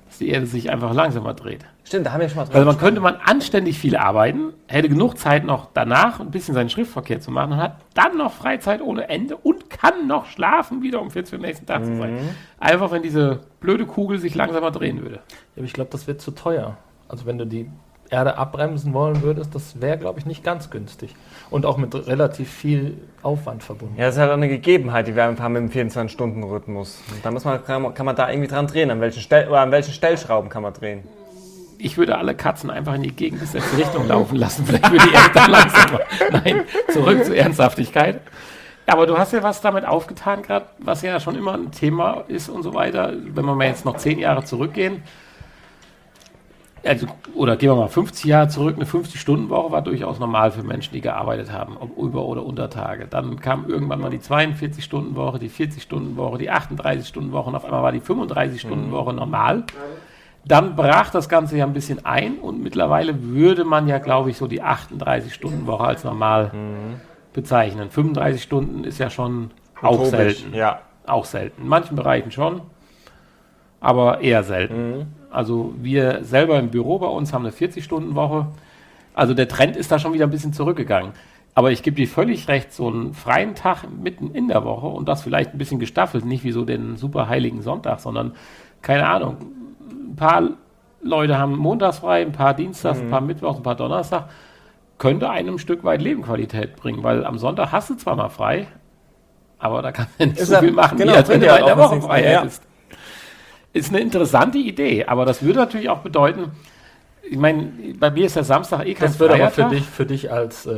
Speaker 2: dass die Erde sich einfach langsamer dreht.
Speaker 3: Stimmt, da haben wir schon mal
Speaker 2: Also man könnte anständig viel arbeiten, hätte genug Zeit noch danach ein bisschen seinen Schriftverkehr zu machen und hat dann noch Freizeit ohne Ende und kann noch schlafen, wieder um 40 Uhr am nächsten Tag zu sein. Einfach, wenn diese blöde Kugel sich langsamer drehen würde.
Speaker 1: Ja, aber ich glaube, das wird zu teuer. Also wenn du die Erde abbremsen wollen würdest, das wäre, glaube ich, nicht ganz günstig. Und auch mit relativ viel Aufwand verbunden.
Speaker 3: Ja, das ist halt eine Gegebenheit, die wir haben mit dem 24-Stunden-Rhythmus. Und da kann man da irgendwie dran drehen. An welchen Stellschrauben kann man drehen?
Speaker 2: Ich würde alle Katzen einfach in die gegengesetzte Richtung laufen lassen. Vielleicht würde die Erde dann langsamer. Nein, zurück zur Ernsthaftigkeit. Aber du hast ja was damit aufgetan gerade, was ja schon immer ein Thema ist und so weiter. Wenn wir mal jetzt noch 10 Jahre zurückgehen, also, oder gehen wir mal 50 Jahre zurück, eine 50-Stunden-Woche war durchaus normal für Menschen, die gearbeitet haben, ob Über- oder Untertage. Dann kam irgendwann mal die 42-Stunden-Woche, die 40-Stunden-Woche, die 38-Stunden-Woche und auf einmal war die 35-Stunden-Woche normal. Dann brach das Ganze ja ein bisschen ein und mittlerweile würde man ja, glaube ich, so die 38-Stunden-Woche als normal bezeichnen. 35 Stunden ist ja schon auch selten.
Speaker 3: Ja.
Speaker 2: Auch selten. In manchen Bereichen schon, aber eher selten. Also wir selber im Büro bei uns haben eine 40-Stunden-Woche. Also der Trend ist da schon wieder ein bisschen zurückgegangen. Aber ich gebe dir völlig recht, so einen freien Tag mitten in der Woche und das vielleicht ein bisschen gestaffelt, nicht wie so den super heiligen Sonntag, sondern, keine Ahnung, ein paar Leute haben montags frei, ein paar dienstags, ein paar mittwochs, ein paar donnerstag, könnte einem ein Stück weit Lebensqualität bringen, weil am Sonntag hast du zwar mal frei, aber da kannst du nicht so viel machen, wie als wenn du in der Woche frei hättest. Ist eine interessante Idee, aber das würde natürlich auch bedeuten, ich meine, bei mir ist der Samstag kein
Speaker 1: Das würde aber
Speaker 2: Feiertag.
Speaker 1: für dich als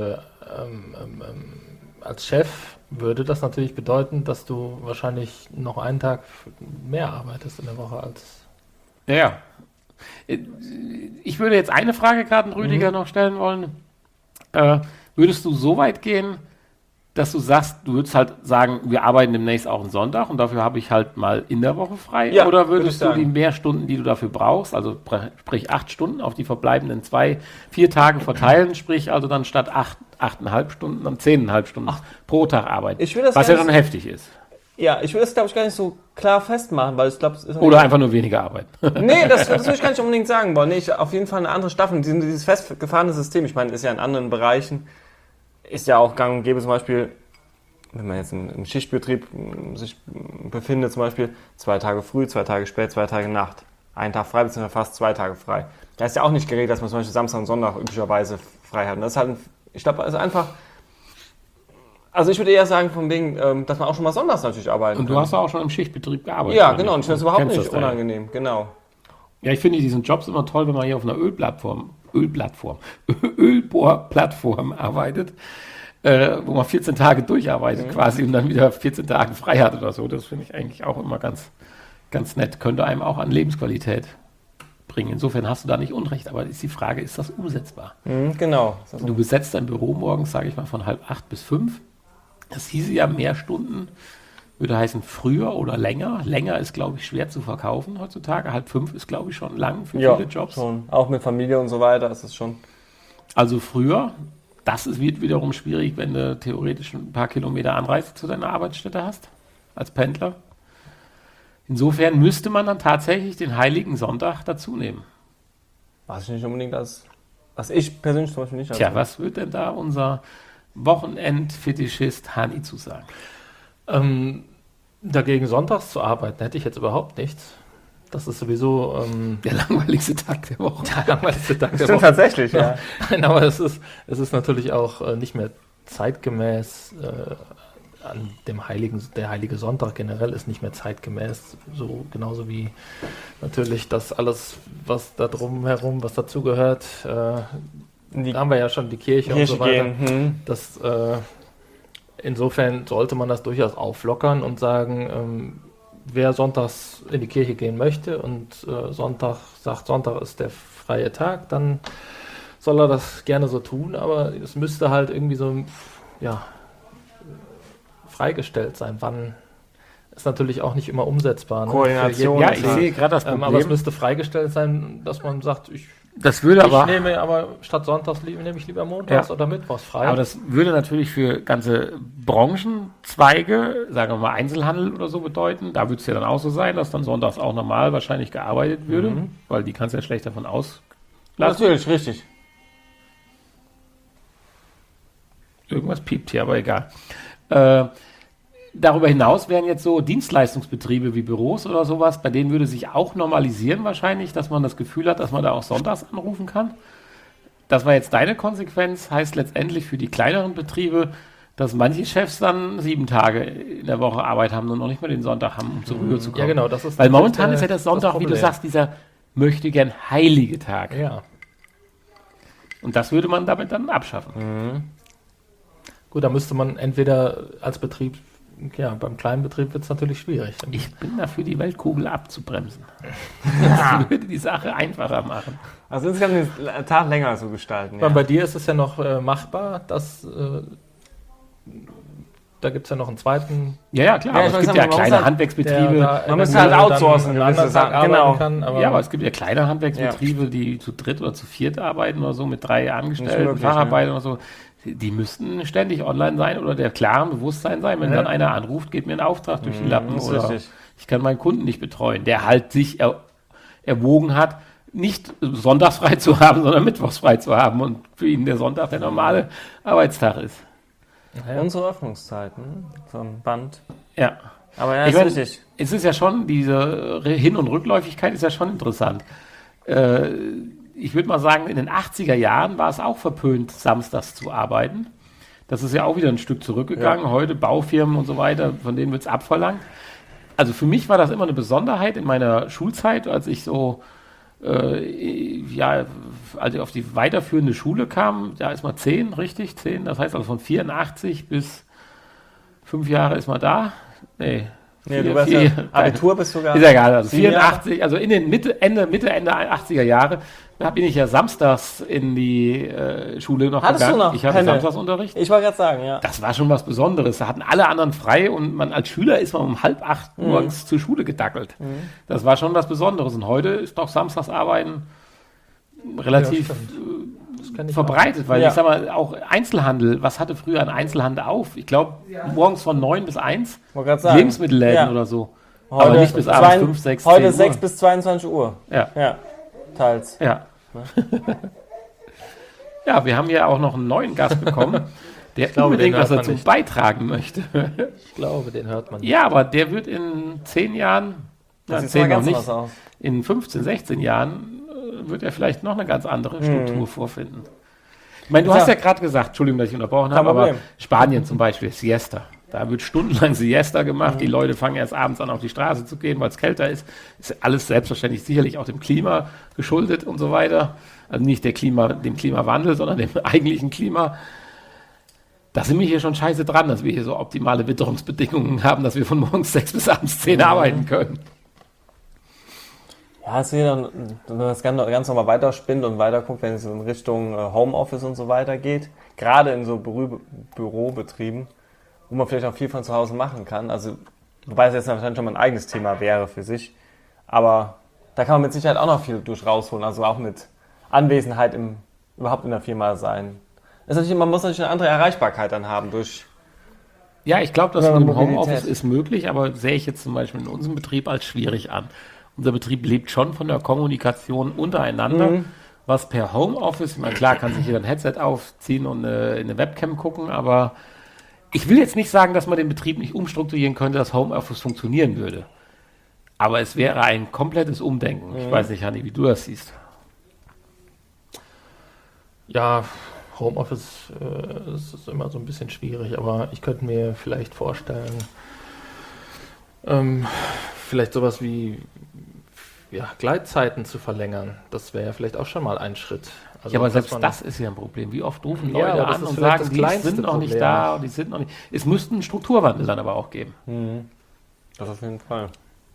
Speaker 1: Chef würde das natürlich bedeuten, dass du wahrscheinlich noch einen Tag mehr arbeitest in der Woche als...
Speaker 2: Ja. Ich würde jetzt eine Frage gerade an Rüdiger noch stellen wollen. Würdest du so weit gehen, dass du sagst, du würdest halt sagen, wir arbeiten demnächst auch einen Sonntag und dafür habe ich halt mal in der Woche frei?
Speaker 3: Ja,
Speaker 2: oder würdest
Speaker 3: würde
Speaker 2: du
Speaker 3: ich
Speaker 2: die mehr Stunden, die du dafür brauchst, also sprich 8 Stunden auf die verbleibenden 4 Tage verteilen, sprich also dann statt 8,5 Stunden dann 10,5 Stunden pro Tag arbeiten?
Speaker 3: Ich will das
Speaker 2: was ja
Speaker 3: gar
Speaker 2: schon heftig ist.
Speaker 3: Ja, ich will das, glaube ich, gar nicht so klar festmachen, weil ich glaube, es ist...
Speaker 2: Oder einfach nur weniger arbeiten.
Speaker 3: Nee, das will ich gar nicht unbedingt sagen wollen. Nee, auf jeden Fall eine andere Staffel. Dieses festgefahrene System, ich meine, ist ja in anderen Bereichen, ist ja auch gang und gäbe zum Beispiel, wenn man jetzt im Schichtbetrieb sich befindet, zum Beispiel 2 Tage früh, 2 Tage spät, 2 Tage Nacht. Einen Tag frei, beziehungsweise fast 2 Tage frei. Da ist ja auch nicht geregelt, dass man zum Beispiel Samstag und Sonntag üblicherweise frei hat. Und das ist halt, ich glaube, es ist einfach... Also ich würde eher sagen, von wegen, dass man auch schon mal sonntags natürlich arbeiten
Speaker 2: Und du
Speaker 3: kann.
Speaker 2: hast ja auch schon im Schichtbetrieb gearbeitet.
Speaker 3: Ja, genau. Und ich finde das überhaupt
Speaker 2: Kennst
Speaker 3: nicht
Speaker 2: das denn?
Speaker 3: unangenehm. Genau.
Speaker 2: Ja, ich finde diesen Jobs immer toll, wenn man hier auf einer Ölbohrplattform arbeitet, wo man 14 Tage durcharbeitet quasi und dann wieder 14 Tage frei hat oder so. Das finde ich eigentlich auch immer ganz, ganz nett. Könnte einem auch an Lebensqualität bringen. Insofern hast du da nicht Unrecht, aber ist die Frage, ist das umsetzbar?
Speaker 3: Genau.
Speaker 2: Du besetzt dein Büro morgens, sage ich mal, von 7:30 bis 5. Das hieße ja mehr Stunden, würde heißen früher oder länger. Länger ist, glaube ich, schwer zu verkaufen heutzutage. 4:30 ist, glaube ich, schon lang für viele Jobs.
Speaker 3: Schon. Auch mit Familie und so weiter ist es schon.
Speaker 2: Also früher, wird wiederum schwierig, wenn du theoretisch ein paar Kilometer Anreise zu deiner Arbeitsstätte hast, als Pendler. Insofern müsste man dann tatsächlich den Heiligen Sonntag dazu nehmen.
Speaker 3: Was ich nicht unbedingt was ich persönlich zum Beispiel nicht
Speaker 2: Tja, was wird denn da unser Wochenend-Fetischist Hani zu sagen?
Speaker 1: Dagegen sonntags zu arbeiten, hätte ich jetzt überhaupt nichts. Das ist sowieso
Speaker 2: Der langweiligste Tag der Woche.
Speaker 1: der langweiligste Tag der
Speaker 3: Stimmt
Speaker 1: Woche.
Speaker 3: tatsächlich, ja.
Speaker 1: Nein, aber es ist natürlich auch nicht mehr zeitgemäß. An dem der Heilige Sonntag generell ist nicht mehr zeitgemäß. So genauso wie natürlich das alles, was da drumherum, was dazugehört. Da haben wir ja schon die Kirche und so weiter. Das, insofern sollte man das durchaus auflockern und sagen, wer sonntags in die Kirche gehen möchte und Sonntag ist der freie Tag, dann soll er das gerne so tun, aber es müsste halt irgendwie so, ja, freigestellt sein. Wann ist natürlich auch nicht immer umsetzbar. Ne?
Speaker 3: Koordination.
Speaker 2: Ja, ich sehe gerade das Problem.
Speaker 1: Aber es müsste freigestellt sein, dass man sagt, ich
Speaker 2: Das würde
Speaker 1: Ich nehme aber statt Sonntags nehme ich lieber montags oder mittwochs frei.
Speaker 2: Aber das würde natürlich für ganze Branchenzweige, sagen wir mal Einzelhandel oder so bedeuten, da würde es ja dann auch so sein, dass dann sonntags auch normal wahrscheinlich gearbeitet würde, weil die kannst du ja schlecht davon auslassen.
Speaker 3: Natürlich, richtig.
Speaker 2: Irgendwas piept hier, aber egal. Darüber hinaus wären jetzt so Dienstleistungsbetriebe wie Büros oder sowas, bei denen würde sich auch normalisieren wahrscheinlich, dass man das Gefühl hat, dass man da auch sonntags anrufen kann. Das war jetzt deine Konsequenz, heißt letztendlich für die kleineren Betriebe, dass manche Chefs dann 7 Tage in der Woche Arbeit haben und noch nicht mal den Sonntag haben, um zur Ruhe zu kommen.
Speaker 1: Ja, genau. Das ist
Speaker 2: weil momentan ist ja der Sonntag, wie du
Speaker 1: Problem.
Speaker 2: sagst, dieser möchte gern heilige Tag.
Speaker 1: Ja.
Speaker 2: Und das würde man damit dann abschaffen.
Speaker 1: Gut, da müsste man entweder als Betrieb, ja, beim kleinen Betrieb wird es natürlich schwierig.
Speaker 2: Ich bin dafür, die Weltkugel abzubremsen. Das würde die Sache einfacher machen.
Speaker 3: Also insgesamt den Tag länger so gestalten.
Speaker 1: Bei dir ist es ja noch machbar, dass da gibt es ja noch einen zweiten.
Speaker 2: Ja, klar,
Speaker 3: Ja,
Speaker 2: aber
Speaker 3: ich
Speaker 2: es
Speaker 3: weiß
Speaker 2: gibt
Speaker 3: nicht,
Speaker 2: ja
Speaker 3: man muss
Speaker 2: kleine
Speaker 3: halt-
Speaker 2: Handwerksbetriebe.
Speaker 3: Man müsste halt outsourcen,
Speaker 1: einen anderen
Speaker 3: gewisse
Speaker 1: Tag
Speaker 3: Sachen.
Speaker 1: arbeiten
Speaker 3: Genau.
Speaker 1: kann. Aber
Speaker 2: Ja, aber es gibt ja kleine Handwerksbetriebe, die zu dritt oder zu viert arbeiten oder so, mit 3 Angestellten,
Speaker 3: möglich,
Speaker 2: Facharbeitern oder so. Die müssten ständig online sein oder der klaren Bewusstsein sein, wenn dann einer anruft, geht mir ein Auftrag durch die Lappen
Speaker 3: das ist
Speaker 2: oder
Speaker 3: richtig.
Speaker 2: ich kann meinen Kunden nicht betreuen, der halt sich erwogen hat, nicht sonntags frei zu haben, sondern mittwochs frei zu haben und für ihn der Sonntag der normale Arbeitstag ist.
Speaker 3: Unsere Öffnungszeiten vom Band.
Speaker 2: Ja.
Speaker 3: Aber ja,
Speaker 2: Ich
Speaker 3: ist
Speaker 2: mein,
Speaker 3: richtig.
Speaker 2: es ist ja schon, diese Hin- und Rückläufigkeit ist ja schon interessant. Ich würde mal sagen, in den 80er Jahren war es auch verpönt, samstags zu arbeiten. Das ist ja auch wieder ein Stück zurückgegangen.
Speaker 3: Ja.
Speaker 2: Heute Baufirmen und so weiter, von denen wird es abverlangt. Also für mich war das immer eine Besonderheit in meiner Schulzeit, als ich so, als ich auf die weiterführende Schule kam, da ist man 10, richtig? 10, das heißt also von 84 bis 5 Jahre ist man da. Nee,
Speaker 3: Du warst ja Abitur bist sogar.
Speaker 2: ist ja egal, also
Speaker 3: 7 Jahre.
Speaker 2: 84, also in den Ende 80er Jahre, da bin ich ja samstags in die Schule noch
Speaker 3: Hattest du noch
Speaker 2: Ich hatte
Speaker 3: keine?
Speaker 2: Samstagsunterricht.
Speaker 3: Ich wollte gerade sagen, ja.
Speaker 2: Das war schon was Besonderes. Da hatten alle anderen frei und man als Schüler ist man um 7:30 morgens zur Schule gedackelt. Das war schon was Besonderes. Und heute ist doch Samstagsarbeiten relativ
Speaker 1: das kann ich
Speaker 2: verbreitet, weil
Speaker 3: Ja.
Speaker 2: ich sag mal, auch Einzelhandel, was hatte früher ein Einzelhandel auf? Ich glaube, morgens von 9 bis 1
Speaker 3: Wollte gerade sagen.
Speaker 2: Lebensmittelläden
Speaker 3: Ja.
Speaker 2: oder so.
Speaker 3: Heute
Speaker 2: aber nicht bis abends 5, 6, 10
Speaker 3: Heute
Speaker 2: Uhr.
Speaker 3: 6 bis 22 Uhr.
Speaker 2: Ja.
Speaker 3: Ja, teils.
Speaker 2: Ja. Ja, wir haben ja auch noch einen neuen Gast bekommen, der
Speaker 1: glaube,
Speaker 2: unbedingt
Speaker 1: den
Speaker 2: was
Speaker 1: hört man
Speaker 2: dazu
Speaker 1: nicht.
Speaker 2: beitragen möchte.
Speaker 1: Ich glaube, den hört man.
Speaker 2: Ja, aber der wird in 10 Jahren,
Speaker 3: Das sieht
Speaker 2: 10
Speaker 3: mal
Speaker 2: noch
Speaker 3: ganz
Speaker 2: nicht,
Speaker 3: anders aus.
Speaker 2: in 15, 16 Jahren wird er vielleicht noch eine ganz andere Struktur vorfinden. Ich meine, du hast ja gerade gesagt, Entschuldigung, dass ich unterbrochen habe, aber
Speaker 3: Problem.
Speaker 2: Spanien zum Beispiel, Siesta. Da wird stundenlang Siesta gemacht. Die Leute fangen erst abends an, auf die Straße zu gehen, weil es kälter ist. Ist alles selbstverständlich sicherlich auch dem Klima geschuldet und so weiter. Also nicht dem Klimawandel, sondern dem eigentlichen Klima. Da sind wir hier schon scheiße dran, dass wir hier so optimale Witterungsbedingungen haben, dass wir von morgens 6 bis abends 10 arbeiten können.
Speaker 3: Ja, es ist wieder, wenn man das ganz nochmal weiterspinnt und weiter guckt, wenn es so in Richtung Homeoffice und so weiter geht, gerade in so Bürobetrieben, wo man vielleicht auch viel von zu Hause machen kann. Also, wobei es jetzt wahrscheinlich schon mal ein eigenes Thema wäre für sich. Aber da kann man mit Sicherheit auch noch viel durch rausholen. Also auch mit Anwesenheit überhaupt in der Firma sein. Das ist natürlich, man muss natürlich eine andere Erreichbarkeit dann haben durch.
Speaker 2: Ja, ich glaube, das
Speaker 3: Ja,
Speaker 2: mit dem
Speaker 3: Mobilität.
Speaker 2: Homeoffice ist möglich, aber sehe ich jetzt zum Beispiel in unserem Betrieb als schwierig an. Unser Betrieb lebt schon von der Kommunikation untereinander, was per Homeoffice, ich meine, klar kann sich jeder ein Headset aufziehen und in eine Webcam gucken, aber ich will jetzt nicht sagen, dass man den Betrieb nicht umstrukturieren könnte, dass Homeoffice funktionieren würde. Aber es wäre ein komplettes Umdenken. Ich weiß nicht, Hanni, wie du das siehst.
Speaker 1: Ja, Homeoffice ist immer so ein bisschen schwierig, aber ich könnte mir vielleicht vorstellen, vielleicht sowas wie Gleitzeiten zu verlängern. Das wäre ja vielleicht auch schon mal ein Schritt. Also,
Speaker 2: Ja, aber
Speaker 1: dass
Speaker 2: selbst
Speaker 1: man-
Speaker 2: das ist ja ein Problem. Wie oft rufen
Speaker 1: Ja,
Speaker 2: Leute
Speaker 1: aber das
Speaker 2: an
Speaker 1: ist
Speaker 2: und
Speaker 1: vielleicht
Speaker 2: sagen,
Speaker 1: das
Speaker 2: die
Speaker 1: kleinste
Speaker 2: sind noch nicht
Speaker 1: Problem.
Speaker 2: da und die sind noch nicht. Es müsste einen Strukturwandel dann aber auch geben.
Speaker 3: Das auf jeden Fall.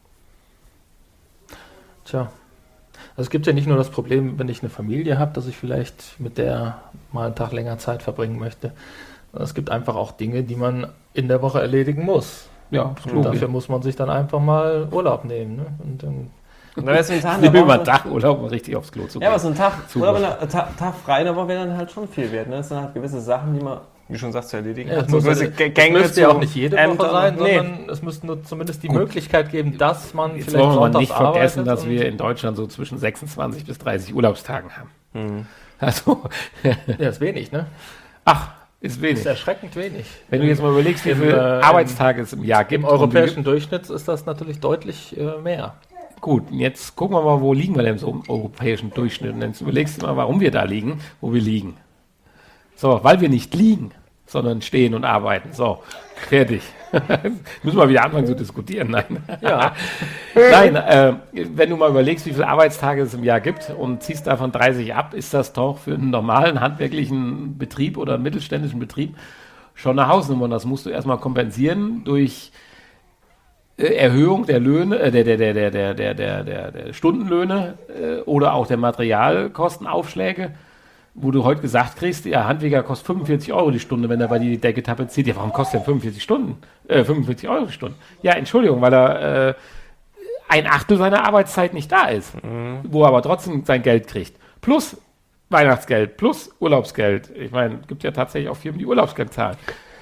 Speaker 1: Tja. Also es gibt ja nicht nur das Problem, wenn ich eine Familie habe, dass ich vielleicht mit der mal einen Tag länger Zeit verbringen möchte. Es gibt einfach auch Dinge, die man in der Woche erledigen muss.
Speaker 2: Ja, das
Speaker 1: Und dafür muss man sich dann einfach mal Urlaub nehmen. Ne? Und dann
Speaker 3: Und dann wär's so ein Tag,
Speaker 2: Ich nehme immer einen Tag Urlaub, um richtig aufs Klo zu gehen.
Speaker 3: Ja, aber so ein Tag,
Speaker 2: Super.
Speaker 3: oder wenn ein Tag frei in der Woche wäre dann halt schon viel wert. Ne? Das sind halt gewisse Sachen, die man, wie schon sagst, zu erledigen
Speaker 1: Ja,
Speaker 3: hat. So gewisse Gänge
Speaker 1: müsste ja auch nicht jede Woche
Speaker 3: Ämter,
Speaker 1: sein,
Speaker 3: nee.
Speaker 1: sondern es müsste nur zumindest die Möglichkeit geben, dass man
Speaker 2: Jetzt
Speaker 1: vielleicht
Speaker 2: wollen wir mal
Speaker 1: sonntags
Speaker 2: nicht vergessen,
Speaker 1: arbeitet
Speaker 2: dass
Speaker 1: und-
Speaker 2: wir in Deutschland so zwischen 26 bis 30 Urlaubstagen haben.
Speaker 3: Mhm.
Speaker 2: Also,
Speaker 1: Ja, ist wenig, ne?
Speaker 2: ach, ist wenig.
Speaker 1: Ist erschreckend wenig.
Speaker 2: Wenn du jetzt mal überlegst, wie
Speaker 1: Im,
Speaker 2: viele Arbeitstage es im Jahr gibt.
Speaker 1: Im europäischen Durchschnitt ist das natürlich deutlich mehr.
Speaker 2: Gut, und jetzt gucken wir mal, wo liegen wir denn so im europäischen Durchschnitt? Und jetzt überlegst du mal, warum wir da liegen, wo wir liegen. So, weil wir nicht liegen, sondern stehen und arbeiten. So, fertig. Müssen wir wieder anfangen zu diskutieren. Nein.
Speaker 1: Ja.
Speaker 2: Nein, wenn du mal überlegst, wie viele Arbeitstage es im Jahr gibt und ziehst davon 30 ab, ist das doch für einen normalen handwerklichen Betrieb oder einen mittelständischen Betrieb schon eine Hausnummer. Und das musst du erstmal kompensieren durch Erhöhung der Löhne, der Stundenlöhne oder auch der Materialkostenaufschläge, wo du heute gesagt kriegst, ja, Handwerker kostet 45 Euro die Stunde, wenn er bei dir die Decke tapeziert. Ja, warum kostet er 45 Euro die Stunde? Ja, Entschuldigung, weil er ein Achtel seiner Arbeitszeit nicht da ist, wo er aber trotzdem sein Geld kriegt. Plus Weihnachtsgeld, plus Urlaubsgeld. Ich meine, es gibt ja tatsächlich auch Firmen, die Urlaubsgeld zahlen.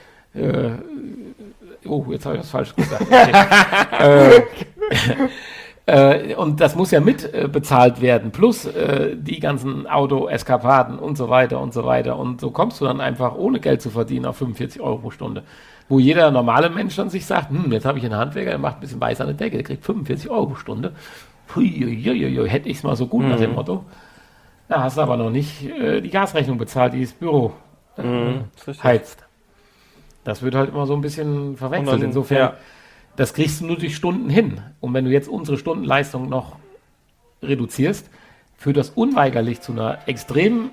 Speaker 2: Oh, jetzt habe ich was falsch gesagt. Okay. Und das muss ja mit bezahlt werden, plus die ganzen Auto-Eskapaden und so weiter und so weiter. Und so kommst du dann einfach, ohne Geld zu verdienen, auf 45 Euro pro Stunde. Wo jeder normale Mensch dann sich sagt, jetzt habe ich einen Handwerker, der macht ein bisschen weiß an der Decke, der kriegt 45 Euro pro Stunde. Hui, hätte ich es mal so gut nach dem Motto. Da hast du aber noch nicht die Gasrechnung bezahlt, die das Büro heizt. Das wird halt immer so ein bisschen verwechselt.
Speaker 3: dann,
Speaker 2: Insofern,
Speaker 3: ja.
Speaker 2: das kriegst du nur durch Stunden hin. Und wenn du jetzt unsere Stundenleistung noch reduzierst, führt das unweigerlich zu einer extremen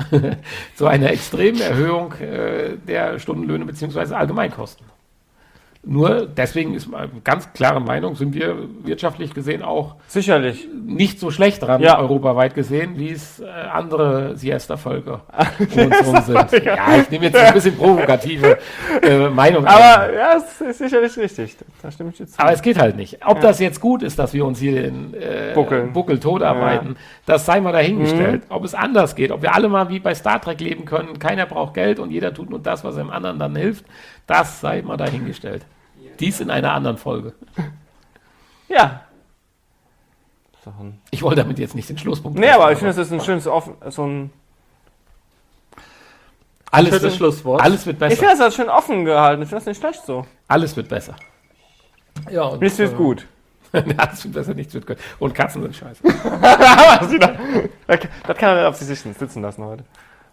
Speaker 2: Erhöhung der Stundenlöhne bzw. Allgemeinkosten. Nur deswegen ist meine ganz klare Meinung, sind wir wirtschaftlich gesehen auch
Speaker 3: Sicherlich.
Speaker 2: nicht so schlecht dran,
Speaker 3: Ja.
Speaker 2: europaweit gesehen, wie es andere Siesta-Völker um uns herum sind. Ja, ich nehme jetzt ein bisschen provokative Meinung an.
Speaker 3: Aber ja, es ist sicherlich richtig. Da stimme ich jetzt zu.
Speaker 2: Aber es geht halt nicht. Ob das jetzt gut ist, dass wir uns hier in Buckel tot arbeiten, das sei mal dahingestellt. Ob es anders geht, ob wir alle mal wie bei Star Trek leben können, keiner braucht Geld und jeder tut nur das, was dem anderen dann hilft, das sei mal dahingestellt. Dies in einer anderen Folge.
Speaker 3: Ja.
Speaker 2: Ich wollte damit jetzt nicht den Schlusspunkt
Speaker 3: Nee,
Speaker 2: treffen,
Speaker 3: aber ich finde, es ist ein schönes so ein.
Speaker 2: alles
Speaker 1: Schönes
Speaker 2: wird,
Speaker 1: Schlusswort.
Speaker 2: alles wird
Speaker 3: Ich
Speaker 2: besser.
Speaker 3: finde das halt schön offen gehalten. Ich finde das nicht schlecht so.
Speaker 2: Alles wird besser.
Speaker 1: Ja, und,
Speaker 3: Nichts wird gut.
Speaker 2: Alles wird besser, nichts wird gut. Und Katzen sind scheiße.
Speaker 3: Das kann er auf sich sitzen lassen heute.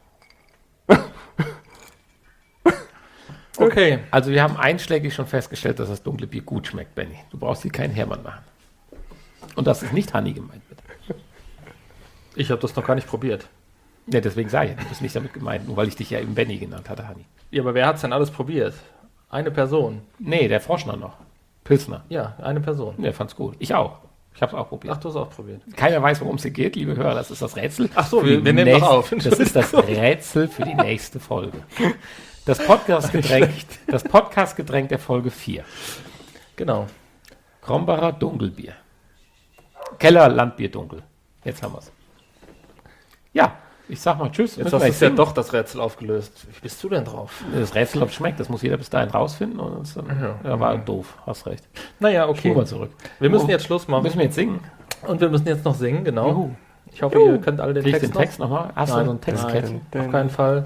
Speaker 1: Okay.
Speaker 2: Also wir haben einschlägig schon festgestellt, dass das dunkle Bier gut schmeckt, Benny. Du brauchst hier keinen Hermann machen. Und das ist nicht Honey gemeint wird.
Speaker 1: Ich habe das noch gar nicht probiert.
Speaker 2: Ja, deswegen sage ich, das ist nicht damit gemeint, nur weil ich dich ja eben Benny genannt hatte, Honey.
Speaker 1: Ja, aber wer hat's denn alles probiert? Eine Person.
Speaker 2: Nee, der Froschner noch. Pilsner.
Speaker 1: Ja, eine Person.
Speaker 2: Der fand's gut. Ich auch. Ich habe es auch probiert.
Speaker 1: Ach, du hast auch probiert.
Speaker 2: Keiner weiß, worum es hier geht, liebe Hörer. Das ist das Rätsel.
Speaker 1: Ach so,
Speaker 2: für
Speaker 1: wir
Speaker 2: die
Speaker 1: nehmen noch auf.
Speaker 2: Das ist das Rätsel für die nächste Folge. Das Podcast-Getränk der Folge 4.
Speaker 1: Genau.
Speaker 2: Krombacher Dunkelbier. Keller Landbier Dunkel. Jetzt haben wir's. Ja, ich sag mal Tschüss.
Speaker 1: Jetzt
Speaker 2: Müssen
Speaker 1: hast
Speaker 2: wir
Speaker 1: du ja
Speaker 2: singen.
Speaker 1: doch das Rätsel aufgelöst. Wie bist du denn drauf?
Speaker 2: Das Rätsel, ob es schmeckt, das muss jeder bis dahin rausfinden. Und das dann, ja, war doof, hast recht.
Speaker 1: Naja,
Speaker 2: Spul
Speaker 1: okay.
Speaker 2: mal zurück.
Speaker 1: Wir müssen jetzt Schluss machen.
Speaker 2: Müssen wir jetzt singen?
Speaker 1: Und wir müssen jetzt noch singen, genau.
Speaker 2: Juhu.
Speaker 1: Ich hoffe, ihr könnt alle den
Speaker 2: Krieg ich
Speaker 1: Text
Speaker 2: den Text nochmal? Hast du
Speaker 1: Nein,
Speaker 2: so einen Textketten?
Speaker 1: Auf keinen Fall.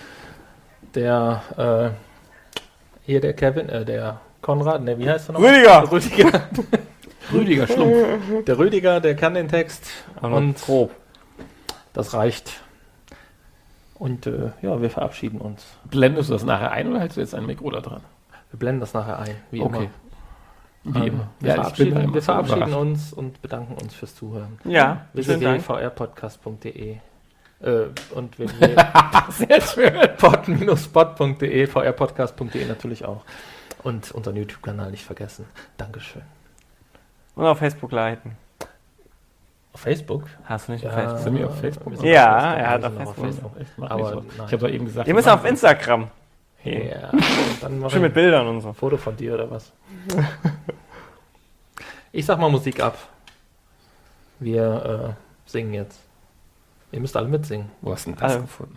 Speaker 1: Der, hier der Kevin, der Konrad, ne, wie heißt er noch?
Speaker 3: Rüdiger!
Speaker 2: Rüdiger Schlumpf.
Speaker 1: Der Rüdiger, der kann den Text. Und
Speaker 3: grob.
Speaker 1: das reicht. Und ja, wir verabschieden uns.
Speaker 2: Blendest du das nachher ein oder hältst du jetzt ein Mikro da dran?
Speaker 1: Wir blenden das nachher ein, wie immer.
Speaker 2: Wie immer.
Speaker 1: Wir verabschieden,
Speaker 2: so überrascht.
Speaker 1: uns und bedanken uns fürs Zuhören.
Speaker 3: Ja, schönen Dank.
Speaker 1: www.vrpodcast.de und
Speaker 2: Sehr schön.
Speaker 1: www.pod-spot.de, vrpodcast.de natürlich auch. Und unseren YouTube-Kanal nicht vergessen. Dankeschön.
Speaker 3: Und auf Facebook liken.
Speaker 1: Auf Facebook?
Speaker 3: Hast du nicht auf
Speaker 1: Ja.
Speaker 3: Facebook?
Speaker 2: Sind wir auf Facebook?
Speaker 1: Wir sind
Speaker 3: Ja,
Speaker 1: auf Facebook,
Speaker 3: er hat
Speaker 1: wir
Speaker 3: auf
Speaker 1: sind noch
Speaker 3: Facebook.
Speaker 2: Echt? Mach
Speaker 1: Aber
Speaker 2: nicht so.
Speaker 1: nein.
Speaker 2: Ich habe doch eben gesagt,
Speaker 3: Ihr müsst auf Instagram.
Speaker 1: Ja, dann mach
Speaker 3: Schön
Speaker 1: ich
Speaker 3: mit Bildern und so.
Speaker 1: ein Foto von dir oder was? Ich sag mal Musik ab. Wir singen jetzt. Ihr müsst alle mitsingen.
Speaker 2: Wo hast du denn das gefunden?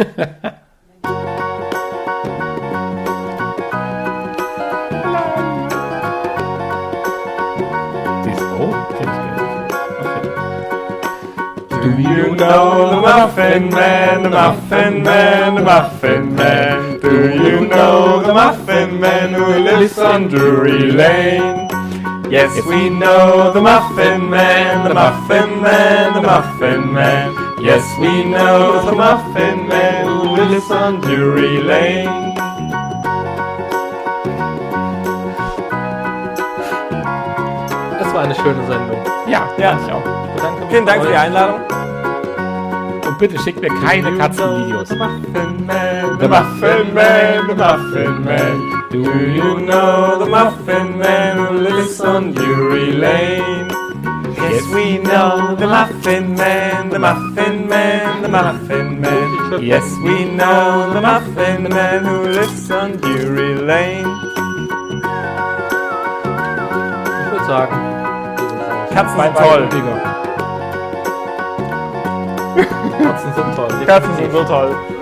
Speaker 3: Do you know the Muffin Man, the Muffin Man, the Muffin Man? Do you know the Muffin Man who lives on Drury Lane? Yes, we know the Muffin Man, the Muffin Man, the Muffin Man. Yes, we know the Muffin Man who lives on Drury Lane.
Speaker 1: Das war eine schöne Sendung.
Speaker 2: Ja,
Speaker 3: Ja.
Speaker 2: fand ich auch.
Speaker 1: Bedanke mich
Speaker 3: Vielen Dank
Speaker 1: bei
Speaker 3: für die
Speaker 1: euch.
Speaker 3: Einladung.
Speaker 2: Und bitte schickt mir keine Katzenvideos.
Speaker 3: The Muffin Man, the Muffin Man, the Muffin Man. Do you know the Muffin Man who lives on Drury Lane? Yes, we know the Muffin Man, the Muffin Man, the Muffin Man. Yes, we know the Muffin Man who lives on Drury Lane.
Speaker 1: Ich würde sagen,
Speaker 3: Katzen sind toll.
Speaker 1: Katzen sind toll.
Speaker 3: Katzen sind so toll.